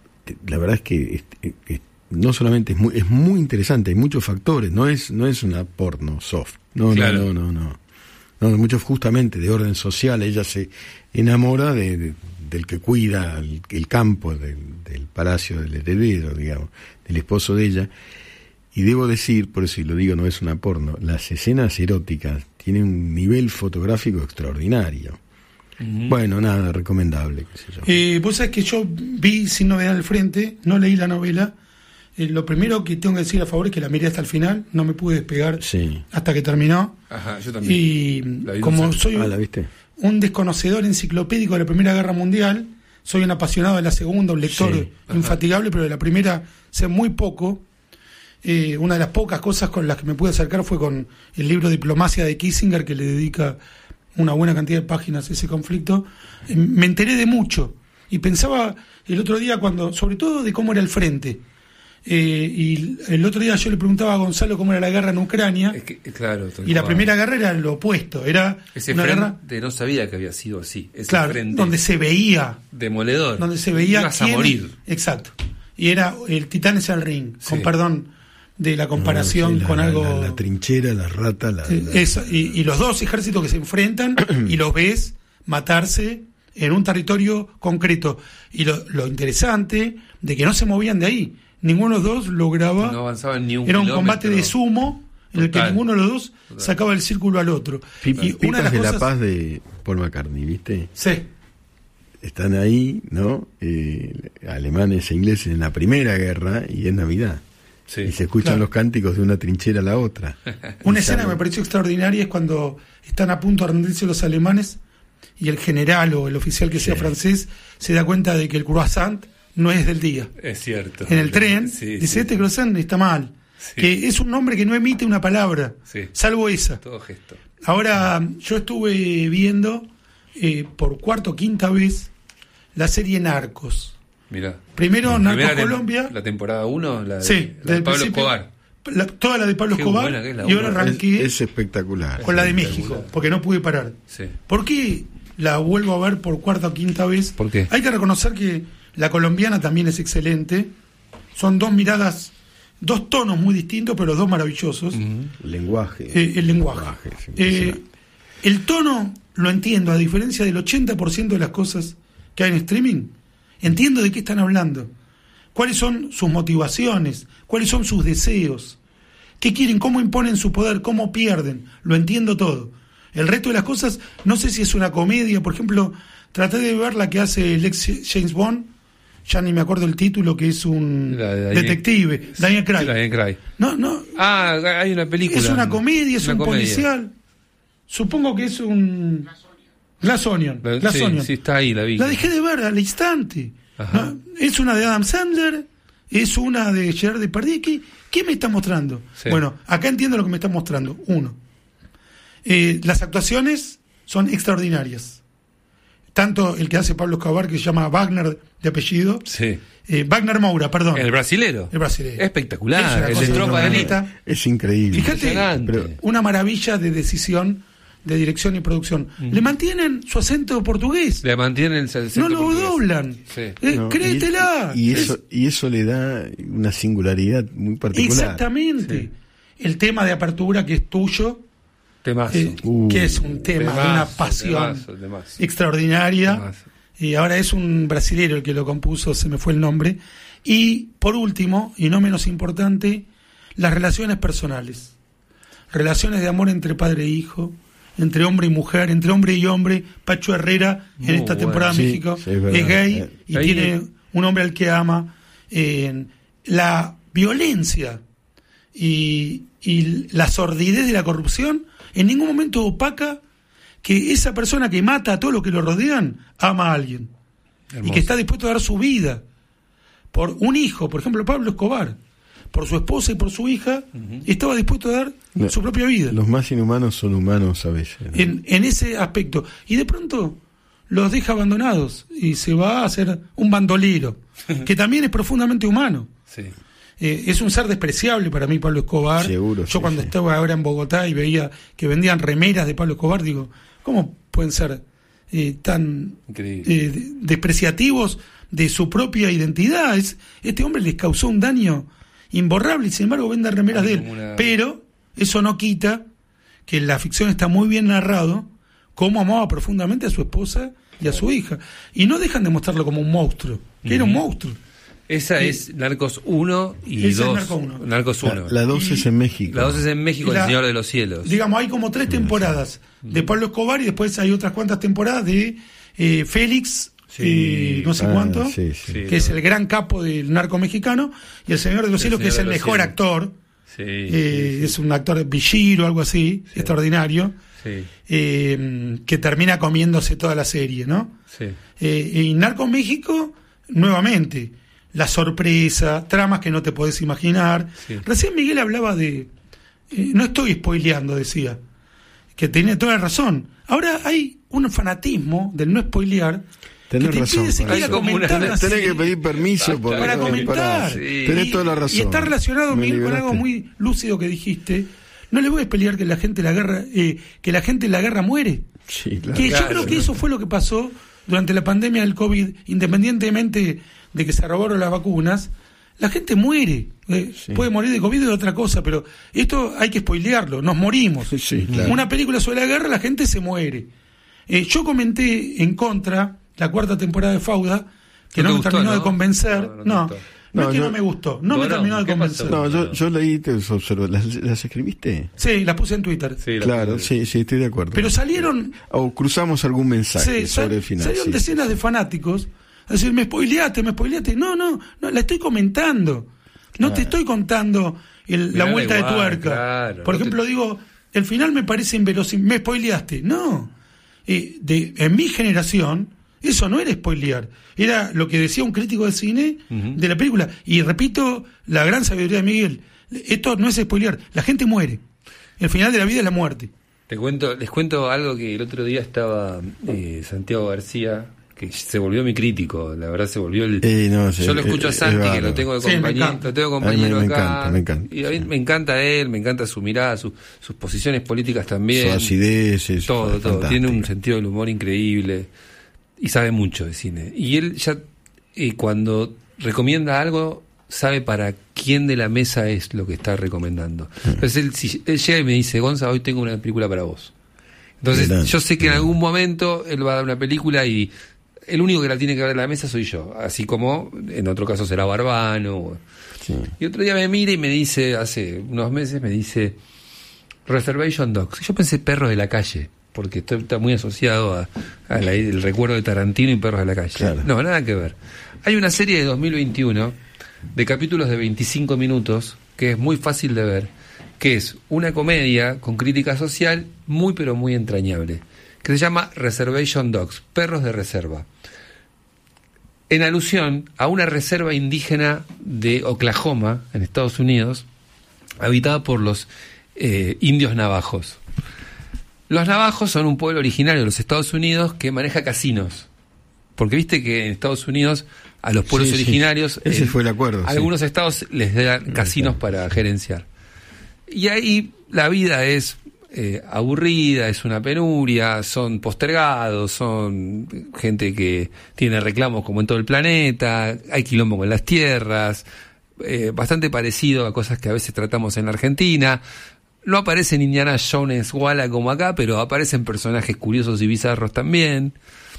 la verdad es que es, es, es, no solamente es muy, es muy interesante, hay muchos factores, no es no es una porno soft, no, claro. no, no, no, no, no, muchos justamente de orden social. Ella se enamora de, de, del que cuida el, el campo del, del palacio del heredero, digamos, del esposo de ella. Y debo decir, por eso lo digo, no es una porno, las escenas eróticas tienen un nivel fotográfico extraordinario. Uh-huh. Bueno, nada, recomendable, qué sé yo. Eh, vos sabés que yo vi Sin Novedad al Frente, no leí la novela. Eh, lo primero que tengo que decir a favor es que la miré hasta el final, no me pude despegar sí. hasta que terminó. Ajá, yo también. Y como soy ah, ¿la viste? un desconocedor enciclopédico de la Primera Guerra Mundial, soy un apasionado de la Segunda, un lector sí. infatigable, pero de la Primera sé muy poco. Eh, una de las pocas cosas con las que me pude acercar fue con el libro Diplomacia de Kissinger, que le dedica una buena cantidad de páginas a ese conflicto. Eh, me enteré de mucho y pensaba el otro día, cuando, sobre todo de cómo era el frente. Eh, y el otro día yo le preguntaba a Gonzalo cómo era la guerra en Ucrania. Es que, claro, y la primera guerra era lo opuesto, era ese una frente guerra, no sabía que había sido así. Ese claro, frente donde se veía demoledor, donde se veía ibas quién, a morir. Exacto. Y era el Titán es el ring, sí. con perdón de la comparación no, sí, la, con la, algo. La, la trinchera, la rata, la. Sí, la... Eso, y, y los dos ejércitos que se enfrentan y los ves matarse en un territorio concreto. Y lo, lo interesante de que no se movían de ahí. Ninguno de los dos lograba. No avanzaban ni un Era un kilómetro. combate de sumo en el que ninguno de los dos Total. sacaba el círculo al otro. Pipas, y Pipas una de las de cosas... la Paz de Paul McCartney, ¿viste? Sí. están ahí, ¿no? Eh, alemanes e ingleses en la primera guerra y es Navidad. Sí. Y se escuchan Claro. los cánticos de una trinchera a la otra. Una Y escena que sale- me pareció extraordinaria es cuando están a punto de rendirse los alemanes y el general o el oficial que sea Sí. francés se da cuenta de que el croissant no es del día. Es cierto. En el tren Sí, dice, sí. este croissant está mal. Sí. Que es un nombre que no emite una palabra, Sí. salvo esa. Todo gesto. Ahora, yo estuve viendo eh, por cuarta o quinta vez la serie Narcos. Mirá. Primero, La Narcos primera tem- Colombia. La temporada uno, la de, Sí, la de del Pablo principio. Escobar. La- toda la de Pablo Qué Escobar buena que es la y ahora uno. arranqué Es, es espectacular. con la de espectacular. México, porque no pude parar. Sí. ¿Por qué la vuelvo a ver por cuarta o quinta vez? ¿Por qué? Hay que reconocer que la colombiana también es excelente. Son dos miradas, dos tonos muy distintos, pero dos maravillosos. El lenguaje. Eh, el lenguaje. es Eh, impresionante. el tono lo entiendo, a diferencia del ochenta por ciento de las cosas que hay en streaming. Entiendo de qué están hablando. ¿Cuáles son sus motivaciones? ¿Cuáles son sus deseos? ¿Qué quieren? ¿Cómo imponen su poder? ¿Cómo pierden? Lo entiendo todo. El resto de las cosas, no sé si es una comedia. Por ejemplo, traté de ver la que hace el ex James Bond. Ya ni me acuerdo el título, que es un La de Daniel- detective. Daniel Craig. Sí, Daniel Craig. No, no. Ah, hay una película. Es una comedia, es Una un comedia. policial. Supongo que es un... Glass Onion. La- Glass sí, Onion. sí, está ahí, la vi. La dejé de ver al instante. Ajá. ¿No? Es una de Adam Sandler, es una de Gerard Depardieu. ¿Qué, qué me está mostrando? Sí. Bueno, acá entiendo lo que me está mostrando. Uno, eh, las actuaciones son extraordinarias. Tanto el que hace Pablo Escobar, que se llama Wagner de apellido, Sí. eh, Wagner Moura, perdón. El brasilero. El brasileño. Espectacular. Es una El cosa de Tropa de Elite. bonita. Es increíble. Fíjate, Impresionante. Pero- una maravilla de decisión, de dirección y producción. Le mantienen su acento portugués. Le mantienen el No acento lo portugués. doblan. Sí. Eh, No, créetela. Y, y Es- eso, y eso le da una singularidad muy particular. Exactamente. El tema de apertura que es tuyo, Temazo. eh, Uh, que es un tema de una Temazo, pasión temazo, temazo. extraordinaria. Temazo. Y ahora es un brasilero el que lo compuso, se me fue el nombre. Y por último, y no menos importante, las relaciones personales. Relaciones de amor entre padre e hijo, entre hombre y mujer, entre hombre y hombre. Pacho Herrera en Muy esta bueno. temporada en Sí, México sí, es verdad. es gay Eh, y ahí- tiene un hombre al que ama. Eh, la violencia y, y la sordidez de la corrupción en ningún momento opaca que esa persona que mata a todos los que lo rodean ama a alguien y Hermoso. que está dispuesto a dar su vida por un hijo, por ejemplo Pablo Escobar, por su esposa y por su hija, estaba dispuesto a dar No, su propia vida Los más inhumanos son humanos a veces. ¿no? en, en ese aspecto, y de pronto los deja abandonados y se va a hacer un bandolero que también es profundamente humano. Sí. Eh, es un ser despreciable para mí Pablo Escobar. Seguro, Yo sí, cuando sí. estaba ahora en Bogotá y veía que vendían remeras de Pablo Escobar, digo, ¿cómo pueden ser eh, tan Increíble. eh, de- despreciativos de su propia identidad? Es, este hombre les causó un daño imborrable y sin embargo venden remeras Hay de él. como una- Pero eso no quita que en la ficción está muy bien narrado cómo amaba profundamente a su esposa y a su hija. Y no dejan de mostrarlo como un monstruo, que era un monstruo. Esa Eh, es Narcos uno y esa es dos. Narco uno. Narcos La, uno. la dos Y- es en México. La dos es en México, Y la- El Señor de los Cielos. Digamos, hay como tres temporadas de Pablo Escobar y después hay otras cuantas temporadas de eh, Félix, Sí. eh, no sé Ah, cuánto, sí, sí. Sí, que es no. el gran capo del narco mexicano, y El Señor de los El Cielos, que es Señor el de los mejor Cielos. actor. Sí, eh, sí, sí. Es un actor de Villiro o algo así, extraordinario, Sí, eh, que termina comiéndose toda la serie, ¿no? sí. Eh, y Narco México, nuevamente, la sorpresa, tramas que no te podés imaginar. Sí. Recién Miguel hablaba de... eh, no estoy spoileando, decía, que tiene toda la razón. Ahora hay un fanatismo del no spoilear Tenés que te razón. impide siquiera Hay como una- comentar la tenés, tenés serie que pedir permiso por- para para- comentar. Sí. Tenés Y- toda la razón. Y está relacionado, Me Miguel, con liberaste. algo muy lúcido que dijiste. No le voy a explicar que la gente en la guerra, eh, que la gente en la guerra muere. Sí, claro. Que yo Claro. creo que eso fue lo que pasó durante la pandemia del COVID, independientemente de que se robaron las vacunas, la gente muere. Eh, Sí. Puede morir de COVID o de otra cosa, pero esto hay que spoilearlo, nos morimos. Sí, claro. Una película sobre la guerra, la gente se muere. Eh, yo comenté en contra la cuarta temporada de Fauda, que No no, te me gustó, terminó ¿no? de convencer. No, no te No, gustó. No, No, es que yo- no me gustó, no me Bueno, terminó de ¿qué convencer. No, yo, yo leí, te observo, ¿las, las escribiste? Sí, las puse en Twitter. Sí, la Claro, puse. sí, sí, estoy de acuerdo. Pero salieron, O cruzamos algún mensaje sí, sobre sal- el final. salieron sí. decenas de fanáticos a decir, me spoileaste, me spoileaste. No, no, no, la estoy comentando. No te estoy contando el- la Mirala vuelta de igual, tuerca. claro, Por no ejemplo, te- digo, el final me parece inverosímil. Me spoileaste. No. Eh, de, en mi generación, eso no era spoilear. Era lo que decía un crítico de cine Ujú. de la película. Y repito, la gran sabiduría de Miguel. Esto no es spoilear. La gente muere. El final de la vida es la muerte. Te cuento, les cuento algo que el otro día estaba eh, Santiago García, que se volvió mi crítico, la verdad se volvió el... Eh, no, sí, Yo lo escucho eh, a es Santi, que bárbaro. lo tengo de Sí, me compañero, encanta. lo tengo de A mí compañero me acá. encanta, me encanta. Y a mí me encanta él, me encanta su mirada, su- sus posiciones políticas también. Su acidez es todo, todo. fantástica. Tiene un sentido del humor increíble y sabe mucho de cine. Y él ya eh, cuando recomienda algo sabe para quién de la mesa es lo que está recomendando. Entonces él, si, él llega y me dice, Gonza, hoy tengo una película para vos. Entonces Mirá, yo sé que en mirá. algún momento él va a dar una película y el único que la tiene que ver en la mesa soy yo, así como en otro caso será Barbano. o- Sí. Y otro día me mira y me dice, hace unos meses me dice Reservation Dogs. Yo pensé Perros de la Calle, porque esto está muy asociado a, a la- el recuerdo de Tarantino y Perros de la Calle. Claro. No, nada que ver. Hay una serie de dos mil veintiuno de capítulos de veinticinco minutos que es muy fácil de ver, que es una comedia con crítica social muy pero muy entrañable, que se llama Reservation Dogs, Perros de Reserva, en alusión a una reserva indígena de Oklahoma, en Estados Unidos, habitada por los eh, indios navajos. Los navajos son un pueblo originario de los Estados Unidos que maneja casinos. Porque viste que en Estados Unidos a los pueblos Sí, sí. originarios Ese eh, fue el acuerdo, sí. algunos estados les dan casinos para gerenciar. Y ahí la vida es eh, aburrida, es una penuria, son postergados, son gente que tiene reclamos como en todo el planeta, hay quilombo con las tierras, eh, bastante parecido a cosas que a veces tratamos en la Argentina. No aparecen Indiana Jones Walla como acá, pero aparecen personajes curiosos y bizarros también.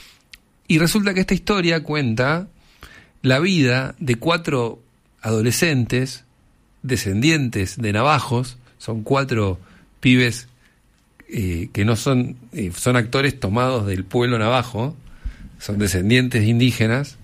Y resulta que esta historia cuenta la vida de cuatro adolescentes descendientes de navajos. Son cuatro pibes eh, que no son, eh, son actores tomados del pueblo navajo, son descendientes indígenas,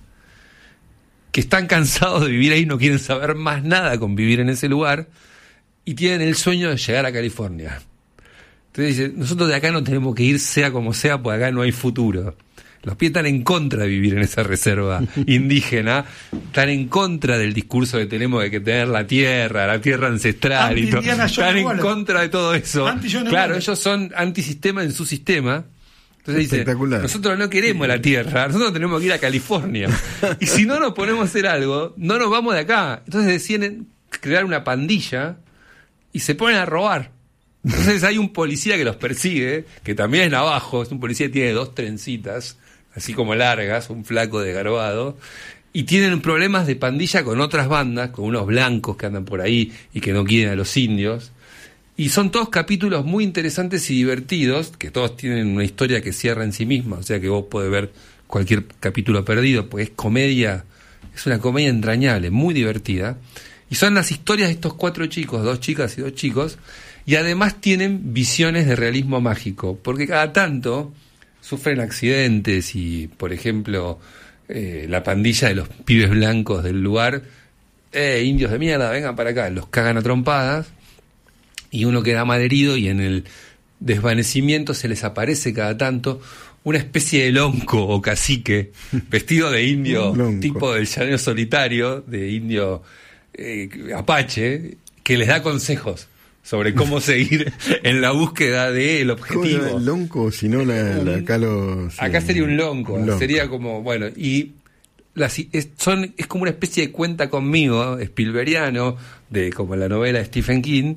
que están cansados de vivir ahí, no quieren saber más nada con vivir en ese lugar, y tienen el sueño de llegar a California. Entonces dice, nosotros de acá no tenemos que ir sea como sea, porque acá no hay futuro. Los pies están en contra de vivir en esa reserva indígena, están en contra del discurso que tenemos de que tener la tierra, la tierra ancestral y todo. Anti-Indiana Jones Están en Wallace. contra de todo eso. Anti-Jones Claro, Wallace. ellos son antisistema en su sistema. Entonces dice, Espectacular. nosotros no queremos la tierra, nosotros tenemos que ir a California. Y si no nos ponemos a hacer algo, no nos vamos de acá. Entonces deciden crear una pandilla y se ponen a robar. Entonces hay un policía que los persigue, que también es navajo, es un policía que tiene dos trencitas, así como largas, un flaco desgarbado, y tienen problemas de pandilla con otras bandas, con unos blancos que andan por ahí y que no quieren a los indios. Y son todos capítulos muy interesantes y divertidos, que todos tienen una historia que cierra en sí misma, o sea que vos podés ver cualquier capítulo perdido, porque es comedia, es una comedia entrañable, muy divertida. Y son las historias de estos cuatro chicos, dos chicas y dos chicos, y además tienen visiones de realismo mágico, porque cada tanto sufren accidentes y, por ejemplo, eh, la pandilla de los pibes blancos del lugar, eh, indios de mierda, vengan para acá, los cagan a trompadas, y uno queda malherido y en el desvanecimiento se les aparece cada tanto una especie de lonco o cacique vestido de indio, Un lonco. tipo del llanero solitario, de indio eh, apache, que les da consejos sobre cómo seguir en la búsqueda del ¿Cómo era objetivo. el lonco? Si no, la, la- acá lo... sí. Acá sería un lonco, Un lonco. sería como, bueno, y las, es, son, es como una especie de cuenta conmigo, Spielbergiano, de como la novela de Stephen King,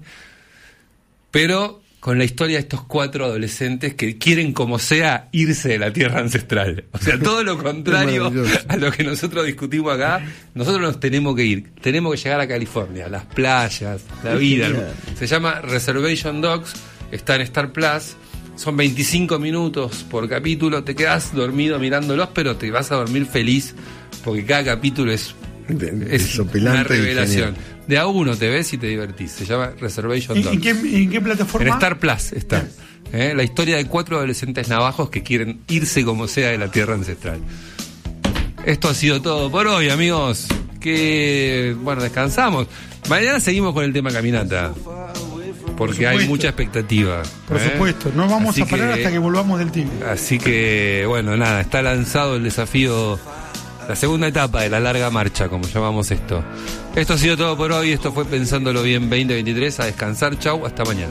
pero con la historia de estos cuatro adolescentes que quieren como sea irse de la tierra ancestral. O sea, todo lo contrario maravilloso. a lo que nosotros discutimos acá. Nosotros nos tenemos que ir, tenemos que llegar a California, las playas, la Qué vida. genial. Se llama Reservation Dogs, está en Star Plus. Son veinticinco minutos por capítulo, te quedas dormido mirándolos, pero te vas a dormir feliz porque cada capítulo es De- es desopilante una y revelación. genial. De a uno te ves y te divertís. Se llama Reservation ¿En, Dogs. en qué, en qué plataforma? En Star Plus está. ¿Eh? La historia de cuatro adolescentes navajos que quieren irse como sea de la tierra ancestral. Esto ha sido todo por hoy, amigos. Que, bueno, descansamos. Mañana seguimos con el tema caminata. Porque hay mucha expectativa. Por ¿eh? supuesto, no vamos Así a parar que- hasta que volvamos del team. Así que, bueno, nada, está lanzado el desafío, la segunda etapa de la larga marcha, como llamamos esto. Esto ha sido todo por hoy. Esto fue Pensándolo Bien veinte veintitrés. A descansar. Chau, hasta mañana.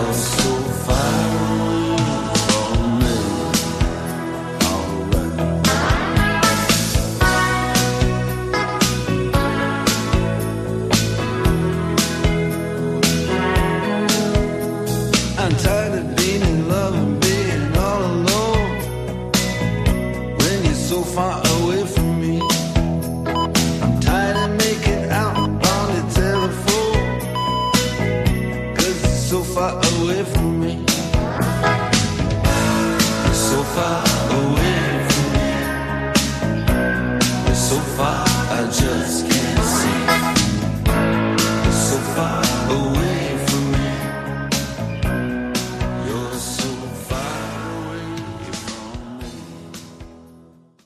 I'm tired of being in love and being all alone when you're so far away from me. I'm tired of making out on the telephone 'cause you're so far away from me. You're so far away from me. You're so far